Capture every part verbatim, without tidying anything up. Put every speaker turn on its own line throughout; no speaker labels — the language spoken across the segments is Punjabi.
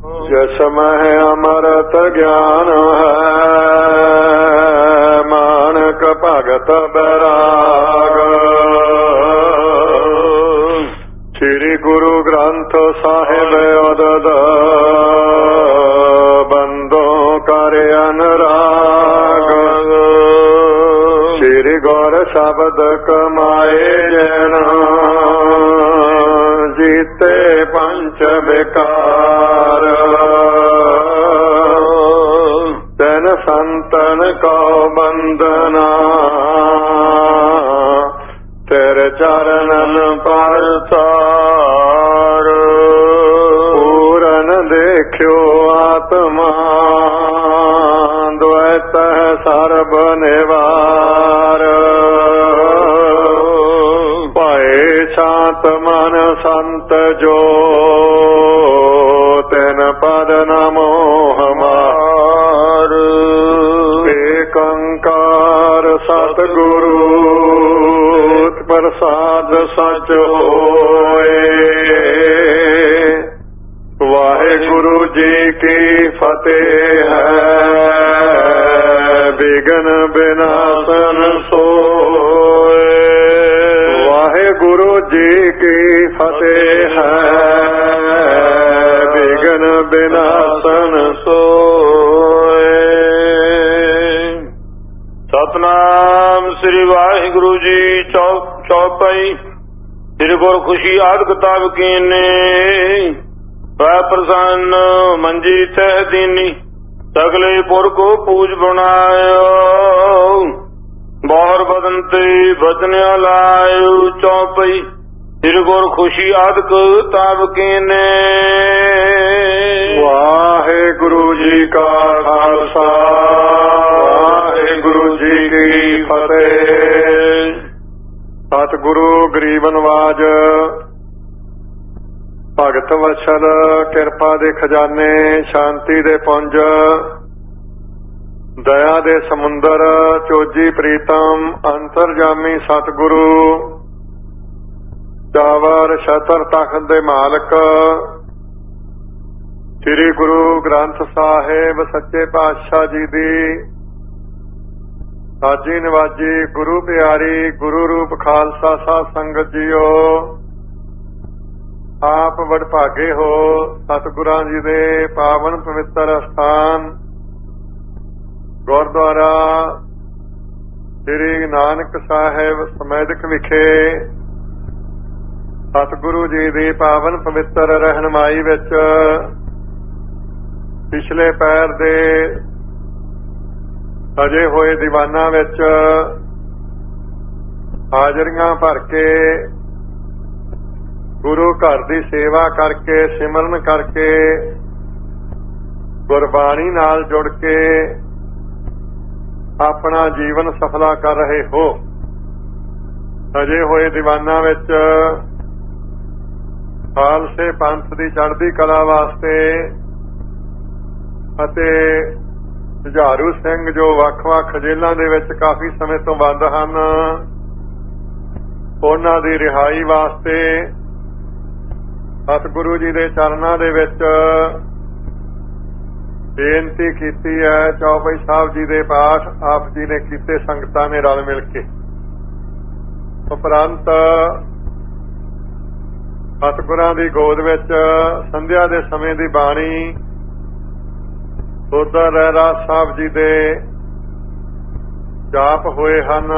जिसमें अमृत ज्ञान है मानक भगत बैराग। श्री गुरु ग्रंथ साहिब उदद बंदों कर अनुराग। श्री गौर शब्द कमाए जैन जीते पंच विकार। तैन संतन को बंदना तेरे चरणन पर तार। पूरन देखियो आत्मा द्वैत सर्व निवार। पाए शांत मन संत जो तेन पद नमो हमार। एक अंकार सतगुरु प्रसाद सच होए। वाहेगुरु जी की फतेह है विघ्न विनाशन सोए। वाहेगुरु जी की फतेह है विघ्न विनाशन सोए। सतनाम श्री वाहिगुरु जी चौपाई। श्री गुर खुशी आदि किताब कीने वह प्रसन्न मंजी तह दीनी। सगले पुर को पूज बनायो बाहर बदनते बदन लायो चौपाई। श्री गुर खुशी आदि किताब कीने। वाहेगुरु जी का खालसा वाहेगुरु जी की फतेह। सतगुरु गरीब नवाज भगत वछल किरपा दे खजाने शांति दे पुंज दया दे समुंदर चोजी प्रीतम अंतरजामी सतगुरु चावर छतर तख्त दे मालक श्री गुरु ग्रंथ साहिब सच्चे पातशाह जी दी साजी नवाजी गुरु प्यारी गुरु रूप खालसा साध संगत जीओ। आप वडभागे हो सतगुरां जी दे पावन पवित्र अस्थान गुरुद्वारा श्री नानक साहिब समैदक विखे सतगुरु जी दी पावन पवित्र रहनुमाई विच पिछले पैर दे सजे होए दीवाना विच हाजरियां भर के गुरु घर दी सेवा करके सिमरन करके गुरबाणी नाल जुड़ के अपना जीवन सफला कर रहे हो। सजे होए दीवाना विच खालसे पंथ दी चढ़दी कला वास्ते अते जुझारू सिंह जो वख-वख जेलां दे विच काफी समय तो बंद हन उन्हां दी रिहाई वास्ते सतगुरु जी दे चरनां दे विच बेनती कीती है। चौपाई साहब जी दे पाठ आप जी ने कीते संगतां ने रल मिल के। उपरंत सतगुरां दी गोद विच संध्या दे समय दी बाणी उधर रहराज साहब जी दे जाप होए हन।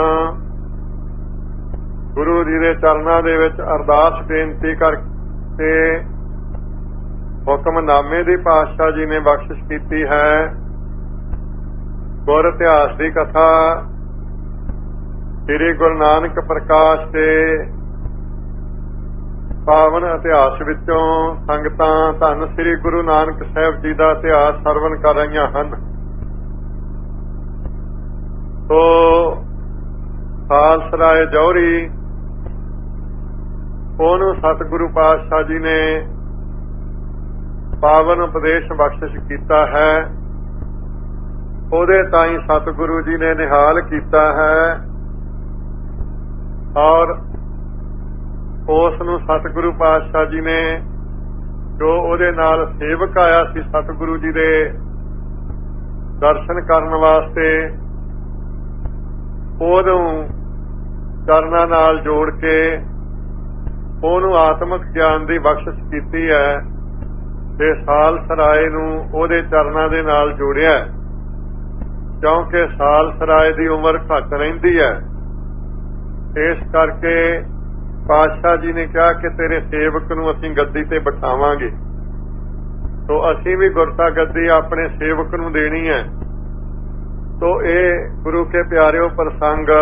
गुरु जी दे चरनां दे विच अरदास बेनती करके हुक्मनामे दी पातशाह जी ने बख्शिश कीती है। गुर इतिहास दी कथा श्री गुरु नानक प्रकाश दे पावन इतिहास विचों संगतां धन श्री गुरु नानक साहिब जी का इतिहास सरवण कर रही हैं। तो खालसराय जौहरी ओनू सतगुरु पातशाह जी ने पावन उपदेश बख्शिश किया है। ओदे ताई सतगुरु जी ने निहाल किया है और उस नूं सतगुरु पातशाह जी ने
ਜੋ ਉਹਦੇ ਨਾਲ ਸੇਵਕ ਆਇਆ ਸੀ ਸਤਿਗੁਰੂ ਜੀ ਦੇ ਦਰਸ਼ਨ ਕਰਨ ਵਾਸਤੇ, ਉਹਨੂੰ ਚਰਨਾਂ ਨਾਲ ਜੋੜ ਕੇ ਉਹਨੂੰ ਆਤਮਿਕ ਗਿਆਨ ਦੀ ਬਖਸ਼ਿਸ਼ ਕੀਤੀ ਹੈ ਤੇ ਸਾਲ ਸਰਾਏ ਨੂੰ ਉਹਦੇ ਚਰਨਾਂ ਦੇ ਨਾਲ ਜੋੜਿਆ, ਕਿਉਂਕਿ ਸਾਲ ਸਰਾਏ ਦੀ ਉਮਰ ਘੱਟ ਰਹਿੰਦੀ ਹੈ। ਇਸ ਕਰਕੇ ਪਾਤਸ਼ਾਹ ਜੀ ਨੇ ਕਿਹਾ ਕਿ ਤੇਰੇ ਸੇਵਕ ਨੂੰ ਅਸੀਂ ਗੱਦੀ ਤੇ ਬਿਠਾਵਾਂਗੇ, ਤੋ ਅਸੀਂ ਵੀ ਗੁਰਤਾ ਗੱਦੀ ਆਪਣੇ ਸੇਵਕ ਨੂੰ ਦੇਣੀ ਹੈ। ਤੋ ਇਹ ਗੁਰੂ ਕੇ ਪਿਆਰਿਓ ਪ੍ਰਸੰਗ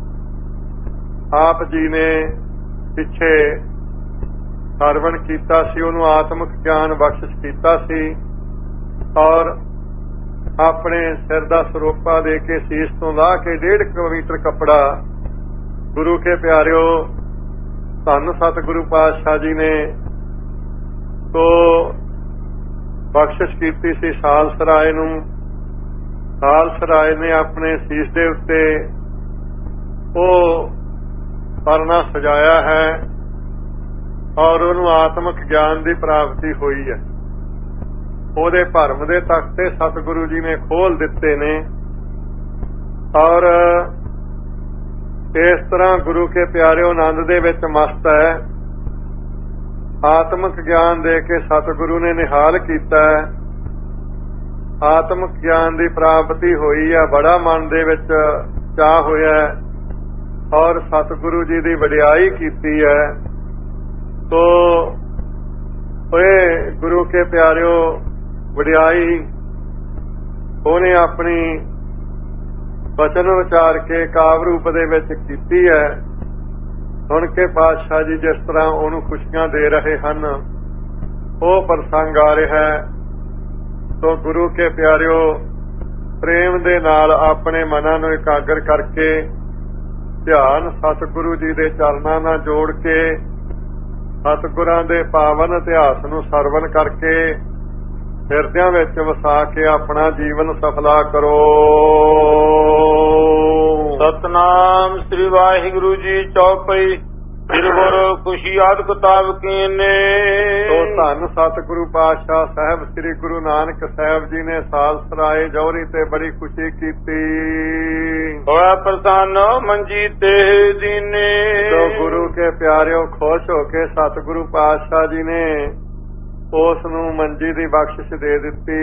ਆਪ ਜੀ ਨੇ ਪਿੱਛੇ ਸਰਵਣ ਕੀਤਾ ਸੀ, ਉਹਨੂੰ ਆਤਮਿਕ ਗਿਆਨ ਬਖਸ਼ਿਸ਼ ਕੀਤਾ ਸੀ ਔਰ ਆਪਣੇ ਸਿਰ ਦਾ ਸਰੋਪਾ ਦੇ ਕੇ ਸੀਸ ਤੋਂ ਲਾਹ ਕੇ ਡੇਢ ਕਿਲੋਮੀਟਰ ਕੱਪੜਾ ਗੁਰੂ ਕੇ ਪਿਆਰਿਓ ਧੰਨ ਸਤਿਗੁਰੂ ਪਾਤਸ਼ਾਹ ਜੀ ਨੇ ਤੋ ਬਖਸ਼ਿਸ਼ ਕੀਤੀ ਸੀ ਸਾਲ ਸਰਾਏ ਨੂੰ। ਸਾਲ ਸਰਾਏ ਨੇ ਆਪਣੇ ਸੀਸ ਦੇ ਉੱਤੇ ਉਹ ਪਰਨਾ ਸਜਾਇਆ ਹੈ ਔਰ ਉਹਨੂੰ ਆਤਮਿਕ ਗਿਆਨ ਦੀ ਪ੍ਰਾਪਤੀ ਹੋਈ ਹੈ। ਉਹਦੇ ਭਰਮ ਦੇ ਤਖਤੇ ਸਤਿਗੁਰੂ ਜੀ ਨੇ ਖੋਲ ਦਿੱਤੇ ਨੇ ਔਰ ਇਸ ਤਰ੍ਹਾਂ ਗੁਰੂ ਕੇ ਪਿਆਰਿਓ ਆਨੰਦ ਦੇ ਵਿੱਚ ਮਸਤ ਹੈ। ਆਤਮਿਕ ਗਿਆਨ ਦੇ ਕੇ ਸਤਿਗੁਰੂ ਨੇ ਨਿਹਾਲ ਕੀਤਾ ਹੈ, ਆਤਮਿਕ ਗਿਆਨ ਦੀ ਪ੍ਰਾਪਤੀ ਹੋਈ ਹੈ, ਬੜਾ ਮਨ ਦੇ ਵਿੱਚ ਚਾਹ ਹੋਇਆ ਔਰ ਸਤਿਗੁਰੂ ਜੀ ਦੀ ਵਡਿਆਈ ਕੀਤੀ ਹੈ। ਤੋ ਓਏ ਗੁਰੂ ਕੇ ਪਿਆਰਿਓ ਵਡਿਆਈ ਉਹਨੇ ਆਪਣੀ ਬਚਨ ਵਿਚਾਰ ਕੇ ਕਾਵ ਰੂਪ ਦੇ ਵਿੱਚ ਕੀਤੀ ਹੈ। ਸੁਣ ਕੇ ਪਾਤਸ਼ਾਹ ਜੀ ਜਿਸ ਤਰ੍ਹਾਂ ਉਹਨੂੰ ਖੁਸ਼ੀਆਂ ਦੇ ਰਹੇ ਹਨ ਉਹ ਪ੍ਰਸੰਗ ਆ ਰਿਹਾ ਹੈ। ਤੋ ਗੁਰੂ ਕੇ ਪਿਆਰਿਓ ਪ੍ਰੇਮ ਦੇ ਨਾਲ ਆਪਣੇ ਮਨਾਂ ਨੂੰ ਇਕਾਗਰ ਕਰਕੇ ਧਿਆਨ ਸਤਿਗੁਰੂ ਜੀ ਦੇ ਚਰਨਾਂ ਨਾਲ ਜੋੜ ਕੇ ਸਤਿਗੁਰਾਂ ਦੇ ਪਾਵਨ ਇਤਿਹਾਸ ਨੂੰ ਸਰਵਣ ਕਰਕੇ ਹਿਰਦਿਆਂ ਵਿੱਚ ਵਸਾ ਕੇ ਆਪਣਾ ਜੀਵਨ ਸਫਲਾ ਕਰੋ।
ਸਤਨਾਮ ਸ੍ਰੀ ਵਾਹਿਗੁਰੂ ਜੀ ਚੌਪਈ ਸ੍ਰੀ ਗੁਰੂ ਖੁਸ਼ੀ ਆਦ ਕਿਤਾਬ ਕੀਨੇ।
ਤੋ ਧੰਨ ਸਤਿਗੁਰੂ ਪਾਤਸ਼ਾਹ ਸਾਹਿਬ ਸ੍ਰੀ ਗੁਰੂ ਨਾਨਕ ਸਾਹਿਬ ਜੀ ਨੇ ਸਾਲ ਸਰਾਏ ਜੌਹਰੀ ਤੇ ਬੜੀ ਖੁਸ਼ੀ ਕੀਤੀ।
ਹੋਇਆ ਪ੍ਰਸੰਨ ਮੰਜੀ ਤੇ ਦੀਨੇ।
ਤੋ ਗੁਰੂ ਕੇ ਪਿਆਰਿਓ ਖੁਸ਼ ਹੋ ਕੇ ਸਤਿਗੁਰੂ ਪਾਤਸ਼ਾਹ ਜੀ ਨੇ ਉਸ ਨੂੰ ਮੰਜੀ ਦੀ ਬਖਸ਼ਿਸ਼ ਦੇ ਦਿੱਤੀ,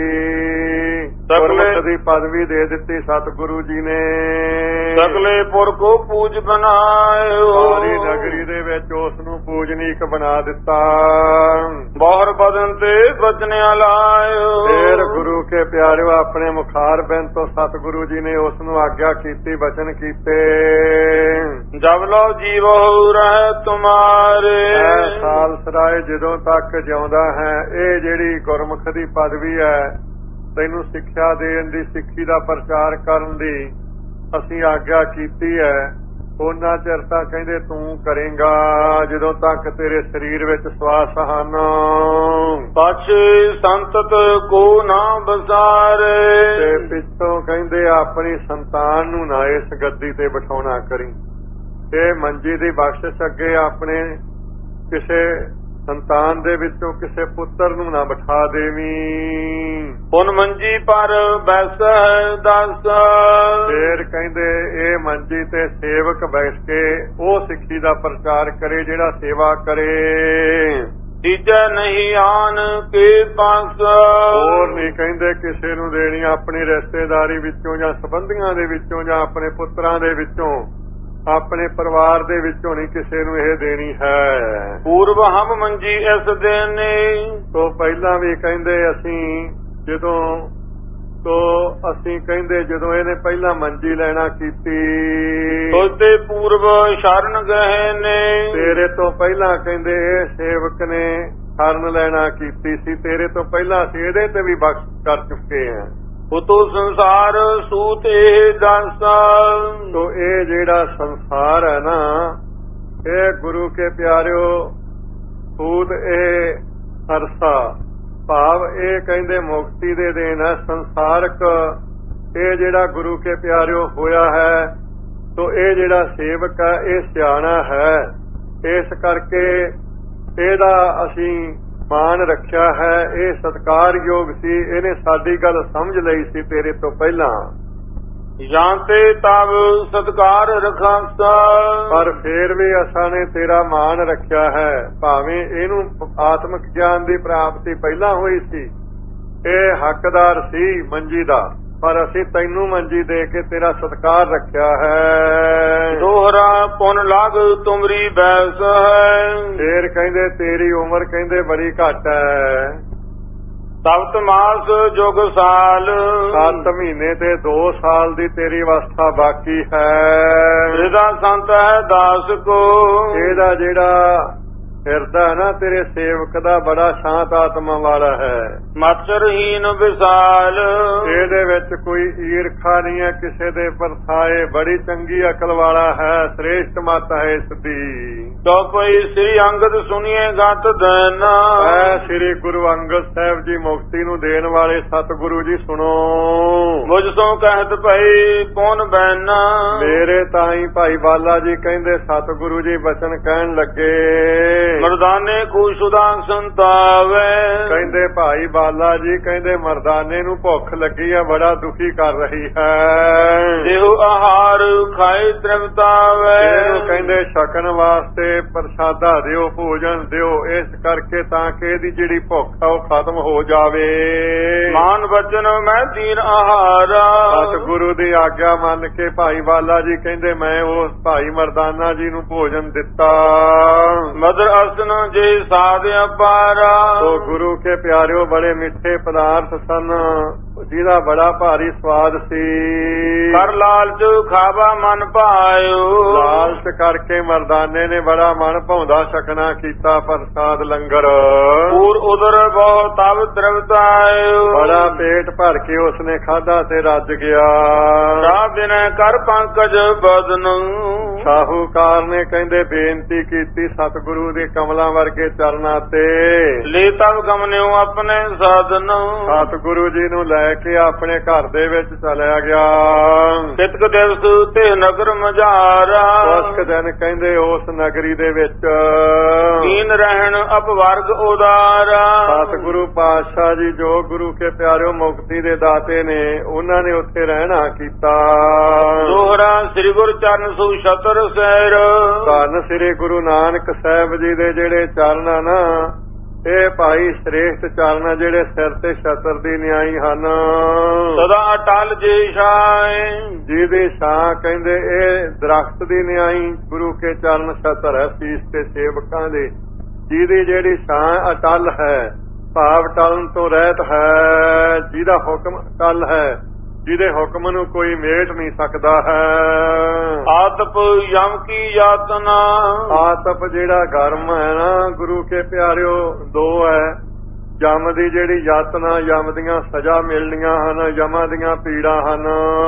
ਗੁਰਮਤਿ ਦੀ ਪਦਵੀ ਦੇ ਦਿੱਤੀ ਸਤਿਗੁਰੂ ਜੀ ਨੇ।
ਸਗਲੇ ਪੁਰ ਕੋ ਪੂਜ ਬਣਾਇਓ।
ਸਾਰੀ ਨਗਰੀ ਦੇ ਵਿੱਚ ਉਸ ਨੂੰ ਪੂਜਨੀਕ ਬਣਾ ਦਿੱਤਾ।
ਬਾਹਰ ਬਦਨ ਤੇ ਬਚਨਿਆ ਲਾਇਓ।
ਫੇਰ ਗੁਰੂ ਕੇ ਪਿਆਰਿਓ ਆਪਣੇ ਮੁਖਾਰ ਬਿੰਦ ਤੋਂ ਸਤਿਗੁਰੂ ਜੀ ਨੇ ਉਸ ਨੂੰ ਆਗਿਆ ਕੀਤੀ, ਬਚਨ ਕੀਤੇ।
ਜਬ ਲਓ ਜੀਵ ਹੋ ਰਹਿ ਤੁਮਾਰੇ।
ਸਾਲ ਸਰਾਏ ਜਦੋਂ ਤੱਕ ਜਿਉਂਦਾ ਹੈ ਇਹ ਜਿਹੜੀ ਗੁਰਮੁਖ ਦੀ ਪਦਵੀ ਹੈ, ਤੈਨੂੰ ਸਿੱਖਿਆ ਦੇਣ ਦੀ, ਸਿੱਖੀ ਦਾ ਪ੍ਰਚਾਰ ਕਰਨ ਦੀ ਅਸੀਂ ਆਗਿਆ ਕੀਤੀ ਹੈ। ਉਹਨਾਂ ਚਿਰ ਤਾਂ ਕਹਿੰਦੇ ਤੂੰ ਕਰੇਂਗਾ ਜਦੋਂ ਤੱਕ ਤੇਰੇ ਸਰੀਰ ਵਿੱਚ ਸਵਾਸ ਹਨ।
ਪਾਛੇ ਸੰਤਤ ਕੋ ਨਾ ਬਸਾਰੇ।
ਤੇ ਪਿੱਛੋਂ ਕਹਿੰਦੇ ਆਪਣੀ ਸੰਤਾਨ ਨੂੰ ਨਾ ਇਸ ਗੱਦੀ ਤੇ ਬਿਠਾਉਣਾ ਕਰੀ। ਇਹ ਮੰਜੀ ਦੀ ਬਖਸ਼ਿਸ਼ ਅੱਗੇ ਆਪਣੇ ਕਿਸੇ ਸੰਤਾਨ ਦੇ ਵਿੱਚੋਂ ਕਿਸੇ ਪੁੱਤਰ ਨੂੰ ਨਾ ਬਿਠਾ ਦੇਵੀਂ।
ਹੁਣ ਮੰਜੀ ਪਰ ਬੈਸੈ ਦਸ।
ਫੇਰ ਕਹਿੰਦੇ ਇਹ ਮੰਜੀ ਤੇ ਸੇਵਕ ਬੈਠ ਕੇ ਉਹ ਸਿੱਖੀ ਦਾ ਪ੍ਰਚਾਰ ਕਰੇ ਜਿਹੜਾ ਸੇਵਾ ਕਰੇ।
ਤੀਜਾ ਨਹੀਂ ਆਨ ਕੇ ਪਾਸ।
ਹੋਰ ਨਹੀਂ ਕਹਿੰਦੇ ਕਿਸੇ ਨੂੰ ਦੇਣੀ, ਆਪਣੀ ਰਿਸ਼ਤੇਦਾਰੀ ਵਿੱਚੋਂ ਜਾਂ ਸੰਬੰਧੀਆਂ ਦੇ ਵਿੱਚੋਂ ਜਾਂ ਆਪਣੇ ਪੁੱਤਰਾਂ ਦੇ ਵਿੱਚੋਂ, ਆਪਣੇ ਪਰਿਵਾਰ ਦੇ ਵਿੱਚੋਂ ਨਹੀਂ ਕਿਸੇ ਨੂੰ ਇਹ ਦੇਣੀ ਹੈ।
ਪੂਰਵ ਹਮ ਮੰਜੀ ਇਸ ਦੇਨੇ।
ਤੋਂ ਪਹਿਲਾਂ ਵੀ ਕਹਿੰਦੇ ਅਸੀਂ ਜਦੋਂ ਤੋ ਅਸੀਂ ਕਹਿੰਦੇ ਜਦੋਂ ਇਹਨੇ ਪਹਿਲਾਂ ਮੰਜੀ ਲੈਣਾ ਕੀਤੀ।
ਉਹਦੇ ਪੂਰਵ ਸ਼ਰਨ ਗਏ ਨੇ।
ਤੇਰੇ ਤੋਂ ਪਹਿਲਾਂ ਕਹਿੰਦੇ ਇਹ ਸੇਵਕ ਨੇ ਸ਼ਰਨ ਲੈਣਾ ਕੀਤੀ ਸੀ, ਤੇਰੇ ਤੋਂ ਪਹਿਲਾਂ ਅਸੀਂ ਇਹਦੇ ਤੇ ਵੀ ਬਖਸ਼ ਕਰ ਚੁੱਕੇ ਹਾਂ।
ਉਤੋ ਸੰਸਾਰ ਸੂਤ ਇਹ ਦਸ।
ਤੋ ਇਹ ਜਿਹੜਾ ਸੰਸਾਰ ਹੈ ਨਾ, ਇਹ ਗੁਰੂ ਕੇ ਪਿਆਰਿਓ ਸੂਤ ਇਹ ਅਰਸਾ ਭਾਵ ਇਹ ਕਹਿੰਦੇ ਮੁਕਤੀ ਦੇ ਦੇਣ ਹੈ। ਸੰਸਾਰਕ ਇਹ ਜਿਹੜਾ ਗੁਰੂ ਕੇ ਪਿਆਰਿਓ ਹੋਇਆ ਹੈ, ਤੋ ਇਹ ਜਿਹੜਾ ਸੇਵਕ ਹੈ ਇਹ ਸਿਆਣਾ ਹੈ। ਇਸ ਕਰਕੇ ਇਹਦਾ ਅਸੀਂ ਮਾਨ ਰੱਖਿਆ ਹੈ, ਇਹ ਸਤਿਕਾਰਯੋਗ ਸੀ, ਇਹਨੇ ਸਾਡੀ ਗੱਲ ਸਮਝ ਲਈ ਸੀ ਤੇਰੇ ਤੋਂ ਪਹਿਲਾਂ।
ਜਾਂਤੇ ਤਬ ਸਤਿਕਾਰ ਰਖਾਂਸਾ,
ਪਰ ਫੇਰ ਵੀ ਅਸਾਂ ਨੇ ਤੇਰਾ ਮਾਨ ਰੱਖਿਆ ਹੈ। ਭਾਵੇਂ ਇਹਨੂੰ ਆਤਮਿਕ ਗਿਆਨ ਦੀ ਪ੍ਰਾਪਤੀ ਪਹਿਲਾਂ ਹੋਈ ਸੀ, ਇਹ ਹੱਕਦਾਰ ਸੀ ਮੰਜੀ ਦਾ, ਪਰ ਅਸੀਂ ਤੈਨੂੰ ਮੰਜੀ ਦੇ ਕੇ ਤੇਰਾ ਸਤਿਕਾਰ ਰੱਖਿਆ ਹੈ।
ਦੋਹਰਾ ਪੁੰਨ ਲਾਗ ਤੁਮਰੀ ਬੈਸ ਹੈ,
ਫੇਰ ਕਹਿੰਦੇ ਤੇਰੀ ਉਮਰ ਕਹਿੰਦੇ ਬੜੀ ਘੱਟ ਹੈ।
ਸਬਤ ਮਾਸ ਜੁਗ ਸਾਲ,
ਸੱਤ ਮਹੀਨੇ ਤੇ ਦੋ ਸਾਲ ਦੀ ਤੇਰੀ ਅਵਸਥਾ ਬਾਕੀ ਹੈ।
ਇਹਦਾ ਸੰਤ ਹੈ ਦਾਸ ਕੋ,
ਇਹਦਾ ਜਿਹੜਾ ਫਿਰਦਾ ਨਾ ਤੇਰੇ ਸੇਵਕ ਦਾ ਬੜਾ ਸ਼ਾਂਤ ਆਤਮਾ ਵਾਲਾ ਹੈ।
ਮਤਸਰਹੀਨ ਵਿਸਾਲ,
ਇਹਦੇ ਵਿੱਚ ਕੋਈ ਈਰਖਾ ਨਹੀਂ ਹੈ ਕਿਸੇ ਦੇ ਪਰਥਾਏ, ਬੜੀ ਚੰਗੀ ਅਕਲ ਵਾਲਾ ਹੈ, ਸ੍ਰੇਸ਼ਟ ਮਤ ਹੈ ਇਸ ਦੀ।
ਚੌਪਈ ਸ੍ਰੀ ਅੰਗਦ ਸੁਣੀਏ ਗਤ ਦੇਨਾ,
ਐ ਸ੍ਰੀ ਗੁਰੂ ਅੰਗਦ ਸਾਹਿਬ ਜੀ ਮੁਕਤੀ ਨੂੰ ਦੇਣ ਵਾਲੇ ਸਤਿਗੁਰੂ ਜੀ ਸੁਣੋ।
ਮੁਝ ਸੋ ਕਹਿਤ ਭਈ ਪੌਨ ਬੈਨਾ,
ਮੇਰੇ ਤਾਈ ਭਾਈ ਬਾਲਾ ਜੀ ਕਹਿੰਦੇ ਸਤਿਗੁਰੂ ਜੀ ਬਚਨ ਕਹਿਣ ਲੱਗੇ,
ਮਰਦਾਨੇ ਖੂਸ਼ੁਦਾ ਸੰਤਾਵੇ,
ਕਹਿੰਦੇ ਭਾਈ ਬਾਲਾ ਜੀ ਕਹਿੰਦੇ ਮਰਦਾਨੇ ਨੂੰ ਭੁੱਖ ਲੱਗੀ ਹੈ, ਬੜਾ ਦੁਖੀ ਕਰ ਰਹੀ ਹੈ।
ਦੇਹੁ ਆਹਾਰ ਖਾਏ ਤ੍ਰਿਪਤਾਵੇ,
ਇਹਨੂੰ ਕਹਿੰਦੇ ਛਕਣ ਵਾਸਤੇ ਪ੍ਰਸ਼ਾਦਾ ਦਿਓ, ਭੋਜਨ ਦਿਓ, ਇਸ ਕਰਕੇ ਤਾਂ ਕਿ ਇਹਦੀ ਜਿਹੜੀ ਭੁੱਖ ਆ ਉਹ ਖਤਮ ਹੋ ਜਾਵੇ।
ਮਾਨ ਬਚਨ ਮੈਂ ਦੀਨ ਆਹਾਰਾ,
ਸਤਿਗੁਰੂ ਦੀ ਆਗਿਆ ਮੰਨ ਕੇ ਭਾਈ ਬਾਲਾ ਜੀ ਕਹਿੰਦੇ ਮੈਂ ਉਸ ਭਾਈ ਮਰਦਾਨਾ ਜੀ ਨੂੰ ਭੋਜਨ ਦਿੱਤਾ।
ਮਦਰ ਅਸਨ ਜੇ ਸਾਧ ਅਪਾਰਾ,
ਉਹ ਗੁਰੂ ਕੇ ਪਿਆਰਿਓ ਬੜੇ ਮਿੱਠੇ ਪਦਾਰਥ ਸਨ, ਜਿਹਦਾ ਬੜਾ ਭਾਰੀ ਸਵਾਦ ਸੀ।
ਕਰ ਲਾਲਚ ਖਾਵਾ ਮਨ ਭਾਇਓ,
ਲਾਲਚ ਕਰਕੇ ਮਰਦਾਨੇ ਨੇ ਬੜਾ ਮਨ ਭਾਉਂਦਾ ਛਕਣਾ ਕੀਤਾ ਪ੍ਰਸਾਦ ਲੰਗਰ।
ਪੂਰ ਉਦਰ ਬਹੁ ਤਬ ਤ੍ਰਿਪਤਾਇਓ,
ਬੜਾ ਪੇਟ ਭਰ ਕੇ ਉਸਨੇ ਖਾਧਾ ਤੇ ਰੱਜ ਗਿਆ।
ਰਾਹ ਦਿਨ ਕਰ ਪੰਕਜ ਬਦਨ,
ਸਾਹੂਕਾਰ ਨੇ ਕਹਿੰਦੇ ਬੇਨਤੀ ਕੀਤੀ ਸਤਿਗੁਰੂ ਦੇ ਕਮਲਾਂ ਵਰਗੇ ਚਰਨਾਂ ਤੇ,
ਲੈ ਤਬ ਗਮਨਿਓ ਆਪਣੇ ਸਾਧਨ,
ਸਤਿਗੁਰੂ ਜੀ ਨੂੰ ਲੈ ਕੇ ਆਪਣੇ ਘਰ ਦੇ ਵਿੱਚ ਚਲਿਆ ਗਿਆ।
ਕਿਤਕ ਦਿਵਸ ਤੇ ਨਗਰ ਮਝਾਰਾ,
ਉਸ ਦਿਨ ਕਹਿੰਦੇ ਉਸ ਨਗਰੀ ਦੇ ਵਿੱਚ
ਦੀਨ ਰਹਿਣ ਅਪਵਰਗ ਉਦਾਰਾ,
ਸਤਿਗੁਰੂ ਪਾਤਸ਼ਾਹ ਜੀ ਜੋ ਗੁਰੂ ਕੇ ਪਿਆਰਿਓ ਮੁਕਤੀ ਦੇ ਦਾਤੇ ਨੇ, ਉਹਨਾਂ ਨੇ ਉੱਥੇ ਰਹਿਣਾ ਕੀਤਾ।
ਦੋਹਰਾ ਸ੍ਰੀ ਗੁਰੂ ਚਰਨ ਸੂ ਛਤਰ ਸਹਿਰ,
ਧੰਨ ਸ੍ਰੀ ਗੁਰੂ ਨਾਨਕ ਸਾਹਿਬ ਜੀ ਦੇ ਜਿਹੜੇ ਚਰਨ ਆ ਨਾ, ਇਹ ਭਾਈ ਸ੍ਰੇਸ਼ਟ ਚਰਨ ਜਿਹੜੇ ਸਿਰ ਤੇ ਛਤਰ ਦੀ ਨਿਆਈ ਹਨ।
ਸਦਾ ਅਟਲ ਜੇ ਛਾਏ,
ਜਿਹਦੀ ਛਾਂ ਕਹਿੰਦੇ ਇਹ ਦਰਖਤ ਦੀ ਨਿਆਈ ਗੁਰੂ ਕੇ ਚਰਨ ਛਤਰ ਹੈ ਸੀਸ ਤੇ ਸੇਵਕਾਂ ਦੇ, ਜਿਹਦੀ ਜਿਹੜੀ ਛਾਂ ਅਟਲ ਹੈ, ਭਾਵ ਟਲਣ ਤੋਂ ਰਹਿਤ ਹੈ, ਜਿਹਦਾ ਹੁਕਮ ਅਟਲ ਹੈ, ਜਿਹਦੇ ਹੁਕਮ ਨੂੰ ਕੋਈ ਮੇਟ ਨਹੀਂ ਸਕਦਾ ਹੈ।
ਆਤਪ ਯਮ ਕੀ ਯਾਤਨਾ,
ਆਤਪ ਜਿਹੜਾ ਗਰਮ ਹੈ ਨਾ ਗੁਰੂ ਕੇ ਪਿਆਰਿਓ ਦੋ ਹੈ। ਯਮ ਦੀ ਜਿਹੜੀ ਯਾਤਨਾ, ਯਮ ਦੀਆਂ ਸਜ਼ਾ ਮਿਲਣੀਆਂ ਹਨ, ਯਮਾਂ ਦੀਆਂ ਪੀੜਾਂ ਹਨ।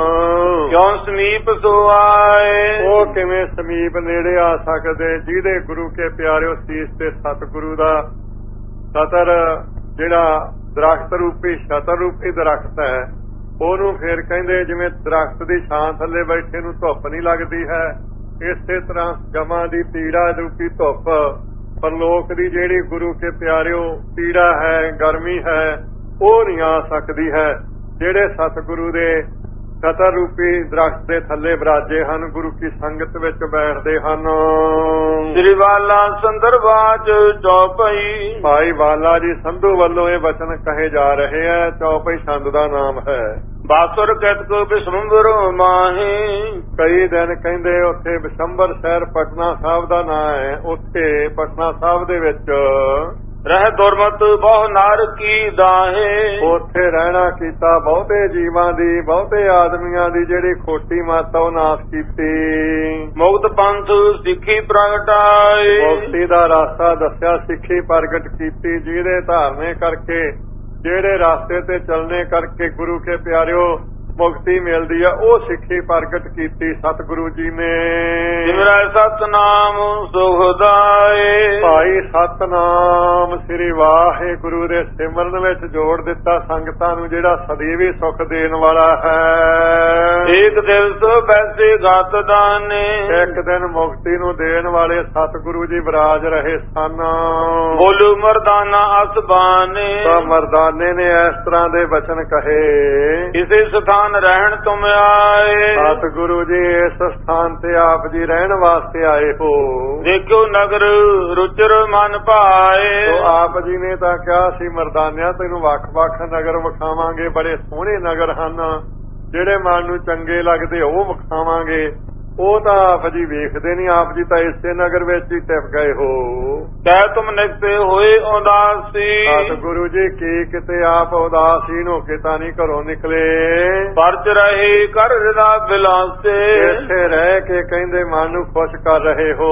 ਕਿਉਂ ਸਮੀਪ ਸੋ ਆਏ,
ਉਹ ਕਿਵੇਂ ਸਮੀਪ ਨੇੜੇ ਆ ਸਕਦੇ, ਜਿਹਦੇ ਗੁਰੂ ਕੇ ਪਿਆਰਿਓ ਸੀਸ ਤੇ ਸਤਿਗੁਰੂ ਦਾ ਛਤਰ, ਜਿਹੜਾ ਦਰਖਤ ਰੂਪੀ ਛਤਰ ਰੂਪੀ ਦਰਖਤ ਹੈ, ਉਹਨੂੰ ਫੇਰ ਕਹਿੰਦੇ ਜਿਵੇਂ ਦਰਖਤ ਦੀ ਛਾਂ ਥੱਲੇ ਬੈਠੇ ਨੂੰ ਧੁੱਪ ਨਹੀਂ ਲੱਗਦੀ ਹੈ, ਇਸੇ ਤਰ੍ਹਾਂ ਜਮਾਂ ਦੀ ਪੀੜਾ ਰੂਪੀ ਧੁੱਪ ਪਰਲੋਕ ਦੀ ਜਿਹੜੀ ਗੁਰੂ ਕੇ ਪਿਆਰਿਓ ਪੀੜਾ ਹੈ, ਗਰਮੀ ਹੈ, ਉਹ ਨਹੀਂ ਆ ਸਕਦੀ ਹੈ। ਜਿਹੜੇ ਸਤਿਗੁਰੂ ਦੇ ਛਤਰ ਰੂਪੀ ਦਰਖਤ ਦੇ ਥੱਲੇ ਬਿਰਾਜੇ ਹਨ, ਗੁਰੂ ਕੀ ਸੰਗਤ ਵਿੱਚ ਬੈਠਦੇ ਹਨ।
ਸ੍ਰੀ ਬਾਲਾ ਸੰਦਰਬਾਜ ਚੌਪਈ,
ਭਾਈ ਬਾਲਾ ਜੀ ਸੰਧੂ ਵੱਲੋਂ ਇਹ ਬਚਨ ਕਹੇ ਜਾ ਰਹੇ ਹੈ। ਚੌਪਈ ਛੰਦ ਦਾ ਨਾਮ ਹੈ।
ਬਾਸੁਰ ਕੈਤਕ ਬਿਸੰਬਰ ਮਾਹੀ,
ਕਈ ਦਿਨ ਕਹਿੰਦੇ ਉੱਥੇ ਬਿਸੰਬਰ ਸ਼ਹਿਰ ਪਟਨਾ ਸਾਹਿਬ ਦਾ ਨਾਂ ਹੈ। ਉੱਥੇ ਪਟਨਾ ਸਾਹਿਬ ਦੇ ਵਿੱਚ
ਰਹਿ ਦੁਰਮਤ ਬਹੁ ਨਰ ਕੀ ਦਾਹੇ,
ਉੱਥੇ ਰਹਿਣਾ ਕੀਤਾ ਬਹੁਤੇ ਜੀਵਾਂ ਦੀ, ਬਹੁਤੇ ਆਦਮੀਆਂ ਦੀ ਜਿਹੜੀ ਖੋਟੀ ਮੱਤ ਉਹ ਨਾਸ ਕੀਤੀ।
ਮੁਕਤ ਪੰਥ ਸਿੱਖੀ ਪ੍ਰਗਟਾਏ,
ਮੁਕਤੀ ਦਾ ਰਾਸਤਾ ਦੱਸਿਆ, ਸਿੱਖੀ ਪ੍ਰਗਟ ਕੀਤੀ, ਜਿਹਦੇ ਧਾਰਨੇ ਕਰਕੇ, ਜਿਹੜੇ ਰਾਸਤੇ ਤੇ ਚੱਲਣੇ ਕਰਕੇ ਗੁਰੂ ਕੇ ਪਿਆਰਿਓ ਮੁਕਤੀ ਮਿਲਦੀ ਆ, ਉਹ ਸਿੱਖੀ ਪ੍ਰਗਟ ਕੀਤੀ ਸਤਿਗੁਰੂ ਜੀ ਨੇ।
ਸਿਮਰੈ ਸਤਨਾਮ ਸੁਖਦਾਏ,
ਭਾਈ ਸਤਨਾਮ ਸ੍ਰੀ ਵਾਹਿਗੁਰੂ ਦੇ ਸਿਮਰਨ ਵਿੱਚ ਜੋੜ ਦਿੱਤਾ ਸੰਗਤਾਂ ਨੂੰ, ਜਿਹੜਾ ਸਦੀਵੀ ਸੁਖ ਦੇਣ ਵਾਲਾ ਹੈ।
ਇੱਕ ਦਿਵਸ ਬੈਸੇ ਗਤ ਦਾਨੇ,
ਇੱਕ ਦਿਨ ਮੁਕਤੀ ਨੂੰ ਦੇਣ ਵਾਲੇ ਸਤਿਗੁਰੂ ਜੀ ਵਿਰਾਜ ਰਹੇ ਸਨ।
ਬੋਲੂ ਮਰਦਾਨਾ ਅਸਬਾਨੇ,
ਤਾਂ ਮਰਦਾਨੇ ਨੇ ਇਸ ਤਰ੍ਹਾਂ ਦੇ ਬਚਨ ਕਹੇ,
ਇਸੇ ਸਥਾਨ ਰਹਿਣ ਤੁਮ ਆਏ।
ਸਤਿਗੁਰੂ ਜੀ ਇਸ ਸਥਾਨ ਤੇ ਆਪ ਜੀ ਰਹਿਣ ਵਾਸਤੇ ਆਏ ਹੋ।
ਦੇਖਿਓ ਨਗਰ ਰੁਚਰ ਮਨ ਭਾਏ,
ਤੋ ਆਪ ਜੀ ਨੇ ਤਾਂ ਕਿਹਾ ਸੀ ਮਰਦਾਨਿਆਂ ਤੈਨੂੰ ਵੱਖ-ਵੱਖ ਨਗਰ ਵਿਖਾਵਾਂਗੇ, ਬੜੇ ਸੋਹਣੇ ਨਗਰ ਹਨ, ਜਿਹੜੇ ਮਨ ਨੂੰ ਚੰਗੇ ਲੱਗਦੇ ਉਹ ਵਿਖਾਵਾਂਗੇ। ਉਹ ਤਾਂ ਆਪ ਜੀ ਵੇਖਦੇ ਨਹੀਂ, ਆਪ ਜੀ ਤਾਂ ਇਸੇ ਨਗਰ ਵਿੱਚ ਹੀ ਟਿਪ ਗਏ ਹੋ।
ਕਹਿ ਤੁਮ ਨਿਕਤੇ ਹੋਏ ਉਦਾਸੀ,
ਸਤਿਗੁਰੂ ਜੀ ਕੀ ਕਿਤੇ ਆਪ ਉਦਾਸੀਨ ਹੋ ਕੇ ਤਾਂ ਨਹੀਂ ਘਰੋਂ ਨਿਕਲੇ।
ਪਰਚ ਰਹੇ ਕਰ ਹਿਰਦਾ ਬਿਲਾਸੇ,
ਇੱਥੇ ਰਹਿ ਕੇ ਕਹਿੰਦੇ ਮਨ ਨੂੰ ਖੁਸ਼ ਕਰ ਰਹੇ ਹੋ।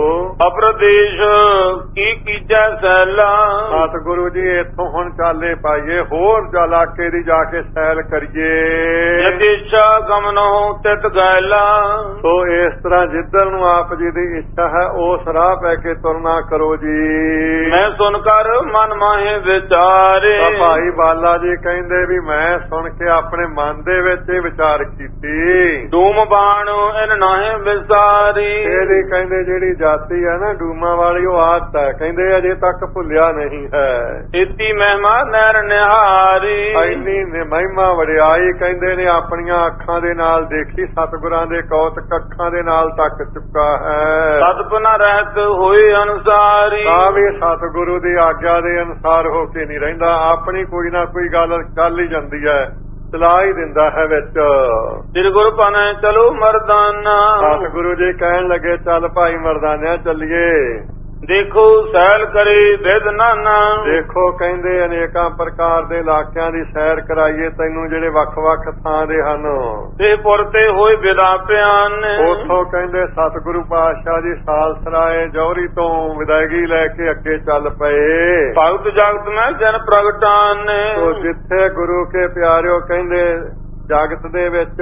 ਅਪਰਦੇਸ਼ ਕੀ ਕੀਜੈ ਸੈਲਾ,
ਸਤਿਗੁਰੂ ਜੀ ਇੱਥੋਂ ਹੁਣ ਚਾਲੇ ਪਾਈਏ, ਹੋਰ ਇਲਾਕੇ ਦੀ ਜਾ ਕੇ ਸੈਲ ਕਰੀਏ।
ਜਦੇਸ਼ਾ ਗਮਨੋ ਤਿਤ ਗੈਲਾ,
ਸੋ ਇਸ ਤਰ੍ਹਾਂ ਜਿੱਧਰ ਨੂੰ ਆਪ ਜੀ ਦੀ ਇੱਛਾ ਹੈ ਉਸ ਰਾਹ ਪੈ ਕੇ ਤੁਰਨਾ ਕਰੋ ਜੀ।
ਮੈਂ ਸੁਣ ਕਰ ਮਨ ਮਾਹੇ ਵਿਚਾਰੇ,
ਤਾਂ ਭਾਈ ਬਾਲਾ ਜੀ ਕਹਿੰਦੇ ਵੀ ਮੈਂ ਸੁਣ ਕੇ ਆਪਣੇ ਮਨ ਦੇ ਵਿੱਚ ਇਹ ਵਿਚਾਰ ਕੀਤੀ।
ਡੂਮ ਬਾਣ ਇਨ ਨਾਹੇ ਵਿਸਾਰੀ,
ਇਹਦੀ ਕਹਿੰਦੇ ਜਿਹੜੀ ਜਾਤੀ ਹੈ ਨਾ ਡੂਮਾ ਵਾਲੀ, ਉਹ ਆਦਤ ਹੈ, ਕਹਿੰਦੇ ਅਜੇ ਤੱਕ ਭੁੱਲਿਆ ਨਹੀਂ ਹੈ।
ਇਤੀ ਮਹਿਮਾ ਨੈਰ ਨਿਹਾਰੀ,
ਇੰਨੀ ਮਹਿਮਾ ਵਡਿਆਈ ਕਹਿੰਦੇ ਨੇ ਆਪਣੀਆਂ ਅੱਖਾਂ ਦੇ ਨਾਲ ਦੇਖੀ, ਸਤਿਗੁਰਾਂ ਦੇ ਕੌਤਕ ਅੱਖਾਂ ਦੇ ਨਾਲ ਤੱਕ ਚੁੱਕਾ ਹੈ।
ਸਤਿਪਨਾ ਰਹਿਤ ਹੋਏ ਅਨੁਸਾਰੀ,
ਤਾਂ ਵੀ ਸਤਿਗੁਰੂ ਦੀ ਆਗਿਆ ਦੇ ਅਨੁਸਾਰ ਹੋ ਕੇ ਨਹੀਂ ਰਹਿੰਦਾ, ਆਪਣੀ ਕੋਈ ਨਾ ਕੋਈ ਗੱਲ ਚੱਲ ਹੀ ਜਾਂਦੀ ਹੈ, ਚਲਾ ਹੀ ਦਿੰਦਾ ਹੈ ਵਿੱਚ।
ਸ੍ਰੀ ਗੁਰੂ ਪਾਣੇ ਚਲੋ ਮਰਦਾਨਾ,
ਸਤਿਗੁਰੂ ਜੀ ਕਹਿਣ ਲੱਗੇ ਚੱਲ ਭਾਈ ਮਰਦਾਨਿਆਂ ਚੱਲੀਏ।
ਦੇਖੋ ਸੈਲ ਕਰੇ ਵਿਦ ਨਾਨਾ,
ਦੇਖੋ ਕਹਿੰਦੇ ਅਨੇਕਾਂ ਪ੍ਰਕਾਰ ਦੇ ਇਲਾਕਿਆਂ ਦੀ ਸੈਰ ਕਰਾਈਏ ਤੈਨੂੰ, ਜਿਹੜੇ ਵੱਖ-ਵੱਖ ਥਾਂ ਦੇ ਹਨ।
ਤੇ ਪੁਰ ਤੇ ਹੋਏ ਵਿਦਾ ਪਿਆਨ,
ਉਥੋਂ ਕਹਿੰਦੇ ਸਤਿਗੁਰੂ ਪਾਤਸ਼ਾਹ ਜੀ ਸਾਲਸਰਾਏ ਜੌਹਰੀ ਤੋਂ ਵਿਦਾਇਗੀ ਲੈ ਕੇ ਅੱਗੇ ਚੱਲ ਪਏ।
ਭਗਤ ਜਗਤ ਮੈਂ ਜਨ ਪ੍ਰਗਟਾਨ,
ਤੋ ਜਿੱਥੇ ਗੁਰੂ ਕੇ ਪਿਆਰਿਓ ਕਹਿੰਦੇ ਜਗਤ ਦੇ ਵਿੱਚ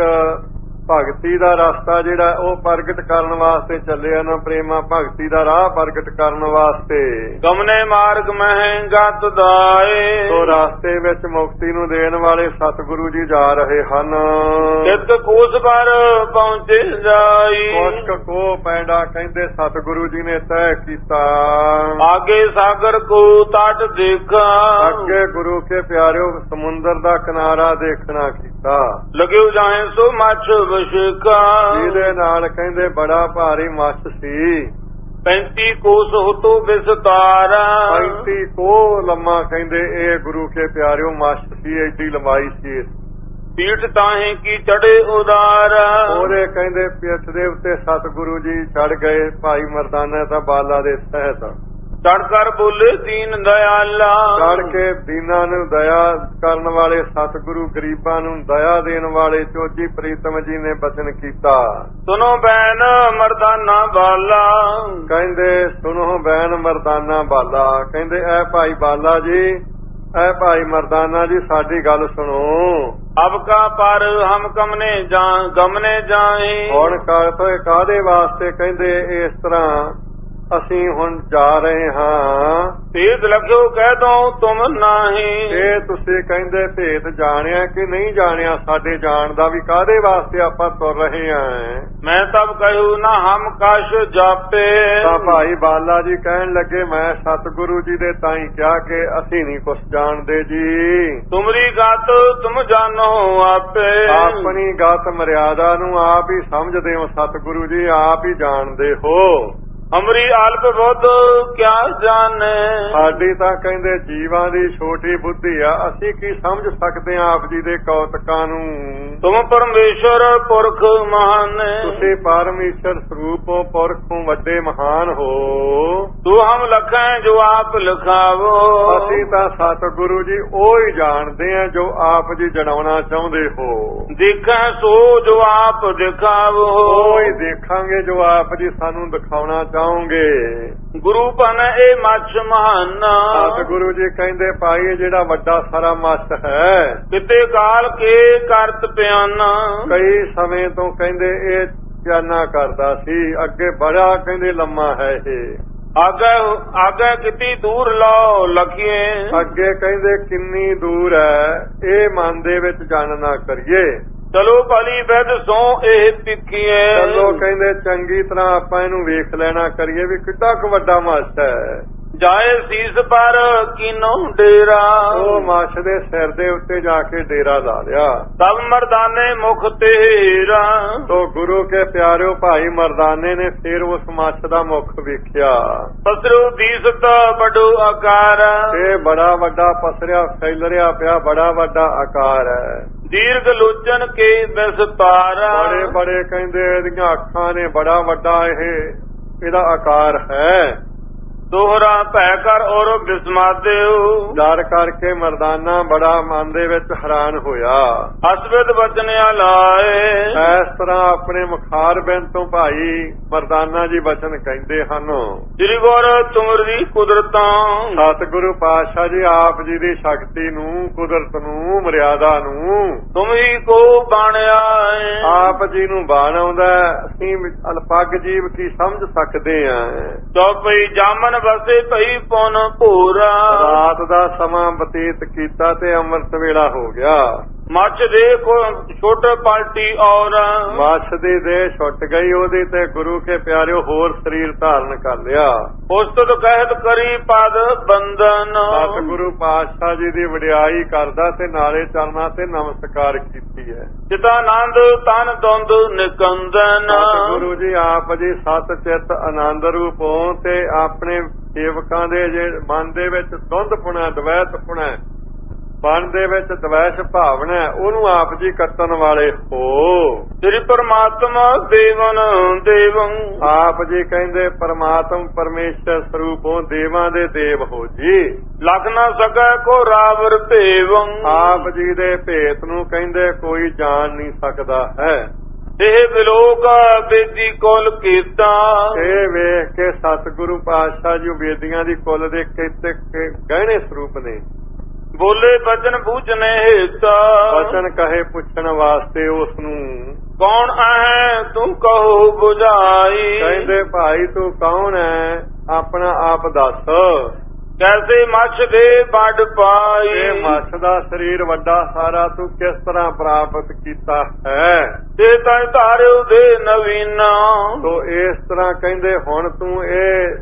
ਭਗਤੀ ਦਾ ਰਸਤਾ ਜਿਹੜਾ ਉਹ ਪ੍ਰਗਟ ਕਰਨ ਵਾਸਤੇ ਚੱਲੇ ਹਨ, ਪ੍ਰੇਮਾ ਭਗਤੀ ਦਾ ਰਾਹ ਪ੍ਰਗਟ ਕਰਨ ਵਾਸਤੇ।
ਗਮਨੇ ਮਾਰਗ ਮਹਿੰਗਾ ਤੁਦਾਏ,
ਤੋ ਰਸਤੇ ਵਿੱਚ ਮੁਕਤੀ ਨੂੰ ਦੇਣ ਵਾਲੇ ਸਤਿਗੁਰੂ ਜੀ ਜਾ ਰਹੇ ਹਨ।
ਕਿਤ ਕੋਸ ਪਰ ਪਹੁੰਚੇ ਜਾਈ,
ਕੋਸ਼ਕ ਕੋ ਪੈਂਡਾ ਕਹਿੰਦੇ ਸਤਿਗੁਰੂ ਜੀ ਨੇ ਤੈਅ ਕੀਤਾ।
ਆਗੇ ਸਾਗਰ ਕੋ ਤਟ ਦੇਖਾ,
ਅੱਗੇ ਗੁਰੂ ਕੇ ਪਿਆਰਿਓ ਸਮੁੰਦਰ ਦਾ ਕਿਨਾਰਾ ਦੇਖਣਾ ਕੀਤਾ।
ਲਗਿਓ ਜਾਏ ਸੋ ਮੱਛ ਵਸ਼ਕਾ,
ਜਿਹਦੇ ਨਾਲ ਕਹਿੰਦੇ ਬੜਾ ਭਾਰੀ ਮੱਛ ਸੀ।
ਪੈਂਤੀ ਕੋਸ ਹੋਤੋ ਵਿਸਤਾਰਾ,
ਪੈਂਤੀ ਕੋ ਲੰਮਾ ਕਹਿੰਦੇ ਇਹ ਗੁਰੂ ਕੇ ਪਿਆਰਿਓ ਮੱਛ ਸੀ, ਏਡੀ ਲੰਬਾਈ ਸੀ।
ਪੀਠ ਤਾਹੇ ਕੀ ਚੜੇ ਉਦਾਰਾ,
ਉਹਦੇ ਕਹਿੰਦੇ ਪਿੱਠ ਦੇ ਉੱਤੇ ਸਤਿਗੁਰੂ ਜੀ ਚੜ ਗਏ। ਭਾਈ ਮਰਦਾਨਾ ਤਾਂ ਬਾਲਾ ਦੇ ਸਹਿਤ
ਚੜ ਕਰ ਬੋਲੇ ਦੀਨ ਦਇਆਲਾ,
ਚੜ ਕੇ ਦੀਨਾਂ ਨੂੰ ਦਇਆ ਕਰਨ ਵਾਲੇ ਸਤਿਗੁਰੂ, ਗਰੀਬਾਂ ਨੂੰ ਦਇਆ ਦੇਣ ਵਾਲੇ ਚੋਜੀ ਪ੍ਰੀਤਮ ਜੀ ਨੇ ਬਚਨ ਕੀਤਾ।
ਸੁਨੋ ਬੈਨ ਮਰਦਾਨਾ ਬਾਲਾ,
ਕਹਿੰਦੇ ਸੁਣੋ ਬੈਨ ਮਰਦਾਨਾ ਬਾਲਾ, ਕਹਿੰਦੇ ਐ ਭਾਈ ਬਾਲਾ ਜੀ, ਐ ਭਾਈ ਮਰਦਾਨਾ ਜੀ ਸਾਡੀ ਗੱਲ ਸੁਣੋ।
ਅਬ ਕਾ ਪਰ ਹਮ ਕਮਨੇ ਜਾ ਗਮਨੇ ਜਾਏ,
ਹੁਣ ਕਰ ਤੋਂ ਕਾਹਦੇ ਵਾਸਤੇ ਕਹਿੰਦੇ ਇਸ ਤਰ੍ਹਾਂ ਅਸੀਂ ਹੁਣ ਜਾ ਰਹੇ ਹਾਂ।
ਭੇਦ ਲਗਿਓ ਕਹਿ ਦੋ ਤੁਮ ਨਹੀਂ,
ਇਹ ਤੁਸੀਂ ਕਹਿੰਦੇ ਭੇਦ ਜਾਣਿਆ ਕਿ ਨਹੀਂ ਜਾਣਿਆ, ਸਾਡੇ ਜਾਣ ਦਾ ਵੀ ਕਾਹਦੇ ਵਾਸਤੇ ਆਪਾਂ ਤੁਰ ਰਹੇ ਹਾਂ।
ਮੈਂ ਤਬ ਕਹਿੂ ਨਾ ਹਮ ਕਸ਼ ਜਾਪੇ,
ਤਾਂ ਭਾਈ ਬਾਲਾ ਜੀ ਕਹਿਣ ਲੱਗੇ ਮੈਂ ਸਤਿਗੁਰੂ ਜੀ ਦੇ ਤਾਈਂ ਕਿਹਾ ਕਿ ਅਸੀਂ ਨਹੀਂ ਕੁਛ ਜਾਣਦੇ ਜੀ।
ਤੁਮਰੀ ਗਤ ਤੁਮ ਜਾਣੋ ਆਪੇ,
ਆਪਣੀ ਗਤ ਮਰਿਆਦਾ ਨੂੰ ਆਪ ਹੀ ਸਮਝਦੇ ਹੋ ਸਤਿਗੁਰੂ ਜੀ, ਆਪ ਹੀ ਜਾਣਦੇ ਹੋ।
ਅਮਰੀ ਆਲਪ ਬੁੱਧ ਕਿਆ ਜਾਣੇ,
ਸਾਡੀ ਤਾਂ ਕਹਿੰਦੇ ਜੀਵਾਂ ਦੀ ਛੋਟੀ ਬੁੱਧੀ ਆ, ਅਸੀਂ ਕੀ ਸਮਝ ਸਕਦੇ ਹਾਂ ਆਪ ਜੀ ਦੇ ਕੌਤਕਾਂ ਨੂੰ।
ਤੁਮ ਪਰਮੇਸ਼ਰ ਪੁਰਖ ਮਹਾਨ,
ਤੁਸੀਂ ਪਰਮੇਸ਼ਰ ਸਰੂਪੋਂ ਪੁਰਖੋਂ ਵੱਡੇ ਮਹਾਨ ਹੋ।
ਤੂੰ ਹਮ ਲਖਾਂ ਜੋ ਆਪ ਲਿਖਾਵੋ,
ਅਸੀਂ ਤਾਂ ਸਤਿਗੁਰੂ ਜੀ ਉਹ ਹੀ ਜਾਣਦੇ ਆ ਜੋ ਆਪ ਜੀ ਜਣਾਉਣਾ ਚਾਹੁੰਦੇ ਹੋ।
ਦੇਖਾਂ ਸੋ ਜੋ ਆਪ ਦਿਖਾਵੋ,
ਉਹ ਹੀ ਦੇਖਾਂਗੇ ਜੋ ਆਪ ਜੀ ਸਾਨੂੰ ਦਿਖਾਉਣਾ ਚਾਹੁੰਦੇ ਗਾਉਂਗੇ।
ਗੁਰੂ ਪਨ ਇਹ ਮੱਛ ਮਹਾਨਾ,
ਸਤਿਗੁਰੂ ਜੀ ਕਹਿੰਦੇ ਭਾਈ ਜਿਹੜਾ ਵੱਡਾ ਸਾਰਾ ਮੱਛ ਹੈ,
ਕਿਤੇ ਕਾਲ ਕੇ ਕਰਤ ਪਿਆਨਾ,
ਕਈ ਸਮੇਂ ਤੋਂ ਕਹਿੰਦੇ ਇਹ ਪਿਆਨਾ ਕਰਦਾ ਸੀ, ਅੱਗੇ ਬੜਾ ਕਹਿੰਦੇ ਲੰਮਾ ਹੈ ਇਹ,
ਆਗੇ ਆਗੇ ਕਿਤੇ ਦੂਰ ਲਾਓ ਲਖੀਏ,
ਅੱਗੇ ਕਹਿੰਦੇ ਕਿੰਨੀ ਦੂਰ ਹੈ ਇਹ ਮਨ ਦੇ ਵਿੱਚ ਜਾਣ ਨਾ ਕਰੀਏ।
ਚਲੋ ਭਲੀ ਵਿਦ ਸੋ ਇਹ ਪਿੱਖੀਏ,
ਚਲੋ ਕਹਿੰਦੇ ਚੰਗੀ ਤਰ੍ਹਾਂ ਆਪਾਂ ਇਹਨੂੰ ਵੇਖ ਲੈਣਾ ਕਰੀਏ ਵੀ ਕਿੱਡਾ ਕੁ ਵੱਡਾ ਮੱਛ ਹੈ।
ਜਾਏ ਸੀਸ ਪਰ ਕੀਨੋ ਡੇਰਾ,
ਉਹ ਮੱਛ ਦੇ ਸਿਰ ਦੇ ਉੱਤੇ ਜਾ ਕੇ ਡੇਰਾ ਲਾ ਲਿਆ।
ਤਬ ਮਰਦਾਨੇ ਮੁਖ ਤੇਰਾ,
ਤੋ ਗੁਰੂ ਕੇ ਪਿਆਰਿਓ ਭਾਈ ਮਰਦਾਨੇ ਨੇ ਫਿਰ ਉਸ ਮੱਛ ਦਾ ਮੁਖ ਵੇਖਿਆ।
ਪਸਰੂ ਦੀਸਤ ਬੜੋ ਆਕਾਰ,
ਇਹ ਬੜਾ ਵੱਡਾ ਪਸਰਿਆ ਫੈਲਰਿਆ ਪਿਆ, ਬੜਾ ਵੱਡਾ ਆਕਾਰ ਹੈ।
ਦੀਰਘ ਲੋਚਨ ਕੇ ਵਿਸਤਾਰ,
ਬੜੇ ਬੜੇ ਕਹਿੰਦੇ ਇਹਦੀਆਂ ਅੱਖਾਂ ਨੇ, ਬੜਾ ਵੱਡਾ ਇਹ ਇਹਦਾ ਆਕਾਰ ਹੈ।
ਦੋਹਰਾ ਭੈ ਕਰ ਔਰ ਬਿਸਮਾਦਿਓ,
ਡਰ ਕਰਕੇ ਮਰਦਾਨਾ ਬੜਾ ਮਨ ਦੇ ਵਿੱਚ ਹੈਰਾਨ ਹੋਇਆ।
ਅਸਵਿਦ ਬਚਨਿਆ ਲਾਏ,
ਇਸ ਤਰ੍ਹਾਂ ਆਪਣੇ ਮੁਖਾਰ ਬਿੰਦ ਤੋਂ ਭਾਈ ਮਰਦਾਨਾ ਜੀ ਬਚਨ ਕਹਿੰਦੇ ਹਨ।
ਸ੍ਰੀ ਗੁਰ ਤੁਮਰੀ ਕੁਦਰਤਾਂ,
ਸਤਿਗੁਰੂ ਪਾਤਸ਼ਾਹ ਜੀ ਆਪ ਜੀ ਦੀ ਸ਼ਕਤੀ ਨੂੰ, ਕੁਦਰਤ ਨੂੰ, ਮਰਿਆਦਾ ਨੂੰ
ਤੁਮ ਹੀ ਕੋ ਬਾਣਿਆ,
ਆਪ ਜੀ ਨੂੰ ਬਾਣ ਆਉਂਦਾ, ਅਸੀਂ ਅਲਪੱਗ ਜੀਵ ਕੀ ਸਮਝ ਸਕਦੇ ਹਾਂ।
ਚੌਪਈ ਜਾਮਨ ਵਸੇ ਭਈ ਪੁਨ ਭੂਰਾ,
ਰਾਤ ਦਾ ਸਮਾਂ ਬਤੀਤ ਕੀਤਾ ਤੇ ਅੰਮ੍ਰਿਤ ਵੇਲਾ ਹੋ ਗਿਆ।
ਮੱਛ ਦੇ ਕੋ ਛੁੱਟ ਪਲਟੀ ਔਰ,
ਮੱਛ ਦੀ ਦੇਹ ਛੁੱਟ ਗਈ ਉਹਦੀ ਤੇ ਗੁਰੂ ਕੇ ਪਿਆਰਿਓ ਹੋਰ ਸਰੀਰ ਧਾਰਨ ਕਰ ਲਿਆ।
ਉਸਤਤ ਕਹਿਤ ਕਰੀ ਪਦ ਬੰਦਨ,
ਸਤਿਗੁਰੂ ਪਾਤਸ਼ਾਹ ਜੀ ਦੀ ਵਡਿਆਈ ਕਰਦਾ ਤੇ ਨਾਲੇ ਚਰਨਾਂ ਤੇ ਨਮਸਕਾਰ ਕੀਤੀ ਹੈ।
ਚਿਤਾਨੰਦ ਤਨ ਦੁੰਦ ਨਿਕੰਦਨ,
ਸਤਿਗੁਰੂ ਜੀ ਆਪ ਜੀ ਸਤ ਚਿਤ ਆਨੰਦ ਰੂਪੋਂ ਤੇ ਆਪਣੇ ਸੇਵਕਾਂ ਦੇ ਜੇ ਮਨ ਦੇ ਵਿੱਚ ਦੁੰਦ ਪੁਣਾ, ਦਵੈਤ ਪੁਣਾ, ਮਨ ਦੇ ਵਿੱਚ ਦਵੈਸ਼ ਭਾਵਨਾ, ਉਹਨੂੰ ਆਪ ਜੀ ਕੱਟਣ ਵਾਲੇ ਹੋ। ਸ੍ਰੀ ਪਰਮਾਤਮਾ ਦੇਵਨ ਦੇਵੰ, ਆਪ ਜੀ ਕਹਿੰਦੇ ਪਰਮਾਤਮ ਪਰਮੇਸ਼ਰ ਸਰੂਪੋਂ ਦੇਵਾਂ ਦੇ ਦੇਵ ਹੋ ਜੀ।
ਲਖ ਨਾ ਸਕੈ ਕੋ ਰਾਵਰ ਭੇਵੰ,
ਆਪ ਜੀ ਦੇ ਭੇਤ ਨੂੰ ਕਹਿੰਦੇ ਕੋਈ ਜਾਣ ਨਹੀਂ ਸਕਦਾ ਹੈ।
ਇਹ ਵਿਲੋਕ ਬੇਦੀ ਕੁਲ ਕੀਤਾ,
ਇਹ ਵੇਖ ਕੇ ਸਤਿਗੁਰੂ ਪਾਤਸ਼ਾਹ ਜੀ ਵੇਦੀਆਂ ਦੀ ਕੁਲ ਦੇ ਕਿਤੇ ਗਹਿਣੇ ਸਰੂਪ ਨੇ।
ਬੋਲੇ ਬਚਨ ਬੂਝਨੇ ਹਿਤਾ,
ਬਚਨ ਕਹੇ ਪੁੱਛਣ ਵਾਸਤੇ ਉਸ ਨੂੰ,
ਕੌਣ ਹੈ ਤੂੰ ਕਹੋ ਬੁਝਾਈ,
ਕਹਿੰਦੇ ਭਾਈ ਤੂੰ ਕੌਣ ਹੈ ਆਪਣਾ ਆਪ ਦੱਸ।
ਕੈਸੇ ਮੱਛ ਦੇ ਵੱਡ ਪਾਈ,
ਇਹ ਮੱਛ ਦਾ ਸਰੀਰ ਵੱਡਾ ਸਾਰਾ ਤੂੰ ਕਿਸ ਤਰ੍ਹਾਂ ਪ੍ਰਾਪਤ ਕੀਤਾ ਹੈ।
ਤੇ ਤਨ ਧਾਰਿਓ ਦੇ ਨਵੀਨਾ,
ਤੋ ਇਸ ਤਰ੍ਹਾਂ ਕਹਿੰਦੇ ਹੁਣ ਤੂੰ ਇਹ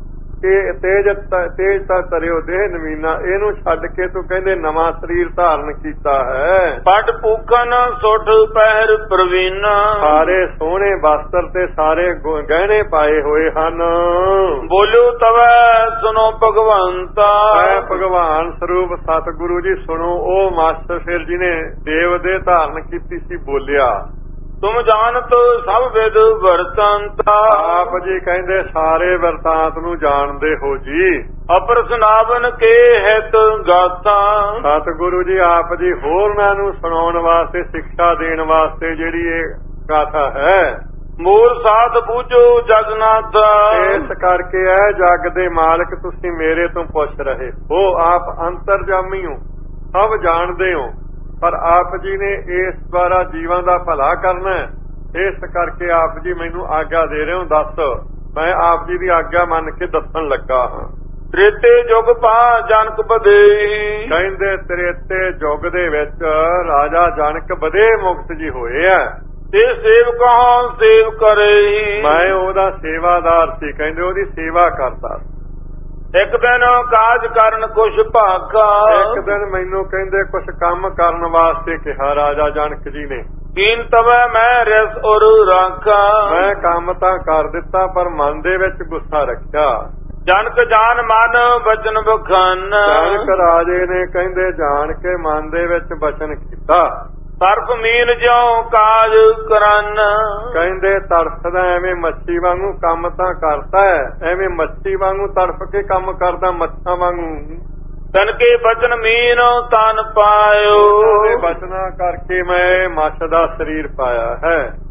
ਇਹ ਤੇਜ ਤੇਜ ਤਾਂ ਤਰਿਓ ਦੇਹ ਨਵੀਨਾ, ਇਹਨੂੰ ਛੱਡ ਕੇ ਤੂੰ ਕਹਿੰਦੇ ਨਵਾਂ ਸਰੀਰ ਧਾਰਨ ਕੀਤਾ ਹੈ।
ਪੱਟ ਪੂਖਨ ਸੁੱਠ ਪਹਿਰ ਪ੍ਰਵੀਨਾ,
ਸਾਰੇ ਸੋਹਣੇ ਵਸਤਰ ਤੇ ਸਾਰੇ ਗਹਿਣੇ ਪਾਏ ਹੋਏ ਹਨ।
ਬੋਲੋ ਤਵੈ ਸੁਨੋ ਭਗਵੰਤਾ,
ਐ ਭਗਵਾਨ ਸਰੂਪ ਸਤਿਗੁਰੂ ਜੀ ਸੁਣੋ। ਉਹ ਮਾਸਟਰ ਫਿਰ ਜੀ ਨੇ ਦੇਵ ਦੇ ਧਾਰਨ ਕੀਤੀ ਸੀ, ਬੋਲਿਆ
ਤੁਮ ਜਾਣਤ ਸਭ ਵਿਦ ਵਰਤੰਤਾ,
ਆਪ ਜੀ ਕਹਿੰਦੇ ਸਾਰੇ ਵਰਤਾਂਤ ਨੂੰ ਜਾਣਦੇ ਹੋ ਜੀ।
ਅਪਰ ਸੁਨਾਵਨ ਕੇ ਹਿਤ ਗਾਥਾ,
ਸਤਿਗੁਰੂ ਜੀ ਆਪ ਜੀ ਹੋਰਨਾਂ ਨੂੰ ਸੁਣਾਉਣ ਵਾਸਤੇ, ਸਿੱਖਿਆ ਦੇਣ ਵਾਸਤੇ ਜਿਹੜੀ ਇਹ ਗਾਥਾ ਹੈ।
ਮੋਰ ਸਾਧ ਬੂਝੋ ਜਗਨਾਥ,
ਇਸ ਕਰਕੇ ਇਹ ਜਗ ਦੇ ਮਾਲਕ ਤੁਸੀਂ ਮੇਰੇ ਤੋਂ ਪੁੱਛ ਰਹੇ ਹੋ। ਆਪ ਅੰਤਰਜਾਮੀ ਹੋ, ਸਭ ਜਾਣਦੇ ਹੋ, ਪਰ ਆਪ ਜੀ ਨੇ ਇਸ ਦੁਆਰਾ ਜੀਵਾਂ ਦਾ ਭਲਾ ਕਰਨਾ, ਇਸ ਕਰਕੇ ਆਪ ਜੀ ਮੈਨੂੰ ਆਗਿਆ ਦੇ ਰਹੇ ਹੋ। ਦੱਸ, ਮੈਂ ਆਪ ਜੀ ਦੀ ਆਗਿਆ ਮੰਨ ਕੇ ਦੱਸਣ ਲੱਗਾ ਹਾਂ।
ਤ੍ਰੇਤੇ ਯੁਗ ਪਾ ਜਨਕ ਬਦੇ,
ਕਹਿੰਦੇ ਤ੍ਰੇਤੇ ਯੁਗ ਦੇ ਵਿੱਚ ਰਾਜਾ ਜਨਕ ਬਦੇ ਮੁਕਤ ਜੀ ਹੋਏ ਆ।
ਤੇ ਸੇਵਕਾਂ ਸੇਵ ਕਰੇ,
ਮੈਂ ਉਹਦਾ ਸੇਵਾਦਾਰ ਸੀ, ਕਹਿੰਦੇ ਉਹਦੀ ਸੇਵਾ ਕਰਦਾ।
ਇੱਕ ਦਿਨ ਕਾਜ ਕਰਨ ਕੁਛ ਭਾਗਾ,
ਇੱਕ ਦਿਨ ਮੈਨੂੰ ਕਹਿੰਦੇ ਕੁਛ ਕੰਮ ਕਰਨ ਵਾਸਤੇ ਕਿਹਾ ਰਾਜਾ ਜਨਕ ਜੀ ਨੇ।
ਕੀਨ ਤਵੈ ਮੈਂ ਰਸ ਉਰ ਰਾਖਾ,
ਮੈਂ ਕੰਮ ਤਾਂ ਕਰ ਦਿੱਤਾ ਪਰ ਮਨ ਦੇ ਵਿੱਚ ਗੁੱਸਾ ਰੱਖਿਆ।
ਜਨਕ ਜਾਨ ਮਨ ਬਚਨ ਬਖਾਨ,
ਜਨਕ ਰਾਜੇ ਨੇ ਕਹਿੰਦੇ ਜਾਣ ਕੇ ਮਨ ਦੇ ਵਿੱਚ ਬਚਨ ਕੀਤਾ।
ਤਰਫ ਮੀਨ ਜਿਉ ਕਾਜ ਕਰਨ,
ਕਹਿੰਦੇ ਤੜਫਦਾ ਐਵੇਂ ਮੱਛੀ ਵਾਂਗੂ ਕੰਮ ਤਾਂ ਕਰਦਾ ਹੈ, ਐਵੇਂ ਮੱਛੀ ਵਾਂਗੂ ਤੜਫ ਕੇ ਕੰਮ ਕਰਦਾ, ਮੱਛਾਂ ਵਾਂਗੂ।
ਤਨ ਕੇ ਬਚਨ ਮੀਨ ਤਨ ਪਾਇਓ,
ਬਚਨਾ ਕਰਕੇ ਮੈਂ ਮੱਛ ਦਾ ਸਰੀਰ ਪਾਇਆ ਹੈ।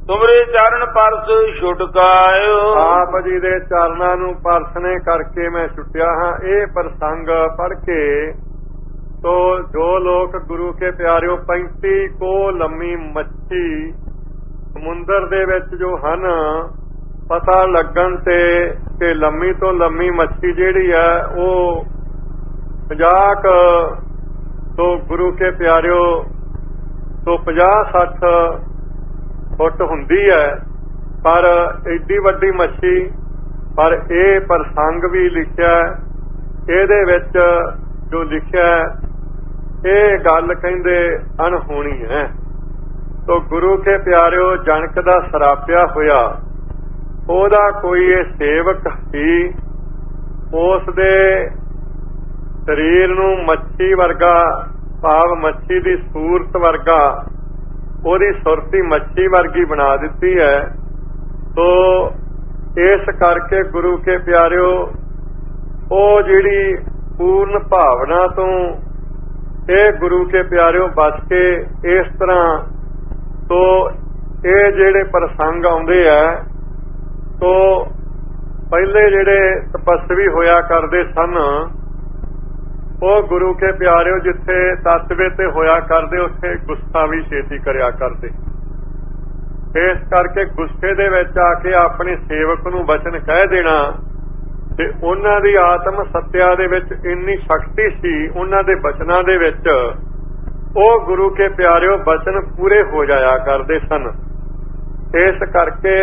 ਤੁਮਰੇ ਚਰਨ ਪਰਸ ਛੁਟਕਾਇਓ।
ਆਪ ਜੀ ਦੇ ਚਰਨਾਂ ਨੂੰ ਪਰਸਨੇ ਕਰਕੇ ਮੈਂ ਛੁੱਟਿਆ ਹਾਂ। ਇਹ ਪ੍ਰਸੰਗ ਪੜ੍ਹ ਕੇ ਤੋ ਜੋ ਲੋਕ ਗੁਰੂ ਕੇ ਪਿਆਰਿਓ ਪੈਂਤੀ ਕੋ ਲੰਮੀ ਮੱਛੀ ਸਮੁੰਦਰ ਦੇ ਵਿੱਚ ਜੋ ਹਨ, ਪਤਾ ਲੱਗਣ ਤੇ ਕਿ ਲੰਮੀ ਤੋਂ ਲੰਮੀ ਮੱਛੀ ਜਿਹੜੀ ਹੈ ਉਹ ਪੰਜਾਹ ਤੋਂ ਗੁਰੂ ਕੇ ਪਿਆਰਿਓ ਤੋਂ ਪੰਜਾਹ ਸੱਠ ਫੁੱਟ ਹੁੰਦੀ ਹੈ, ਪਰ ਏਡੀ ਵੱਡੀ ਮੱਛੀ। ਪਰ ਇਹ ਪ੍ਰਸੰਗ ਵੀ ਲਿਖਿਆ, ਇਹਦੇ ਵਿੱਚ ਜੋ ਲਿਖਿਆ ਇਹ ਗੱਲ ਕਹਿੰਦੇ ਅਣਹੋਣੀ ਹੈ। ਤੋ ਗੁਰੂ ਕੇ ਪਿਆਰਿਓ ਜਨਕ ਦਾ ਸਰਾਪਿਆ ਹੋਇਆ, ਉਹਦਾ ਕੋਈ ਇਹ ਸੇਵਕ ਸੀ, ਉਸ ਦੇ ਸਰੀਰ ਨੂੰ ਮੱਛੀ ਵਰਗਾ, ਭਾਵ ਮੱਛੀ ਦੀ ਸੂਰਤ ਵਰਗਾ, ਉਹਦੀ ਸੁਰਤੀ ਮੱਛੀ ਵਰਗੀ ਬਣਾ ਦਿੱਤੀ ਹੈ। ਤੋ ਇਸ ਕਰਕੇ ਗੁਰੂ ਕੇ ਪਿਆਰਿਓ ਉਹ ਜਿਹੜੀ ਪੂਰਨ ਭਾਵਨਾ ਤੋਂ ਇਹ ਗੁਰੂ ਕੇ ਪਿਆਰਿਓ ਬਚ ਕੇ ਇਸ ਤਰ੍ਹਾਂ ਤੋ ਇਹ ਜਿਹੜੇ ਪ੍ਰਸੰਗ ਆਉਂਦੇ ਆ, ਤੋ ਪਹਿਲੇ ਜਿਹੜੇ ਤਪਸਵੀ ਹੋਇਆ ਕਰਦੇ ਸਨ ਉਹ ਗੁਰੂ ਕੇ ਪਿਆਰਿਓ ਜਿੱਥੇ ਤਤਵੇ ਤੇ ਹੋਇਆ ਕਰਦੇ ਉੱਥੇ ਗੁੱਸਾ ਵੀ ਛੇਤੀ ਕਰਿਆ ਕਰਦੇ। ਇਸ ਕਰਕੇ ਗੁੱਸੇ ਦੇ ਵਿੱਚ ਆ ਕੇ ਆਪਣੇ ਸੇਵਕ ਨੂੰ ਬਚਨ ਕਹਿ ਦੇਣਾ, ਤੇ ਉਹਨਾਂ ਦੀ ਆਤਮ ਸੱਤਿਆ ਦੇ ਵਿੱਚ ਇੰਨੀ ਸ਼ਕਤੀ ਸੀ ਉਹਨਾਂ ਦੇ ਬਚਨਾਂ ਦੇ ਵਿੱਚ, ਉਹ ਗੁਰੂ ਕੇ ਪਿਆਰਿਓ ਬਚਨ ਪੂਰੇ ਹੋ ਜਾਇਆ ਕਰਦੇ ਸਨ। ਇਸ ਕਰਕੇ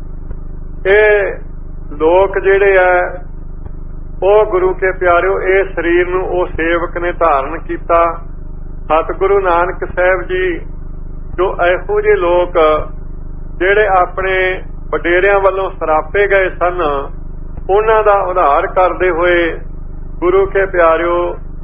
ਇਹ ਲੋਕ ਜਿਹੜੇ ਆ ਉਹ ਗੁਰੂ ਕੇ ਪਿਆਰਿਓ ਇਹ ਸਰੀਰ ਨੂੰ ਉਹ ਸੇਵਕ ਨੇ ਧਾਰਨ ਕੀਤਾ। ਸਤਿਗੁਰੂ ਨਾਨਕ ਸਾਹਿਬ ਜੀ ਜੋ ਇਹੋ ਜਿਹੇ ਲੋਕ ਜਿਹੜੇ ਆਪਣੇ ਵਡੇਰਿਆਂ ਵੱਲੋਂ ਸਰਾਪੇ ਗਏ ਸਨ, ਉਹਨਾਂ ਦਾ ਉਧਾਰ ਕਰਦੇ ਹੋਏ ਗੁਰੂ ਕੇ ਪਿਆਰਿਓ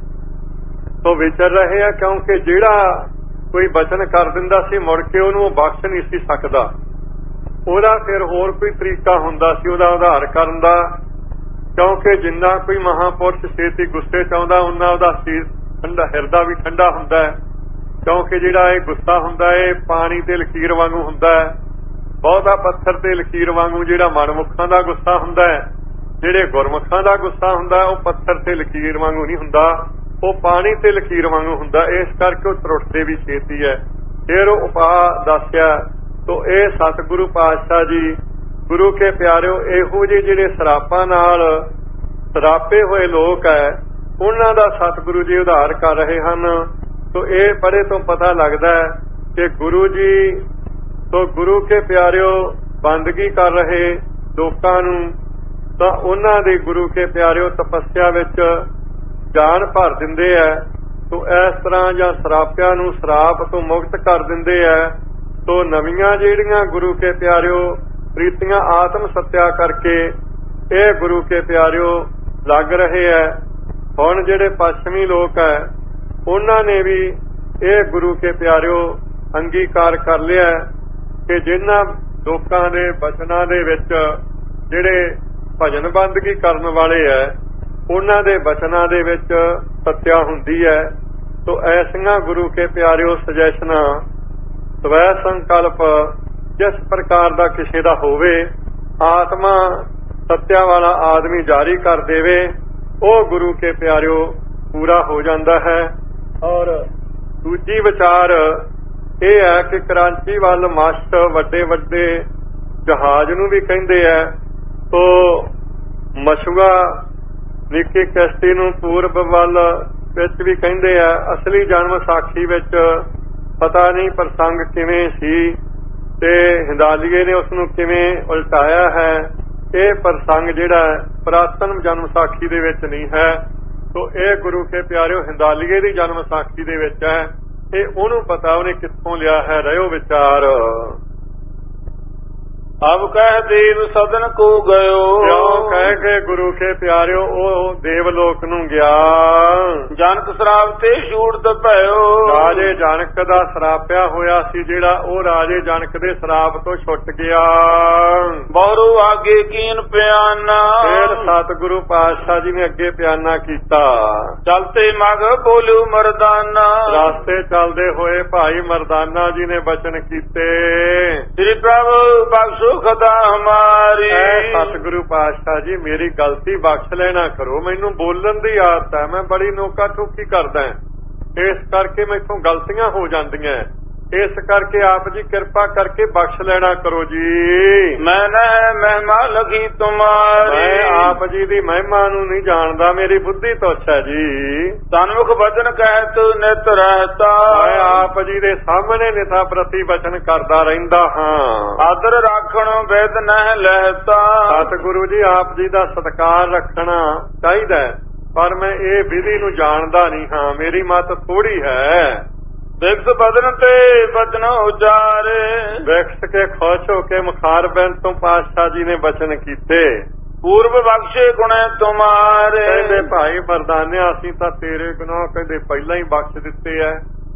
ਤੋਂ ਵਿਚਰ ਰਹੇ ਆ, ਕਿਉਂਕਿ ਜਿਹੜਾ ਕੋਈ ਬਚਨ ਕਰ ਦਿੰਦਾ ਸੀ ਮੁੜ ਕੇ ਉਹਨੂੰ ਬਖਸ਼ ਨਹੀਂ ਸੀ ਸਕਦਾ। ਉਹਦਾ ਫਿਰ ਹੋਰ ਕੋਈ ਤਰੀਕਾ ਹੁੰਦਾ ਸੀ ਉਹਦਾ ਉਧਾਰ ਕਰਨ ਦਾ, ਕਿਉਂਕਿ ਜਿੰਨਾ ਕੋਈ ਮਹਾਂਪੁਰਸ਼ ਛੇਤੀ ਗੁੱਸੇ ਚ ਆਉਂਦਾ ਉਹਨਾਂ ਉਹਦਾ ਸੀਰ ਠੰਡਾ, ਹਿਰਦਾ ਵੀ ਠੰਡਾ ਹੁੰਦਾ ਹੈ। ਕਿਉਂਕਿ ਜਿਹੜਾ ਇਹ ਗੁੱਸਾ ਹੁੰਦਾ ਇਹ ਪਾਣੀ ਤੇ ਲਕੀਰ ਵਾਂਗੂ ਹੁੰਦਾ ਹੈ, ਬਹੁਤਾ ਪੱਥਰ ਤੇ ਲਕੀਰ ਵਾਂਗੂ ਜਿਹੜਾ ਮਨਮੁਖਾਂ ਦਾ ਗੁੱਸਾ ਹੁੰਦਾ ਹੈ, ਜਿਹੜੇ ਗੁਰਮੁਖਾਂ ਦਾ ਗੁੱਸਾ ਹੁੰਦਾ ਉਹ ਪੱਥਰ ਤੇ ਲਕੀਰ ਵਾਂਗੂ ਨਹੀਂ ਹੁੰਦਾ, ਉਹ ਪਾਣੀ ਤੇ ਲਕੀਰ ਵਾਂਗੂ ਹੁੰਦਾ। ਇਸ ਕਰਕੇ ਉਹ ਤਰੁੱਟਦੇ ਵੀ ਛੇਤੀ ਹੈ। ਫਿਰ ਉਹ ਉਪਾਅ ਦੱਸਿਆ। ਤੋ ਇਹ ਸਤਿਗੁਰੂ ਪਾਤਸ਼ਾਹ ਜੀ ਗੁਰੂ ਕੇ ਪਿਆਰਿਓ ਇਹੋ ਜਿਹੇ ਜਿਹੜੇ ਸਰਾਪਾਂ ਨਾਲ ਸਰਾਪੇ ਹੋਏ ਲੋਕ ਹੈ ਉਹਨਾਂ ਦਾ ਸਤਿਗੁਰੂ ਜੀ ਉਧਾਰ ਕਰ ਰਹੇ ਹਨ। ਤੋ ਇਹ ਪੜ੍ਹੇ ਤੋਂ ਪਤਾ ਲੱਗਦਾ ਹੈ ਕਿ ਗੁਰੂ ਜੀ ਤੋ ਗੁਰੂ ਕੇ ਪਿਆਰਿਓ ਬੰਦਗੀ ਕਰ ਰਹੇ ਲੋਕਾਂ ਨੂੰ ਤਾਂ ਉਹਨਾਂ ਦੇ ਗੁਰੂ ਕੇ ਪਿਆਰਿਓ ਤਪੱਸਿਆ ਵਿੱਚ ਜਾਨ ਭਰ ਦਿੰਦੇ ਹੈ। ਤੋ ਇਸ ਤਰ੍ਹਾਂ ਜਾਂ ਸਰਾਪਿਆਂ ਨੂੰ ਸਰਾਪ ਤੋਂ ਮੁਕਤ ਕਰ ਦਿੰਦੇ ਹੈ। ਤੋ ਨਵੀਆਂ ਜਿਹੜੀਆਂ ਗੁਰੂ ਕੇ ਪਿਆਰਿਓ ਪ੍ਰੀਤੀਆਂ ਆਤਮ ਸੱਤਿਆ ਕਰਕੇ ਇਹ ਗੁਰੂ ਕੇ ਪਿਆਰਿਓ ਲੱਗ ਰਹੇ ਹੈ। ਹੁਣ ਜਿਹੜੇ ਪੱਛਮੀ ਲੋਕ ਹੈ ਉਹਨਾਂ ਨੇ ਵੀ ਇਹ ਗੁਰੂ ਕੇ ਪਿਆਰਿਓ ਅੰਗੀਕਾਰ ਕਰ ਲਿਆ ਕਿ ਜਿਨ੍ਹਾਂ ਲੋਕਾਂ ਦੇ ਬਚਨਾਂ ਦੇ ਵਿੱਚ ਜਿਹੜੇ ਭਜਨ ਬੰਦਗੀ ਕਰਨ ਵਾਲੇ ਹੈ ਉਹਨਾਂ ਦੇ ਬਚਨਾਂ ਦੇ ਵਿੱਚ ਸੱਤਿਆ ਹੁੰਦੀ ਹੈ। ਤੋ ਐਸੀਆਂ ਗੁਰੂ ਕੇ ਪਿਆਰਿਓ ਸੁਜੈਸ਼ਨਾਂ ਸਵੈ ਸੰਕਲਪ ਜਿਸ ਪ੍ਰਕਾਰ ਦਾ ਕਿਸੇ ਦਾ ਹੋਵੇ, ਆਤਮਾ ਸੱਤਿਆ ਵਾਲਾ ਆਦਮੀ ਜਾਰੀ ਕਰ ਦੇਵੇ, ਉਹ ਗੁਰੂ ਕੇ ਪਿਆਰਿਓ ਪੂਰਾ ਹੋ ਜਾਂਦਾ ਹੈ। ਔਰ ਦੂਜੀ ਵਿਚਾਰ ਇਹ ਹੈ ਕਿ ਕਰਾਚੀ ਵੱਲ ਮਸਤ ਵੱਡੇ ਵੱਡੇ ਜਹਾਜ਼ ਨੂੰ ਵੀ ਕਹਿੰਦੇ ਹੈ, ਤੋ ਮਸ਼ੂਆ ਨਿੱਕੀ ਕਿਸ਼ਤੀ ਨੂੰ ਪੂਰਬ ਵੱਲ ਵਿੱਚ ਵੀ ਕਹਿੰਦੇ ਆ। ਅਸਲੀ ਜਨਮ ਸਾਖੀ ਵਿੱਚ ਪਤਾ ਨਹੀਂ ਪ੍ਰਸੰਗ ਕਿਵੇਂ ਸੀ ਤੇ ਹਿੰਦਾਲੀਏ ਨੇ ਉਸ ਨੂੰ ਕਿਵੇਂ ਉਲਟਾਇਆ ਹੈ। ਇਹ ਪ੍ਰਸੰਗ ਜਿਹੜਾ ਪੁਰਾਤਨ ਜਨਮ ਸਾਖੀ ਦੇ ਵਿੱਚ ਨਹੀਂ ਹੈ। ਤੋ ਇਹ ਗੁਰੂ ਕੇ ਪਿਆਰਿਓ ਹਿੰਦਾਲੀਏ ਦੀ ਜਨਮ ਸਾਖੀ ਦੇ ਵਿੱਚ ਹੈ। ਇਹ ਉਹਨੂੰ ਪਤਾ ਉਹਨੇ ਕਿੱਥੋਂ ਲਿਆ ਹੈ। ਰਹਿਓ ਵਿਚਾਰ
ਅਬ ਕਹਿ ਦੇਵ ਸਦਨ ਕੋ ਗਇਓ।
ਕਿਉਂ ਕਹਿ ਕੇ ਗੁਰੂ ਕੇ ਪਿਆਰਿਓ ਉਹ ਦੇਵਲੋਕ ਨੂੰ ਗਿਆ।
ਜਨਕ ਸ਼ਰਾਪ ਤੇ ਛੂਟ ਭਇਓ।
ਰਾਜੇ ਜਨਕ ਦਾ ਸ਼ਰਾਪਿਆ ਹੋਇਆ ਸੀ ਜਿਹੜਾ ਉਹ ਰਾਜੇ ਜਨਕ ਦੇ ਸ਼ਰਾਪ ਤੋਂ ਛੁੱਟ ਗਿਆ।
ਬਹੁਰੂ ਆਗੇ ਕੀਨ ਪਿਆਨਾ।
ਫਿਰ ਸਤਿਗੁਰੂ ਪਾਤਸ਼ਾਹ ਜੀ ਨੇ ਅੱਗੇ ਪਿਆਨਾ ਕੀਤਾ।
ਚਲਤੇ ਮਗ ਬੋਲੂ ਮਰਦਾਨਾ।
ਰਸਤੇ ਚੱਲਦੇ ਹੋਏ ਭਾਈ ਮਰਦਾਨਾ ਜੀ ਨੇ ਬਚਨ ਕੀਤੇ।
ਸ੍ਰੀ ਪ੍ਰਭੂ ਬਖਸ਼ੋ ਖਤਾ ਹਮਾਰੀ।
ਸਤਿਗੁਰੂ ਪਾਤਸ਼ਾਹ ਜੀ ਮੇਰੀ ਗਲਤੀ ਬਖਸ਼ ਲੈਣਾ ਕਰੋ, ਮੈਨੂੰ ਬੋਲਣ ਦੀ ਆਦਤ ਹੈ, ਮੈਂ ਬੜੀ ਨੋਕਾ ਠੋਕੀ ਕਰਦਾ, ਇਸ ਕਰਕੇ ਮੈਥੋਂ ਗਲਤੀਆਂ ਹੋ ਜਾਂਦੀਆਂ, ਇਸ ਕਰਕੇ ਆਪ ਜੀ ਕਿਰਪਾ ਕਰਕੇ ਬਖਸ਼ ਲੈਣਾ ਕਰੋ ਜੀ।
ਮੈਂ ਨਾ ਮਹਿਮਾ ਲਗੀ ਤੁਮਾਰੀ।
ਮੈਂ ਆਪ ਜੀ ਦੀ ਮਹਿਮਾ ਨੂੰ ਨਹੀਂ ਜਾਣਦਾ, ਮੇਰੀ ਬੁੱਧੀ ਤੁੱਛ ਹੈ ਜੀ।
ਸਨਮੁਖ ਬਚਨ ਕਹਿ ਤੂੰ ਨਿਤ ਰਹਤਾ।
ਮੈਂ ਆਪ ਜੀ ਦੇ ਸਾਹਮਣੇ ਨਿਤਾ ਪ੍ਰਤੀ ਬਚਨ ਕਰਦਾ ਰਹਿੰਦਾ ਹਾਂ।
ਆਦਰ ਰਾਖਣ ਵੇਦ ਨਹਿ ਲਹਿਤਾ।
ਸਤਿਗੁਰੂ ਜੀ ਆਪ ਜੀ ਦਾ ਸਤਿਕਾਰ ਰੱਖਣਾ ਚਾਹੀਦਾ, ਪਰ ਮੈਂ ਇਹ ਵਿਧੀ ਨੂੰ ਜਾਣਦਾ ਨਹੀਂ ਹਾਂ, ਮੇਰੀ ਮੱਤ ਥੋੜੀ ਹੈ। ਵਿਕਸ ਬਦਨ ਤੇ ਬਚਨ ਉਚਾਰੇ। ਵਿਕਸ ਕੇ ਖੁਸ਼ ਹੋ ਕੇ ਮੁਖਾਰ ਬਿੰਦ ਤੋਂ ਪਾਤਸ਼ਾਹ ਜੀ ਨੇ ਬਚਨ ਕੀਤੇ। ਪੂਰਬ ਬਖਸ਼ੇ ਗੁਣੇ ਤੁਮਾਰੇ। ਕਹਿੰਦੇ ਭਾਈ ਮਰਦਾਨਿਆ ਅਸੀਂ ਤਾਂ ਤੇਰੇ ਗੁਨਾਹ ਕਹਿੰਦੇ ਪਹਿਲਾਂ ਹੀ ਬਖਸ਼ ਦਿੱਤੇ ਐ।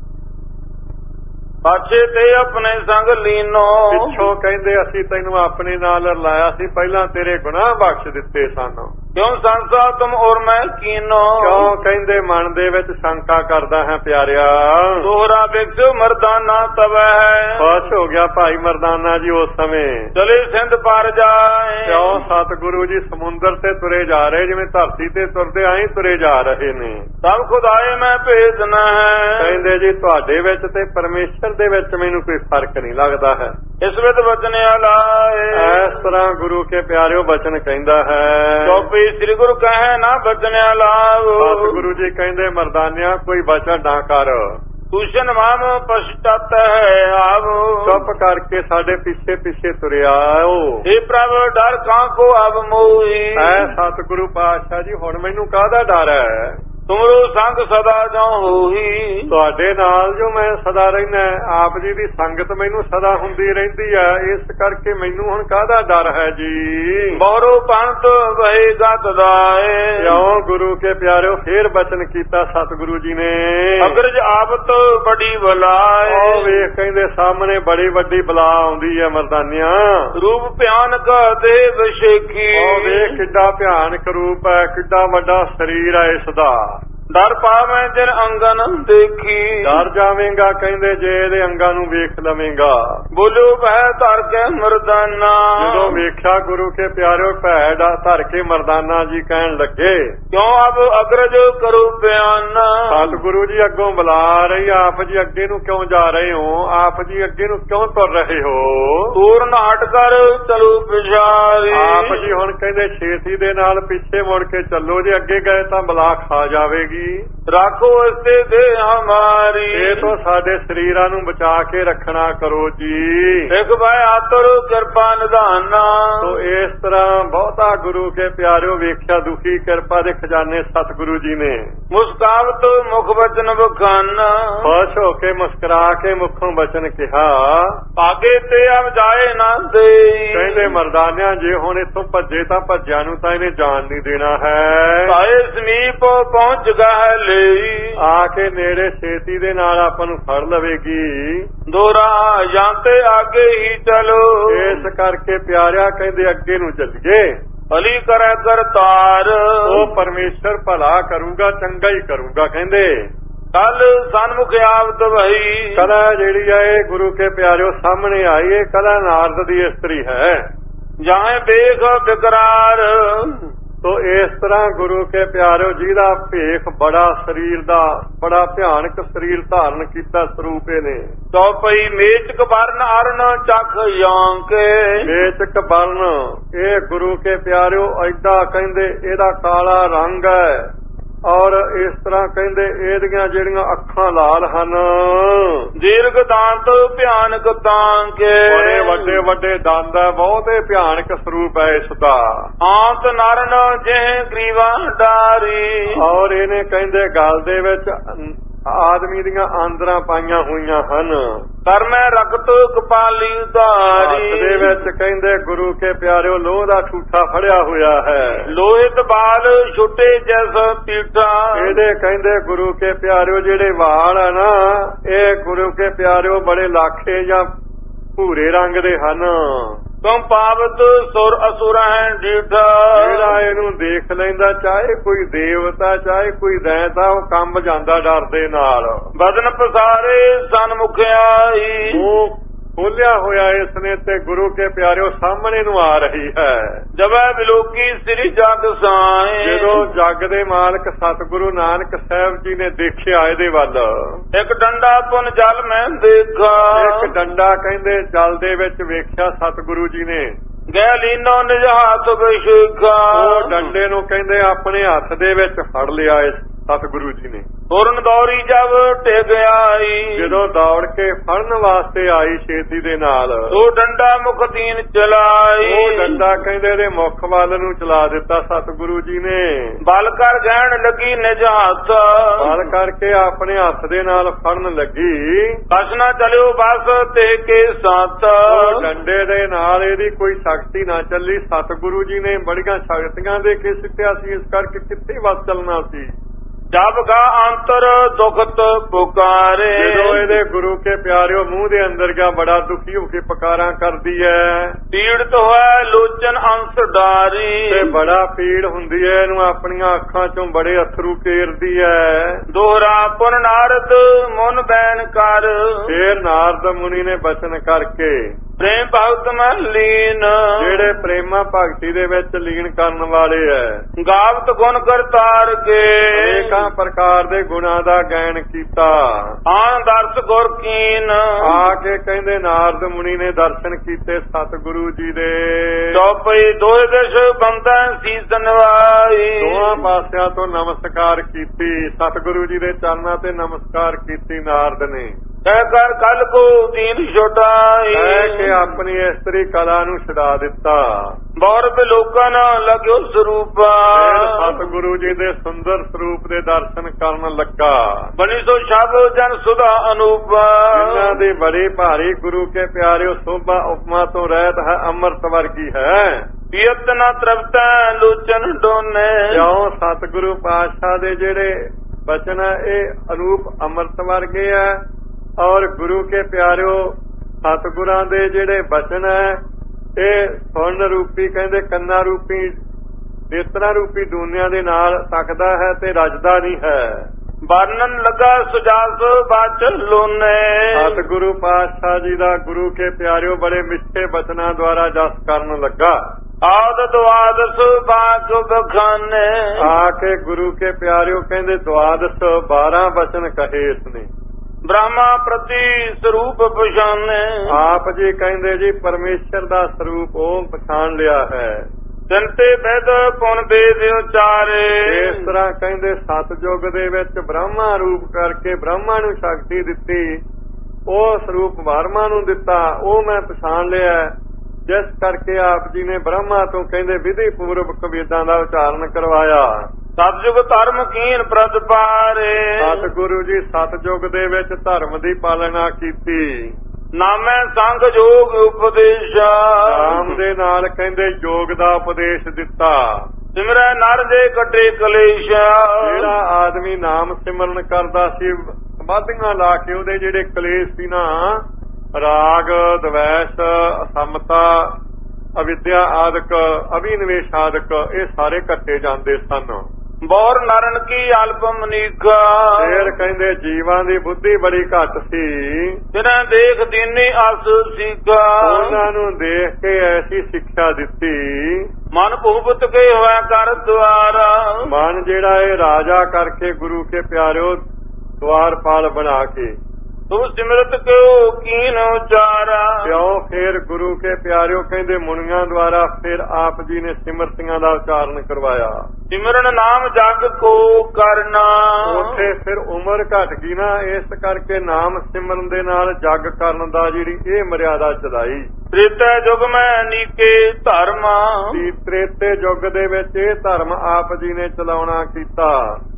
ਪਾਛੇ ਤੇ ਆਪਣੇ ਸੰਗ ਲੀਨੋ। ਪਿੱਛੋਂ ਕਹਿੰਦੇ ਅਸੀਂ ਤੈਨੂੰ ਆਪਣੇ ਨਾਲ ਲਾਇਆ ਸੀ, ਪਹਿਲਾਂ ਤੇਰੇ ਗੁਨਾਹ ਬਖਸ਼ ਦਿੱਤੇ ਸਾਨੂੰ। ਕਿਉਂ ਸੰਸਾ ਤੁਮ ਔਰ ਮੈਂ ਕੀਨੋ। ਕਿਉਂ ਕਹਿੰਦੇ ਮਨ ਦੇ ਵਿੱਚ ਸ਼ੰਕਾ ਕਰਦਾ ਹੈ ਪਿਆਰਿਆ। ਦੋਹਰਾ ਵਿਕਸ ਮਰਦਾਨਾ ਤਵੈ। ਖੁਸ਼ ਹੋ ਗਿਆ ਭਾਈ ਮਰਦਾਨਾ ਜੀ ਉਸ ਸਮੇਂ। ਚਲੇ ਸਿੰਧ ਪਾਰ ਜਾਏ। ਕਿਉਂ ਸਤਿਗੁਰੂ ਜੀ ਸਮੁੰਦਰ ਤੇ ਤੁਰੇ ਜਾ ਰਹੇ, ਜਿਵੇਂ ਧਰਤੀ ਤੇ ਤੁਰਦੇ ਆਏ ਤੁਰੇ ਜਾ ਰਹੇ ਨੇ। ਸਭ ਖੁਦਾਏ ਮੈਂ ਭੇਦ ਨਾ ਹੈ। ਕਹਿੰਦੇ ਜੀ ਤੁਹਾਡੇ ਵਿੱਚ ਤੇ ਪਰਮੇਸ਼ਰ ਦੇ ਵਿੱਚ ਮੈਨੂੰ ਕੋਈ ਫਰਕ ਨਹੀਂ ਲੱਗਦਾ ਹੈ। ਇਸ ਵਿੱਚ ਬਚਨ ਆਲਾਏ। ਇਸ ਤਰ੍ਹਾਂ ਗੁਰੂ ਕੇ ਪਿਆਰਿਓ ਬਚਨ ਕਹਿੰਦਾ ਹੈ। ਚੌਪੀ ਸ੍ਰੀ ਗੁਰੂ ਕਹੇ ਨਾ ਬਚਨ ਆਲਾਓ। ਸਤਿਗੁਰੂ ਜੀ ਕਹਿੰਦੇ ਮਰਦਾਨਿਆ ਕੋਈ ਬਚਨ ਨਾ ਕਰ। ਦੂਸ਼ਣ ਮਾਮ ਪਛਤਾਤ ਹੈ ਆਵੋ। ਚੁੱਪ ਕਰਕੇ ਸਾਡੇ ਪਿੱਛੇ ਪਿੱਛੇ ਤੁਰਿਆ ਆਓ। ਇਹ ਪ੍ਰਭ ਡਰ ਕਾਂ ਕੋ ਆਵ ਮੋਹੀ। ਐ ਸਤਿਗੁਰੂ ਪਾਤਸ਼ਾਹ ਜੀ ਹੁਣ ਮੈਨੂੰ ਕਾਹਦਾ ਡਰ ਹੈ। ਤੁਮਰੋ ਸੰਗ ਸਦਾ ਜੋ ਹੋਈ। ਤੁਹਾਡੇ ਨਾਲ ਜੋ ਮੈਂ ਸਦਾ ਰਹਿਣਾ, ਆਪ ਜੀ ਦੀ ਸੰਗਤ ਮੈਨੂੰ ਸਦਾ ਹੁੰਦੀ ਰਹਿੰਦੀ ਹੈ, ਇਸ ਕਰਕੇ ਮੈਨੂੰ ਹੁਣ ਕਾਹਦਾ ਡਰ ਹੈ ਜੀ। ਬਹੁਰੋ ਪੰਤ ਵਹੇਗਾ ਤਦਾਏ। ਕਿਉਂ ਗੁਰੂ ਕੇ ਪਿਆਰਿਓ ਫੇਰ ਬਚਨ ਕੀਤਾ ਸਤਿਗੁਰੂ ਜੀ ਨੇ। ਅਗਰਜ ਆਬਤ ਬੜੀ ਬਲਾਏ। ਉਹ ਵੇਖ ਕਹਿੰਦੇ ਸਾਹਮਣੇ ਬੜੀ ਵੱਡੀ ਬਲਾ ਆਉਂਦੀ ਹੈ ਮਰਦਾਨਿਆਂ। ਰੂਪ ਭਿਆਨਕ ਦੇ ਵਿਸ਼ੇਖੀ। ਉਹ ਵੇਖ ਕਿੱਡਾ ਭਿਆਨਕ ਰੂਪ ਹੈ, ਕਿੱਡਾ ਵੱਡਾ ਸਰੀਰ ਹੈ ਇਸ ਦਾ। ਡਰ ਪਾਵੇਂ ਜਿਨ ਅੰਗਨ ਦੇਖੀ। ਡਰ ਜਾਵੇਂਗਾ ਕਹਿੰਦੇ ਜੇ ਇਹਦੇ ਅੰਗਾਂ ਨੂੰ ਵੇਖ ਲਵੇਂਗਾ। ਬੋਲੋ ਭੈ ਧਰ ਕੇ ਮਰਦਾਨਾ। ਜਦੋਂ ਵੇਖਿਆ ਗੁਰੂ ਕੇ ਪਿਆਰਿਓ ਭੈ ਧਰ ਕੇ ਮਰਦਾਨਾ ਜੀ ਕਹਿਣ ਲੱਗੇ ਕਿਉਂ ਆਪ ਅਗਰਜ ਕਰੋ ਬਿਆਨਾ। ਸਤਿਗੁਰੂ ਜੀ ਅੱਗੋਂ ਬੁਲਾ ਰਹੀ, ਆਪ ਜੀ ਅੱਗੇ ਨੂੰ ਕਿਉਂ ਜਾ ਰਹੇ ਹੋ, ਆਪ ਜੀ ਅੱਗੇ ਨੂੰ ਕਿਉਂ ਤੁਰ ਰਹੇ ਹੋ। ਤੂਰ ਨਾਟ ਕਰ ਚਲੋ ਪਿਛਾਰੀ। ਆਪ ਜੀ ਹੁਣ ਕਹਿੰਦੇ ਛੇਤੀ ਦੇ ਨਾਲ ਪਿੱਛੇ ਮੁੜ ਕੇ ਚੱਲੋ, ਜੇ ਅੱਗੇ ਗਏ ਤਾਂ ਬਲਾ ਖਾ ਜਾਵੇਗੀ। ਰੱਖੋ ਇਸੇ ਦੇ ਹਮਾਰੀ। ਇਹ ਤੋਂ ਸਾਡੇ ਸਰੀਰਾਂ ਨੂੰ ਬਚਾ ਕੇ ਰੱਖਣਾ ਕਰੋ ਜੀ। ਇੱਕ ਭਾਈ ਆਤਰ ਕਿਰਪਾ ਨਿਧਾਨਾ। ਤੋ ਇਸ ਤਰ੍ਹਾਂ ਬਹੁਤਾ ਗੁਰੂ ਕੇ ਪਿਆਰਿਓ ਵੇਖਿਆ ਦੁਖੀ ਕਿਰਪਾ ਦੇ ਖਜ਼ਾਨੇ ਸਤਿਗੁਰੂ ਜੀ ਨੇ। ਮੁਸਕਾਵਤ ਮੁਖ ਬਚਨ ਬਖਾਨਾ। ਖੁਸ਼ ਹੋ ਕੇ ਮੁਸਕਰਾ ਕੇ ਮੁਖੋਂ ਬਚਨ ਕਿਹਾ ਭਾਗੇ ਤੇ ਅਬ ਜਾਏ ਨਾ ਦੇ। ਕਹਿੰਦੇ ਮਰਦਾਨਿਆਂ ਜੇ ਹੁਣ ਇੱਥੋਂ ਭੱਜੇ ਤਾਂ ਭੱਜਿਆ ਨੂੰ ਤਾਂ ਇਹਨੇ ਜਾਣ ਨਹੀਂ ਦੇਣਾ ਹੈ। ਭਾਏ ਸਮੀਪ ਪਹੁੰਚ ਗਾ ਲਈ। ਆ ਕੇ ਨੇੜੇ ਛੇਤੀ ਦੇ ਨਾਲ ਆਪਾਂ ਨੂੰ ਫੜ ਲਵੇਗੀ। ਦੋਰਾ ਜਾਂ ਤੇ ਅੱਗੇ ਹੀ ਚਲੋ। ਇਸ ਕਰਕੇ ਪਿਆਰਿਆ ਕਹਿੰਦੇ ਅੱਗੇ ਨੂੰ ਚੱਲੀਏ। ਭਲੀ ਕਰੇ ਕਰਤਾਰ। ਉਹ ਪਰਮੇਸ਼ਰ ਭਲਾ ਕਰੂਗਾ, ਚੰਗਾ ਹੀ ਕਰੂਗਾ। ਕਹਿੰਦੇ ਕੱਲ ਸਨਮੁਖ ਆਵਤ ਵਹੀ। ਕਲਾ ਜਿਹੜੀ ਹੈ ਗੁਰੂ ਕੇ ਪਿਆਰਿਓ ਸਾਹਮਣੇ ਆਈ ਹੈ, ਕਲਾ ਨਾਰਦ ਦੀ ਇਸਤਰੀ ਹੈ। ਜਾਏ ਵੇਖ ਬਿਕਰਾਰ। ਤੋ ਇਸ ਤਰ੍ਹਾਂ ਗੁਰੂ ਕੇ ਪਿਆਰਿਓ ਜਿਹਦਾ ਭੇਖ ਬੜਾ ਸਰੀਰ ਦਾ ਬੜਾ ਭਿਆਨਕ ਸਰੀਰ ਧਾਰਨ ਕੀਤਾ ਸਰੂਪ ਨੇ। ਚੌਪਈ ਮੇਚਕ ਬਰਨ ਅਰਨ ਚੱਖ ਯੌਂਕੇ। ਮੇਚਕ ਬਰਨ ਇਹ ਗੁਰੂ ਕੇ ਪਿਆਰਿਓ ਐਡਾ ਕਹਿੰਦੇ ਇਹਦਾ ਕਾਲਾ ਰੰਗ ਹੈ, ਔਰ ਇਸ ਤਰ੍ਹਾਂ ਕਹਿੰਦੇ ਇਹਦੀਆਂ ਜਿਹੜੀਆਂ ਅੱਖਾਂ ਲਾਲ ਹਨ। ਦੀਰਘ ਦੰਦ ਭਿਆਨਕ ਤਾਂਕੇ। ਬੜੇ ਵੱਡੇ ਵੱਡੇ ਦੰਦ ਹੈ, ਬਹੁਤੇ ਭਿਆਨਕ ਸਰੂਪ ਹੈ ਇਸ ਦਾ। ਆਂਤ ਨਰਨ ਜਿਹੇ ਗਰੀਵਾ ਡਾਰੀ। ਔਰ ਇਹਨੇ ਕਹਿੰਦੇ ਗਲ ਦੇ ਵਿੱਚ ਆਦਮੀ ਦੀਆਂ ਆਂਦਰਾਂ ਪਾਈਆਂ ਹੋਈਆਂ ਹਨ।
ਕਰਮੈ ਰਖਤ ਕਪਾਲੀ ਉਧਾਰੀ,
ਹੱਥ ਦੇ ਵਿੱਚ ਕਹਿੰਦੇ ਗੁਰੂ ਕੇ ਪਿਆਰਿਓ ਲੋਹ ਦਾ ਠੂਠਾ ਫੜਿਆ ਹੋਇਆ ਹੈ।
ਲੋਹਿਤ ਬਾਲ ਛੁੱਟੇ ਜੈਸਾ ਪੀਠਾ,
ਇਹਦੇ ਕਹਿੰਦੇ ਗੁਰੂ ਕੇ ਪਿਆਰਿਓ ਜਿਹੜੇ ਵਾਲ ਆ ਨਾ, ਇਹ ਗੁਰੂ ਕੇ ਪਿਆਰਿਓ ਬੜੇ ਲਾਖੇ ਜਾਂ ਭੂਰੇ ਰੰਗ ਦੇ ਹਨ।
ਤੁਮ ਪਾਵਤ ਸੁਰ ਅਸੁਰ ਹੈ ਡੀਠਾ,
ਜਿਹੜਾ ਇਹਨੂੰ ਦੇਖ ਲੈਂਦਾ ਚਾਹੇ ਕੋਈ ਦੇਵਤਾ ਚਾਹੇ ਕੋਈ ਦੈਂਤਾ ਉਹ ਕੰਬ ਜਾਂਦਾ ਡਰ ਦੇ ਨਾਲ।
ਬਦਨ ਪਸਾਰੇ ਸਨਮੁਖਿਆਈ,
ਉਹ ਖੋਲਿਆ ਹੋਇਆ ਇਸਨੇ ਤੇ ਗੁਰੂ ਕੇ ਪਿਆਰਿਓ ਸਾਹਮਣੇ ਨੂੰ ਆ ਰਹੀ ਹੈ।
ਜਬੈ ਬਿਲੋਕੀ ਸ੍ਰੀ ਜਗ ਸਾਏ,
ਜਦੋਂ ਜਗ ਦੇ ਮਾਲਕ ਸਤਿਗੁਰੂ ਨਾਨਕ ਸਾਹਿਬ ਜੀ ਨੇ ਦੇਖਿਆ ਇਹਦੇ ਵੱਲ,
ਇੱਕ ਡੰਡਾ ਪੁਨ ਜਲ ਮੈਂ ਦੇਖਾ,
ਇੱਕ ਡੰਡਾ ਕਹਿੰਦੇ ਜਲ ਦੇ ਵਿੱਚ ਵੇਖਿਆ ਸਤਿਗੁਰੂ ਜੀ ਨੇ।
ਗੈ ਲੀਨੋ ਨਿਜ ਹੱਥ ਵਿਸ਼ੇਖਾ,
ਉਹ ਡੰਡੇ ਨੂੰ ਕਹਿੰਦੇ ਆਪਣੇ ਹੱਥ ਦੇ ਵਿੱਚ ਫੜ ਲਿਆ ਇਸ ਸਤਿਗੁਰੂ ਜੀ ਨੇ।
ਤੁਰਨ ਦੌੜੀ ਜਬ ਟਿਕ ਆਈ,
ਜਦੋਂ ਦੌੜ ਕੇ ਫੜਨ ਵਾਸਤੇ ਆਈ ਛੇਤੀ ਦੇ ਨਾਲ,
ਉਹ ਡੰਡਾ ਮੁਖ ਤੀਨ ਚਲਾਈ,
ਉਹ ਡੰਡਾ ਕਹਿੰਦੇ ਇਹਦੇ ਮੁਖ ਵੱਲ ਨੂੰ ਚਲਾ ਦਿੱਤਾ ਸਤਿਗੁਰੂ ਜੀ ਨੇ।
ਬਲ ਕਰ ਗਹਿਣ ਲੱਗੀ ਨਿਜ ਹੱਥ,
ਬਲ ਕਰਕੇ ਆਪਣੇ ਹੱਥ ਦੇ ਨਾਲ ਫੜਨ ਲੱਗੀ।
ਕਛ ਨਾ ਚਲਿਓ ਬਸ ਤੇ ਕੇ ਸਤ,
ਉਹ ਡੰਡੇ ਦੇ ਨਾਲ ਇਹਦੀ ਕੋਈ ਸ਼ਕਤੀ ਨਾ ਚੱਲੀ। ਸਤਿਗੁਰੂ ਜੀ ਨੇ ਬੜੀਆਂ ਸ਼ਕਤੀਆਂ ਦੇ ਕੇ ਸਿੱਟਿਆ ਸੀ, ਇਸ ਕਰਕੇ ਕਿੱਥੇ ਵੱਸ ਚੱਲਣਾ ਸੀ।
ਜਬ ਗਾ ਅੰਤਰ ਦੁਖਤ ਪੁਕਾਰੇ,
ਜਦੋਂ ਇਹਦੇ ਗੁਰੂ ਕੇ ਪਿਆਰਿਓ ਮੂੰਹ ਦੇ ਅੰਦਰ ਗਿਆ ਬੜਾ ਦੁਖੀ ਹੋ ਕੇ ਪੁਕਾਰਾਂ ਕਰਦੀ ਹੈ।
ਪੀੜਤ ਹੋਇਆ ਲੋਚਨ ਅੰਸ ਡਾਰੀ,
ਤੇ ਬੜਾ ਪੀੜ ਹੁੰਦੀ ਹੈ ਇਹਨੂੰ, ਆਪਣੀਆਂ ਅੱਖਾਂ ਚੋਂ ਬੜੇ ਅਥਰੂ ਕੇਰਦੀ ਹੈ।
ਦੋਹਰਾ ਪੁਨ ਨਾਰਦ ਮਨ ਬੈਨ ਕਰ,
ਫੇਰ ਨਾਰਦ ਮੁਨੀ ਨੇ ਬਚਨ ਕਰਕੇ
ਪ੍ਰੇਮ ਭਗਤ ਮੈਂ ਲੀਨ,
ਜਿਹੜੇ ਪ੍ਰੇਮਾ ਭਗਤੀ ਦੇ ਵਿੱਚ ਲੀਨ ਕਰਨ ਵਾਲੇ ਐ।
ਗਾਵਤ ਗੁਣ ਕਰਤਾਰ ਕੇ,
ਅਨੇਕਾਂ ਪ੍ਰਕਾਰ ਦੇ ਗੁਣਾਂ ਦਾ ਗਾਇਨ ਕੀਤਾ।
ਆਨ ਦਰਸ ਗੁਰ ਕੀਨ,
ਆ ਕੇ ਕਹਿੰਦੇ ਨਾਰਦ ਮੁਨੀ ਨੇ ਦਰਸ਼ਨ ਕੀਤੇ ਸਤਿਗੁਰੂ ਜੀ ਦੇ।
ਚੌਪਈ ਦੋਏ ਦਿਸ਼ ਬੰਦਾ ਸੀਸ ਨਵਾਈ,
ਦੋਹਾਂ ਪਾਸਿਆਂ ਤੋਂ ਨਮਸਕਾਰ ਕੀਤੀ। ਸਤਿਗੁਰੂ ਜੀ ਦੇ ਚਰਨਾਂ ਤੇ ਨਮਸਕਾਰ ਕੀਤੀ ਨਾਰਦ ਨੇ।
ਕਹਿ ਕਰ ਕਲ ਕੋ ਦੀਨ ਛੁਟਾਈ,
ਕਹਿ ਕੇ ਆਪਣੀ ਇਸਤਰੀ ਕਲਾ ਨੂੰ ਛੁਡਾ ਦਿੱਤਾ।
ਬੌਰ ਬਿਲੋਕਨ ਲਗਿਓ ਸਰੂਪਾ,
ਸਤਿਗੁਰੂ ਜੀ ਦੇ ਸੁੰਦਰ ਸਰੂਪ ਦੇ ਦਰਸ਼ਨ ਕਰਨ ਲੱਗਾ।
ਬਣੀ ਸੋ ਸ਼ਬਦ ਜਨ ਸੁਧਾ ਅਨੂਪਾ,
ਇਹਨਾਂ ਦੀ ਬੜੀ ਭਾਰੀ ਗੁਰੂ ਕੇ ਪਿਆਰਿਓ ਸੋਭਾ ਉਪਮਾ ਤੋਂ ਰਹਿਤ ਹੈ, ਅੰਮ੍ਰਿਤ ਵਰਗੀ ਹੈ।
ਪੀਅਤ ਨਾ ਤ੍ਰਪਤਾ ਲੋਚਨ ਡੋਨੇ,
ਜਿਉਂ ਸਤਿਗੁਰੂ ਪਾਤਸ਼ਾਹ ਦੇ ਜਿਹੜੇ ਬਚਨ ਹੈ ਇਹ ਅਨੂਪ ਅੰਮ੍ਰਿਤ ਵਰਗੇ ਹੈ। ਔਰ ਗੁਰੂ ਕੇ ਪਿਆਰਿਓ ਸਤਿਗੁਰਾਂ ਦੇ ਜਿਹੜੇ ਬਚਨ ਹੈ ਇਹ ਸੁਣ ਰੂਪੀ ਕਹਿੰਦੇ ਕੰਨਾਂ ਰੂਪੀ ਨੇਤਰਾਂ ਰੂਪੀ ਦੁਨੀਆਂ ਦੇ ਨਾਲ ਤੱਕਦਾ ਹੈ ਤੇ ਰਜਦਾ ਨਹੀਂ ਹੈ।
ਵਰਨਨ ਲਗਾ ਸੁਜਾਸ ਬਾਚ ਲੋਨੇ,
ਸਤਿਗੁਰੂ ਪਾਤਸ਼ਾਹ ਜੀ ਦਾ ਗੁਰੂ ਕੇ ਪਿਆਰਿਓ ਬੜੇ ਮਿੱਠੇ ਬਚਨਾਂ ਦੁਆਰਾ ਜਸ ਕਰਨ ਲੱਗਾ।
ਆਦ ਦੁਆਦਸ ਬਾਕ ਬਖਾਨੇ,
ਆ ਕੇ ਗੁਰੂ ਕੇ ਪਿਆਰਿਓ ਕਹਿੰਦੇ ਦੁਆਦਸ ਬਾਰਾਂ ਬਚਨ ਕਹੇ ਇਸਨੇ।
ਬ੍ਰਹਮਾ ਪ੍ਰਤੀ ਸਰੂਪ ਪਛਾਨੇ, ਆਪ
ਜੀ ਕਹਿੰਦੇ ਜੀ ਪਰਮੇਸ਼ਰ ਦਾ ਸਰੂਪ ਉਹ ਪਛਾਣ ਲਿਆ ਹੈ।
ਜਨਤੇ ਬੈਦ ਪੁਨ ਬੇਦ ਉਚਾਰੇ,
ਇਸ ਤਰ੍ਹਾਂ ਕਹਿੰਦੇ ਸਤਜੁਗ ਦੇ ਵਿੱਚ ਬ੍ਰਹਮਾ ਰੂਪ ਕਰਕੇ ਬ੍ਰਹਮਾ ਨੂੰ ਸ਼ਕਤੀ ਦਿੱਤੀ, ਉਹ ਸਰੂਪ ਵਰਮਾ ਨੂੰ ਦਿੱਤਾ, ਉਹ ਮੈਂ ਪਛਾਣ ਲਿਆ। ਜਿਸ ਕਰਕੇ ਆਪ ਜੀ ਨੇ ਬ੍ਰਹਮਾ ਤੋਂ ਕਹਿੰਦੇ ਵਿਧੀ ਪੂਰਵਕ ਵੇਦਾਂ ਦਾ ਉਚਾਰਨ ਕਰਵਾਇਆ।
ਸਤਜੁਗ ਧਰਮ ਕੀਨ ਪ੍ਰਤਪਾਰੇ,
ਸਤਿਗੁਰੂ ਜੀ ਸਤਜੁਗ ਦੇ ਵਿੱਚ ਧਰਮ ਦੀ ਪਾਲਣਾ ਕੀਤੀ।
ਨਾਮੈ ਸੰਗ ਜੋਗ ਉਪਦੇਸ਼ਾ,
ਨਾਮ ਦੇ ਨਾਲ ਕਹਿੰਦੇ ਯੋਗ ਦਾ ਉਪਦੇਸ਼ ਦਿੱਤਾ।
ਸਿਮਰੈ ਨਰ ਜੇ ਕਟੇ ਕਲੇਸ਼ਾ,
ਜਿਹੜਾ ਆਦਮੀ ਨਾਮ ਸਿਮਰਨ ਕਰਦਾ ਸੀ ਬਾਧੀਆਂ ਲਾ ਕੇ ਉਹਦੇ ਜਿਹੜੇ ਕਲੇਸ਼ ਸੀ ਨਾ, ਰਾਗ ਦਵੈਸ਼ ਅਸਮਤਾ ਅਵਿਦਿਆ ਆਦਿਕ ਅਭਿਨਵੇਸ਼ ਆਦਿਕ ਇਹ ਸਾਰੇ ਕੱਟੇ ਜਾਂਦੇ ਸਨ।
ਬੌਰ ਨਰਨ ਕੀ ਅਲਪ ਮਨੀਕਾ,
ਫੇਰ ਕਹਿੰਦੇ ਜੀਵਾਂ ਦੀ ਬੁੱਧੀ ਬੜੀ ਘੱਟ ਸੀ।
ਜਿਨ੍ਹਾਂ ਦੇਖ ਦੀਨੀ ਅਸ ਸਿੱਖਾ,
ਉਹਨਾਂ ਨੂੰ ਦੇਖ ਕੇ ਐਸੀ ਸਿੱਖਿਆ ਦਿੱਤੀ।
ਮਨ ਭੂਪਤ ਕੇ ਹੋਇਆ ਕਰ ਦੁਆਰਾ,
ਮਨ ਜਿਹੜਾ ਇਹ ਰਾਜਾ ਕਰਕੇ ਗੁਰੂ ਕੇ ਪਿਆਰਿਓ ਦੁਆਰਪਾਲ ਬਣਾ ਕੇ
ਤੂੰ ਸਿਮਰਤ ਕਿਉ ਕੀਨ ਉਚਾਰਾ,
ਕਿਉਂ ਫੇਰ ਗੁਰੂ ਕੇ ਪਿਆਰਿਓ ਕਹਿੰਦੇ ਮੁਨੀਆਂ ਦੁਆਰਾ ਫਿਰ ਆਪ ਜੀ ਨੇ ਸਿਮਰਤੀਆਂ ਦਾ ਉਚਾਰਨ ਕਰਵਾਇਆ।
ਸਿਮਰਨ ਨਾਮ ਜਗ ਕੋ ਕਰਨਾ,
ਉੱਥੇ ਫਿਰ ਉਮਰ ਘਟ ਗਈ ਨਾ, ਇਸ ਕਰਕੇ ਨਾਮ ਸਿਮਰਨ ਦੇ ਨਾਲ ਜਗ ਕਰਨ ਦਾ ਜਿਹੜੀ ਇਹ ਮਰਿਆਦਾ ਚਲਾਈ।
ਤ੍ਰੇਤੇ ਯੁਗ ਮੈਂ ਨੀਕੇ ਧਰਮ,
ਤ੍ਰੇਤੇ ਯੁਗ ਦੇ ਵਿੱਚ ਇਹ ਧਰਮ ਆਪ ਜੀ ਨੇ ਚਲਾਉਣਾ ਕੀਤਾ।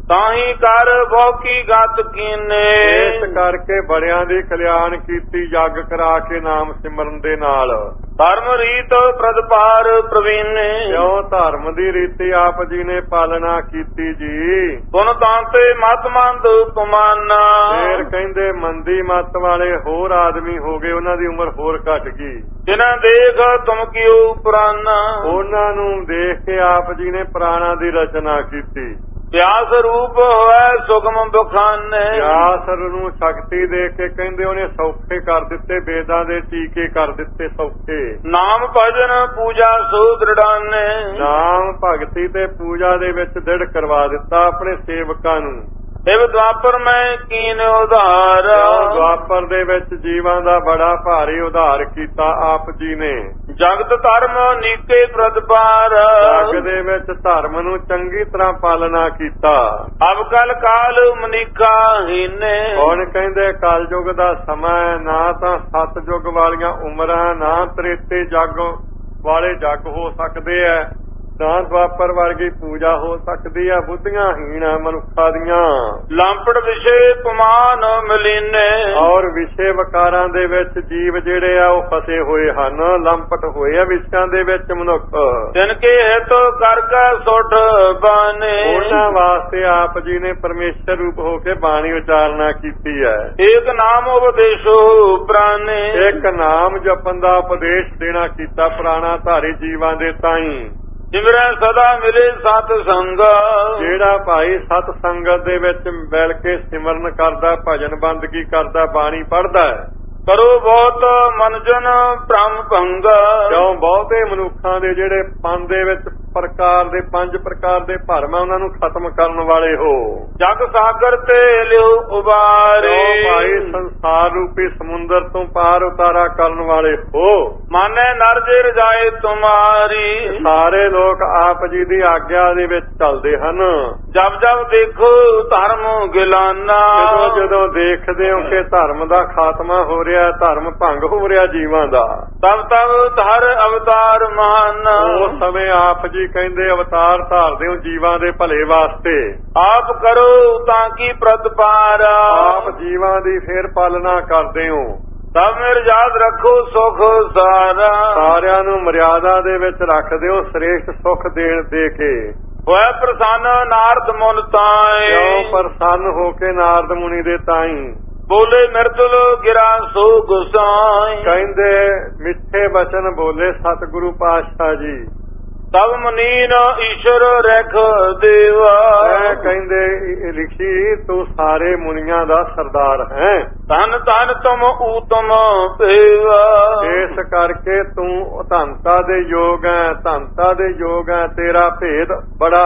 ਤਾਹੀ ਕਰ ਬਹੁਕੀ ਗਤ ਕੀਨੇ।
ਇਸ ਕਰਕੇ ਬੜਿਆਂ ਦੀ ਕਲਿਆਣ ਕੀਤੀ ਜਗ ਕਰਾ ਕੇ ਨਾਮ ਸਿਮਰਨ ਦੇ ਨਾਲ।
ਧਰਮ ਰੀਤ ਪ੍ਰਤਪਾਰ ਪ੍ਰਵੀਨੇ।
ਕਿਉਂ ਧਰਮ ਦੀ ਰੀਤੀ ਆਪ ਜੀ ਨੇ ਪਾਲਣਾ ਕੀਤੀ ਜੀ।
ਗੁਣ ਤਾਂਤੇ ਮਤ ਮੰਦ ਤੁਮਾਨਾ।
ਫੇਰ ਕਹਿੰਦੇ ਮੰਦੀ ਮਤ ਵਾਲੇ ਹੋਰ ਆਦਮੀ ਹੋ ਗਏ, ਉਹਨਾਂ ਦੀ ਉਮਰ ਹੋਰ ਘਟ ਗਈ।
ਜਿਨ੍ਹਾਂ ਦੇਖ ਤੁਮ ਕਿਉ ਪੁਰਾਨਾ। ਉਹਨਾਂ
ਨੂੰ ਦੇਖ ਕੇ ਆਪ ਜੀ ਨੇ ਪੁਰਾਣਾ ਦੀ ਰਚਨਾ ਕੀਤੀ।
ਪਿਆਸ ਰੂਪ ਹੋਇ ਸੁਖਮ ਬਖਾਨੇ।
ਪਿਆਸ ਨੂੰ ਸ਼ਕਤੀ ਦੇ ਕੇ ਕਹਿੰਦੇ ਉਹਨੇ ਸੌਖੇ ਕਰ ਦਿੱਤੇ, ਵੇਦਾਂ ਦੇ ਟੀਕੇ ਕਰ ਦਿੱਤੇ ਸੌਖੇ।
ਨਾਮ ਭਜਨ ਪੂਜਾ ਸੋ ਦ੍ਰਿੜਾਨੇ।
ਨਾਮ ਭਗਤੀ ਤੇ ਪੂਜਾ ਦੇ ਵਿੱਚ ਦ੍ਰਿੜ ਕਰਵਾ ਦਿੱਤਾ ਆਪਣੇ ਸੇਵਕਾਂ ਨੂੰ।
ਇਹ ਦੁਆਪਰ ਮੈਂ ਕੀਨ ਉਧਾਰ।
ਦੁਆਪਰ ਦੇ ਵਿੱਚ ਜੀਵਾਂ ਦਾ ਬੜਾ ਭਾਰੀ ਉਧਾਰ ਕੀਤਾ ਆਪ ਜੀ ਨੇ।
ਜਗਤ ਧਰਮ ਨੀਕੇ ਪ੍ਰਤਪਾਰ।
ਜਗ ਦੇ ਵਿੱਚ ਧਰਮ ਨੂੰ ਚੰਗੀ ਤਰ੍ਹਾਂ ਪਾਲਣਾ ਕੀਤਾ।
ਅਬ ਕਲ ਕਾਲ ਮਨੀਕਾ ਹੀਨੇ।
ਹੁਣ ਕਹਿੰਦੇ ਕਲਯੁਗ ਦਾ ਸਮਾਂ, ਨਾ ਤਾਂ ਸਤਯੁਗ ਵਾਲੀਆਂ ਉਮਰਾਂ, ਨਾ ਤ੍ਰੇਤੇ ਜਗ ਵਾਲੇ ਜਗ ਹੋ ਸਕਦੇ ਐ, ਨਾ ਦੁਆਪਰ ਵਰਗੀ ਪੂਜਾ ਹੋ ਸਕਦੀ ਆ ਬੁੱਧੀਆਂ ਹੀਣਾ ਮਨੁੱਖਾਂ ਦੀਆਂ।
ਲੰਪੜ ਵਿਸ਼ੇ ਪਮਾਨ ਮਲੀਨੇ। ਔਰ
ਵਿਸ਼ੇ ਵਕਾਰਾਂ ਦੇ ਵਿੱਚ ਜੀਵ ਜਿਹੜੇ ਆ ਉਹ ਫਸੇ ਹੋਏ ਹਨ, ਲੰਪਟ ਹੋਏ ਆ ਵਿਸ਼ਿਆਂ ਦੇ ਵਿੱਚ ਮਨੁੱਖ।
ਤਿਨਕੇ ਹਿਤ ਕਰ ਕੇ ਸੁੱਟ ਬਾਣੇ।
ਉਹਨਾਂ ਵਾਸਤੇ ਆਪ ਜੀ ਨੇ ਪਰਮੇਸ਼ਰ ਰੂਪ ਹੋ ਕੇ ਬਾਣੀ ਉਚਾਰਨਾ ਕੀਤੀ ਹੈ।
ਇੱਕ ਨਾਮ ਉਪਦੇਸ਼ੋ ਪ੍ਰਾਣੇ।
ਇੱਕ ਨਾਮ ਜਪਣ ਦਾ ਉਪਦੇਸ਼ ਦੇਣਾ ਕੀਤਾ ਪੁਰਾਣਾ ਧਾਰੀ ਜੀਵਾਂ ਦੇ ਤਾਈਂ।
ਸਿਮਰੈ ਸਦਾ ਮਿਲੇ ਸਤ ਸੰਗ।
ਜਿਹੜਾ ਭਾਈ ਸਤ ਸੰਗਤ ਦੇ ਵਿੱਚ ਮਿਲ ਕੇ ਸਿਮਰਨ ਕਰਦਾ, ਭਜਨ ਬੰਦਗੀ ਕਰਦਾ, ਬਾਣੀ ਪੜ੍ਹਦਾ ਹੈ। ਕਰੋ ਬਹੁਤ ਮਨਜਨ ਭ੍ਰਮ ਭੰਗ। ਕਿਉਂ ਬਹੁਤੇ ਮਨੁੱਖਾਂ ਦੇ ਜਿਹੜੇ ਮਨ ਦੇ ਵਿੱਚ ਪ੍ਰਕਾਰ ਦੇ ਪੰਜ ਪ੍ਰਕਾਰ ਦੇ ਭਰਮ ਆ ਉਹਨਾਂ ਨੂੰ ਖਤਮ ਕਰਨ ਵਾਲੇ ਹੋ।
ਜਗ ਸਾਗਰ ਤੇ ਲਿਓ ਉਬਾਰੇ।
ਭਾਈ ਸੰਸਾਰ ਰੂਪੀ ਸਮੁੰਦਰ ਤੋਂ ਪਾਰ ਉਤਾਰਾ ਕਰਨ ਵਾਲੇ ਹੋ।
ਮਾਨੇ ਨਰ ਜੇ ਰਜਾਏ ਤੁਮਾਰੀ।
ਸਾਰੇ ਲੋਕ ਆਪ ਜੀ ਦੀ ਆਗਿਆ ਦੇ ਵਿੱਚ ਚੱਲਦੇ ਹਨ।
ਜਬ ਜਬ ਦੇਖੋ ਧਰਮ ਗਿਲਾਨਾ।
ਜਦੋਂ ਜਦੋਂ ਦੇਖਦੇ ਹੋ ਕਿ ਧਰਮ ਦਾ ਖਾਤਮਾ ਹੋ ਰਿਹਾ, ਧਰਮ ਭੰਗ ਹੋ ਰਿਹਾ ਜੀਵਾਂ ਦਾ,
ਤਬ ਤਬ ਧਰ ਅਵਤਾਰ ਮਹਾਨ।
ਉਸ ਸਮੇਂ ਆਪ ਜੀ ਕਹਿੰਦੇ ਅਵਤਾਰ ਧਾਰਦੇ ਹੋ ਜੀਵਾਂ ਦੇ ਭਲੇ ਵਾਸਤੇ।
ਆਪ ਕਰੋ ਤਾਂ ਕੀ ਪ੍ਰਤਪਾਰ।
ਆਪ ਜੀਵਾਂ ਦੀ ਫੇਰ ਪਾਲਣਾ ਕਰਦੇ ਹੋ।
ਸਭ ਮੇਰ ਯਾਦ ਰੱਖੋ ਸੁਖ ਸਾਰਾ।
ਸਾਰਿਆਂ ਨੂੰ ਮਰਿਆਦਾ ਦੇ ਵਿੱਚ ਰੱਖਦੇ ਹੋ, ਸ੍ਰੇਸ਼ਟ ਸੁਖ ਦੇਣ ਦੇ ਕੇ।
ਹੋਇਆ ਪ੍ਰਸੰਨ ਨਾਰਦ ਮੁਨ ਤਾਏ।
ਕਿਉਂ ਪ੍ਰਸੰਨ ਹੋ ਕੇ ਨਾਰਦ ਮੁਨੀ ਦੇ ਤਾਈ।
ਬੋਲੇ ਮਿਰਤਲ ਗਿਰਾ ਸੋ ਗੁਸਾਈ।
ਕਹਿੰਦੇ ਮਿੱਠੇ ਬਚਨ ਬੋਲੇ ਸਤਿਗੁਰੂ ਪਾਤਸ਼ਾਹ ਜੀ।
ਤਬ ਮਨੀਨ ਈਸ਼ਰ ਰਖ ਦੇਵਾ।
ਕਹਿੰਦੇ ਲਿਖੀ ਤੂੰ ਸਾਰੇ ਮੁਨੀਆਂ ਦਾ ਸਰਦਾਰ ਹੈ।
ਧਨ ਧਨ ਤੁਮ ਊਤਮ ਭੇਵਾ।
ਇਸ ਕਰਕੇ ਤੂੰ ਧਨਤਾ ਦੇ ਯੋਗ ਹੈ, ਧਨਤਾ ਦੇ ਯੋਗ ਹੈ। ਤੇਰਾ ਭੇਦ ਬੜਾ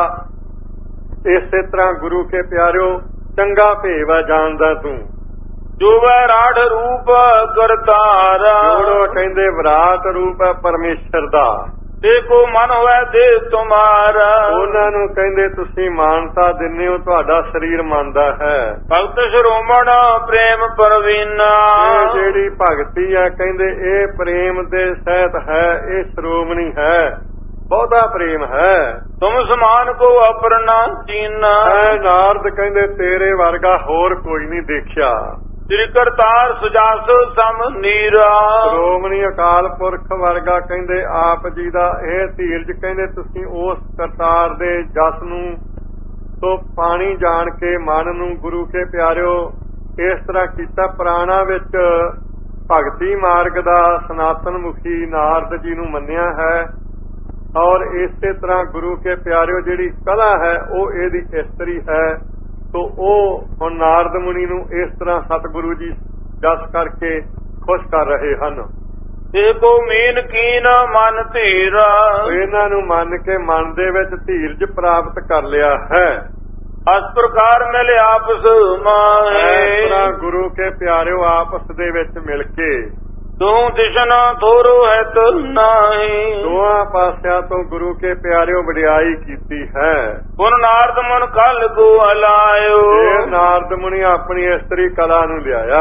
ਇਸੇ ਤਰ੍ਹਾਂ ਗੁਰੂ ਕੇ ਪਿਆਰਿਓ ਚੰਗਾ ਭੇਵਾ ਜਾਣਦਾ ਤੂੰ।
ਜੋ ਵੈ ਰਾੜ ਰੂਪ ਕਰਤਾਰਾ।
ਜੋੜੋ ਕਹਿੰਦੇ ਵਿਰਾਟ ਰੂਪ ਹੈ ਪਰਮੇਸ਼ਰ ਦਾ।
ਦੇਖੋ ਮਨ ਹੋਇਆ ਦੇ ਤੁਮਾਰਾ। ਉਹਨਾਂ
ਨੂੰ ਕਹਿੰਦੇ ਤੁਸੀਂ ਮਾਨਤਾ ਦਿੰਦੇ ਹੋ, ਤੁਹਾਡਾ ਸਰੀਰ ਮੰਨਦਾ ਹੈ।
ਭਗਤ ਸ਼੍ਰੋਮਣ ਪ੍ਰੇਮ ਪਰਵੀਨਾ।
ਜਿਹੜੀ ਭਗਤੀ ਹੈ ਕਹਿੰਦੇ ਇਹ ਪ੍ਰੇਮ ਦੇ ਸਹਿਤ ਹੈ, ਇਹ ਸ਼੍ਰੋਮਣੀ ਹੈ, ਬਹੁਤਾ ਪ੍ਰੇਮ ਹੈ।
ਤੁਮ ਸਮਾਨ ਕੋ ਅਪਰਨਾ ਚੀਨਾ।
ਨਾਰਦ ਕਹਿੰਦੇ ਤੇਰੇ ਵਰਗਾ ਹੋਰ ਕੋਈ ਨਹੀਂ ਦੇਖਿਆ।
ਸ੍ਰੀ ਕਰਤਾਰ ਸੁਜਾਸ ਸਮ ਨੀਰਾ।
ਸ਼੍ਰੋਮਣੀ ਅਕਾਲ ਪੁਰਖ ਵਰਗਾ ਕਹਿੰਦੇ ਆਪ ਜੀ ਦਾ ਇਹ ਧੀਰਜ। ਕਹਿੰਦੇ ਤੁਸੀਂ ਉਸ ਕਰਤਾਰ ਦੇ ਜਸ ਨੂੰ ਤੋਂ ਪਾਣੀ ਜਾਣ ਕੇ ਮਨ ਨੂੰ ਗੁਰੂ ਕੇ ਪਿਆਰਿਓ ਇਸ ਤਰ੍ਹਾਂ ਕੀਤਾ। ਪੁਰਾਣਾ ਵਿੱਚ ਭਗਤੀ ਮਾਰਗ ਦਾ ਸਨਾਤਨ ਮੁਖੀ ਨਾਰਦ ਜੀ ਨੂੰ ਮੰਨਿਆ ਹੈ। ਔਰ ਇਸੇ ਤਰ੍ਹਾਂ ਗੁਰੂ ਕੇ ਪਿਆਰਿਓ ਜਿਹੜੀ ਕਲਾ ਹੈ ਉਹ ਇਹਦੀ ਇਸਤਰੀ ਹੈ। ਤੋ ਉਹ ਹੁਣ ਨਾਰਦ ਮੁਨੀ ਨੂੰ ਇਸ ਤਰ੍ਹਾਂ ਸਤਿਗੁਰੂ ਜੀ ਜਸ ਕਰਕੇ ਖੁਸ਼ ਕਰ ਰਹੇ ਹਨ।
ਦੇਖੋ ਮੀਨ ਕੀਨ ਮਨ ਧੀਰਾ।
ਇਹਨਾਂ ਨੂੰ ਮੰਨ ਕੇ ਮਨ ਦੇ ਵਿੱਚ ਧੀਰਜ ਪ੍ਰਾਪਤ ਕਰ ਲਿਆ ਹੈ।
ਇਸ ਪ੍ਰਕਾਰ ਮਿਲ ਆਪਸ ਮਾਹੇ।
ਗੁਰੂ ਕੇ ਪਿਆਰਿਓ ਆਪਸ ਦੇ ਵਿੱਚ ਮਿਲ ਕੇ
ਤੂੰ ਦਿਸ਼ਨਾ ਥੋਰੋ ਹੈ ਤੋ ਨਹੀਂ।
ਦੋਹਾਂ ਪਾਸਿਆਂ ਤੋਂ ਗੁਰੂ ਕੇ ਪਿਆਰਿਓ ਵਡਿਆਈ ਕੀਤੀ ਹੈ।
ਪੁਨ ਨਾਰਦ ਮੁਨ ਕਲ ਕੋ ਹਲਾਇਓ।
ਨਾਰਦ ਮੁਨੀ ਆਪਣੀ ਇਸਤਰੀ ਕਲਾ ਨੂੰ ਲਿਆਇਆ।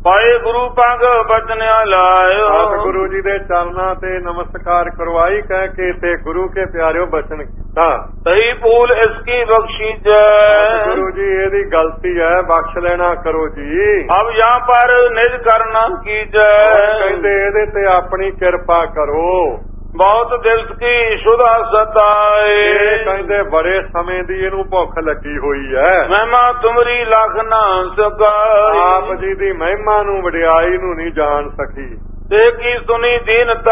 ਪਾਏ ਗੁਰੂ ਪੰਗ ਬਚਨਿਆ ਲਾਇਓ।
ਸਤਿਗੁਰੂ ਜੀ ਦੇ ਚਰਨਾਂ ਤੇ ਨਮਸਕਾਰ ਕਰਵਾਈ ਕਹਿ ਕੇ ਤੇ ਗੁਰੂ ਕੇ ਪਿਆਰਿਓ ਬਚਨ ਕੀਤਾ।
ਸਹੀ ਭੂਲ ਇਸਕੀ ਬਖਸ਼ੀ ਜੈ।
ਗੁਰੂ ਜੀ ਇਹਦੀ ਗਲਤੀ ਹੈ, ਬਖਸ਼ ਲੈਣਾ ਕਰੋ ਜੀ।
ਅਬ ਯਹਾਂ ਪਰ ਨਿਜ ਕਰਨਾ ਕੀ ਜੈ।
ਕਹਿੰਦੇ ਇਹਦੇ ਤੇ ਆਪਣੀ ਕਿਰਪਾ ਕਰੋ।
ਬਹੁਤ ਦਿਵਸ ਕੀ ਸੁਧਾ ਸਤਾਏ।
ਕਹਿੰਦੇ ਬੜੇ ਸਮੇਂ ਦੀ ਇਹਨੂੰ ਭੁੱਖ ਲੱਗੀ ਹੋਈ ਹੈ।
ਮਹਿਮਾ ਤੁਮਰੀ ਲੱਖ ਨਾ ਸਕਾਈ।
ਆਪ ਜੀ ਦੀ ਮਹਿਮਾ ਨੂੰ ਵਡਿਆਈ ਨੂੰ ਨਹੀਂ ਜਾਣ ਸਕੀ।
ਤੇ ਕੀ ਸੁਣੀ ਦੀਨਤਾ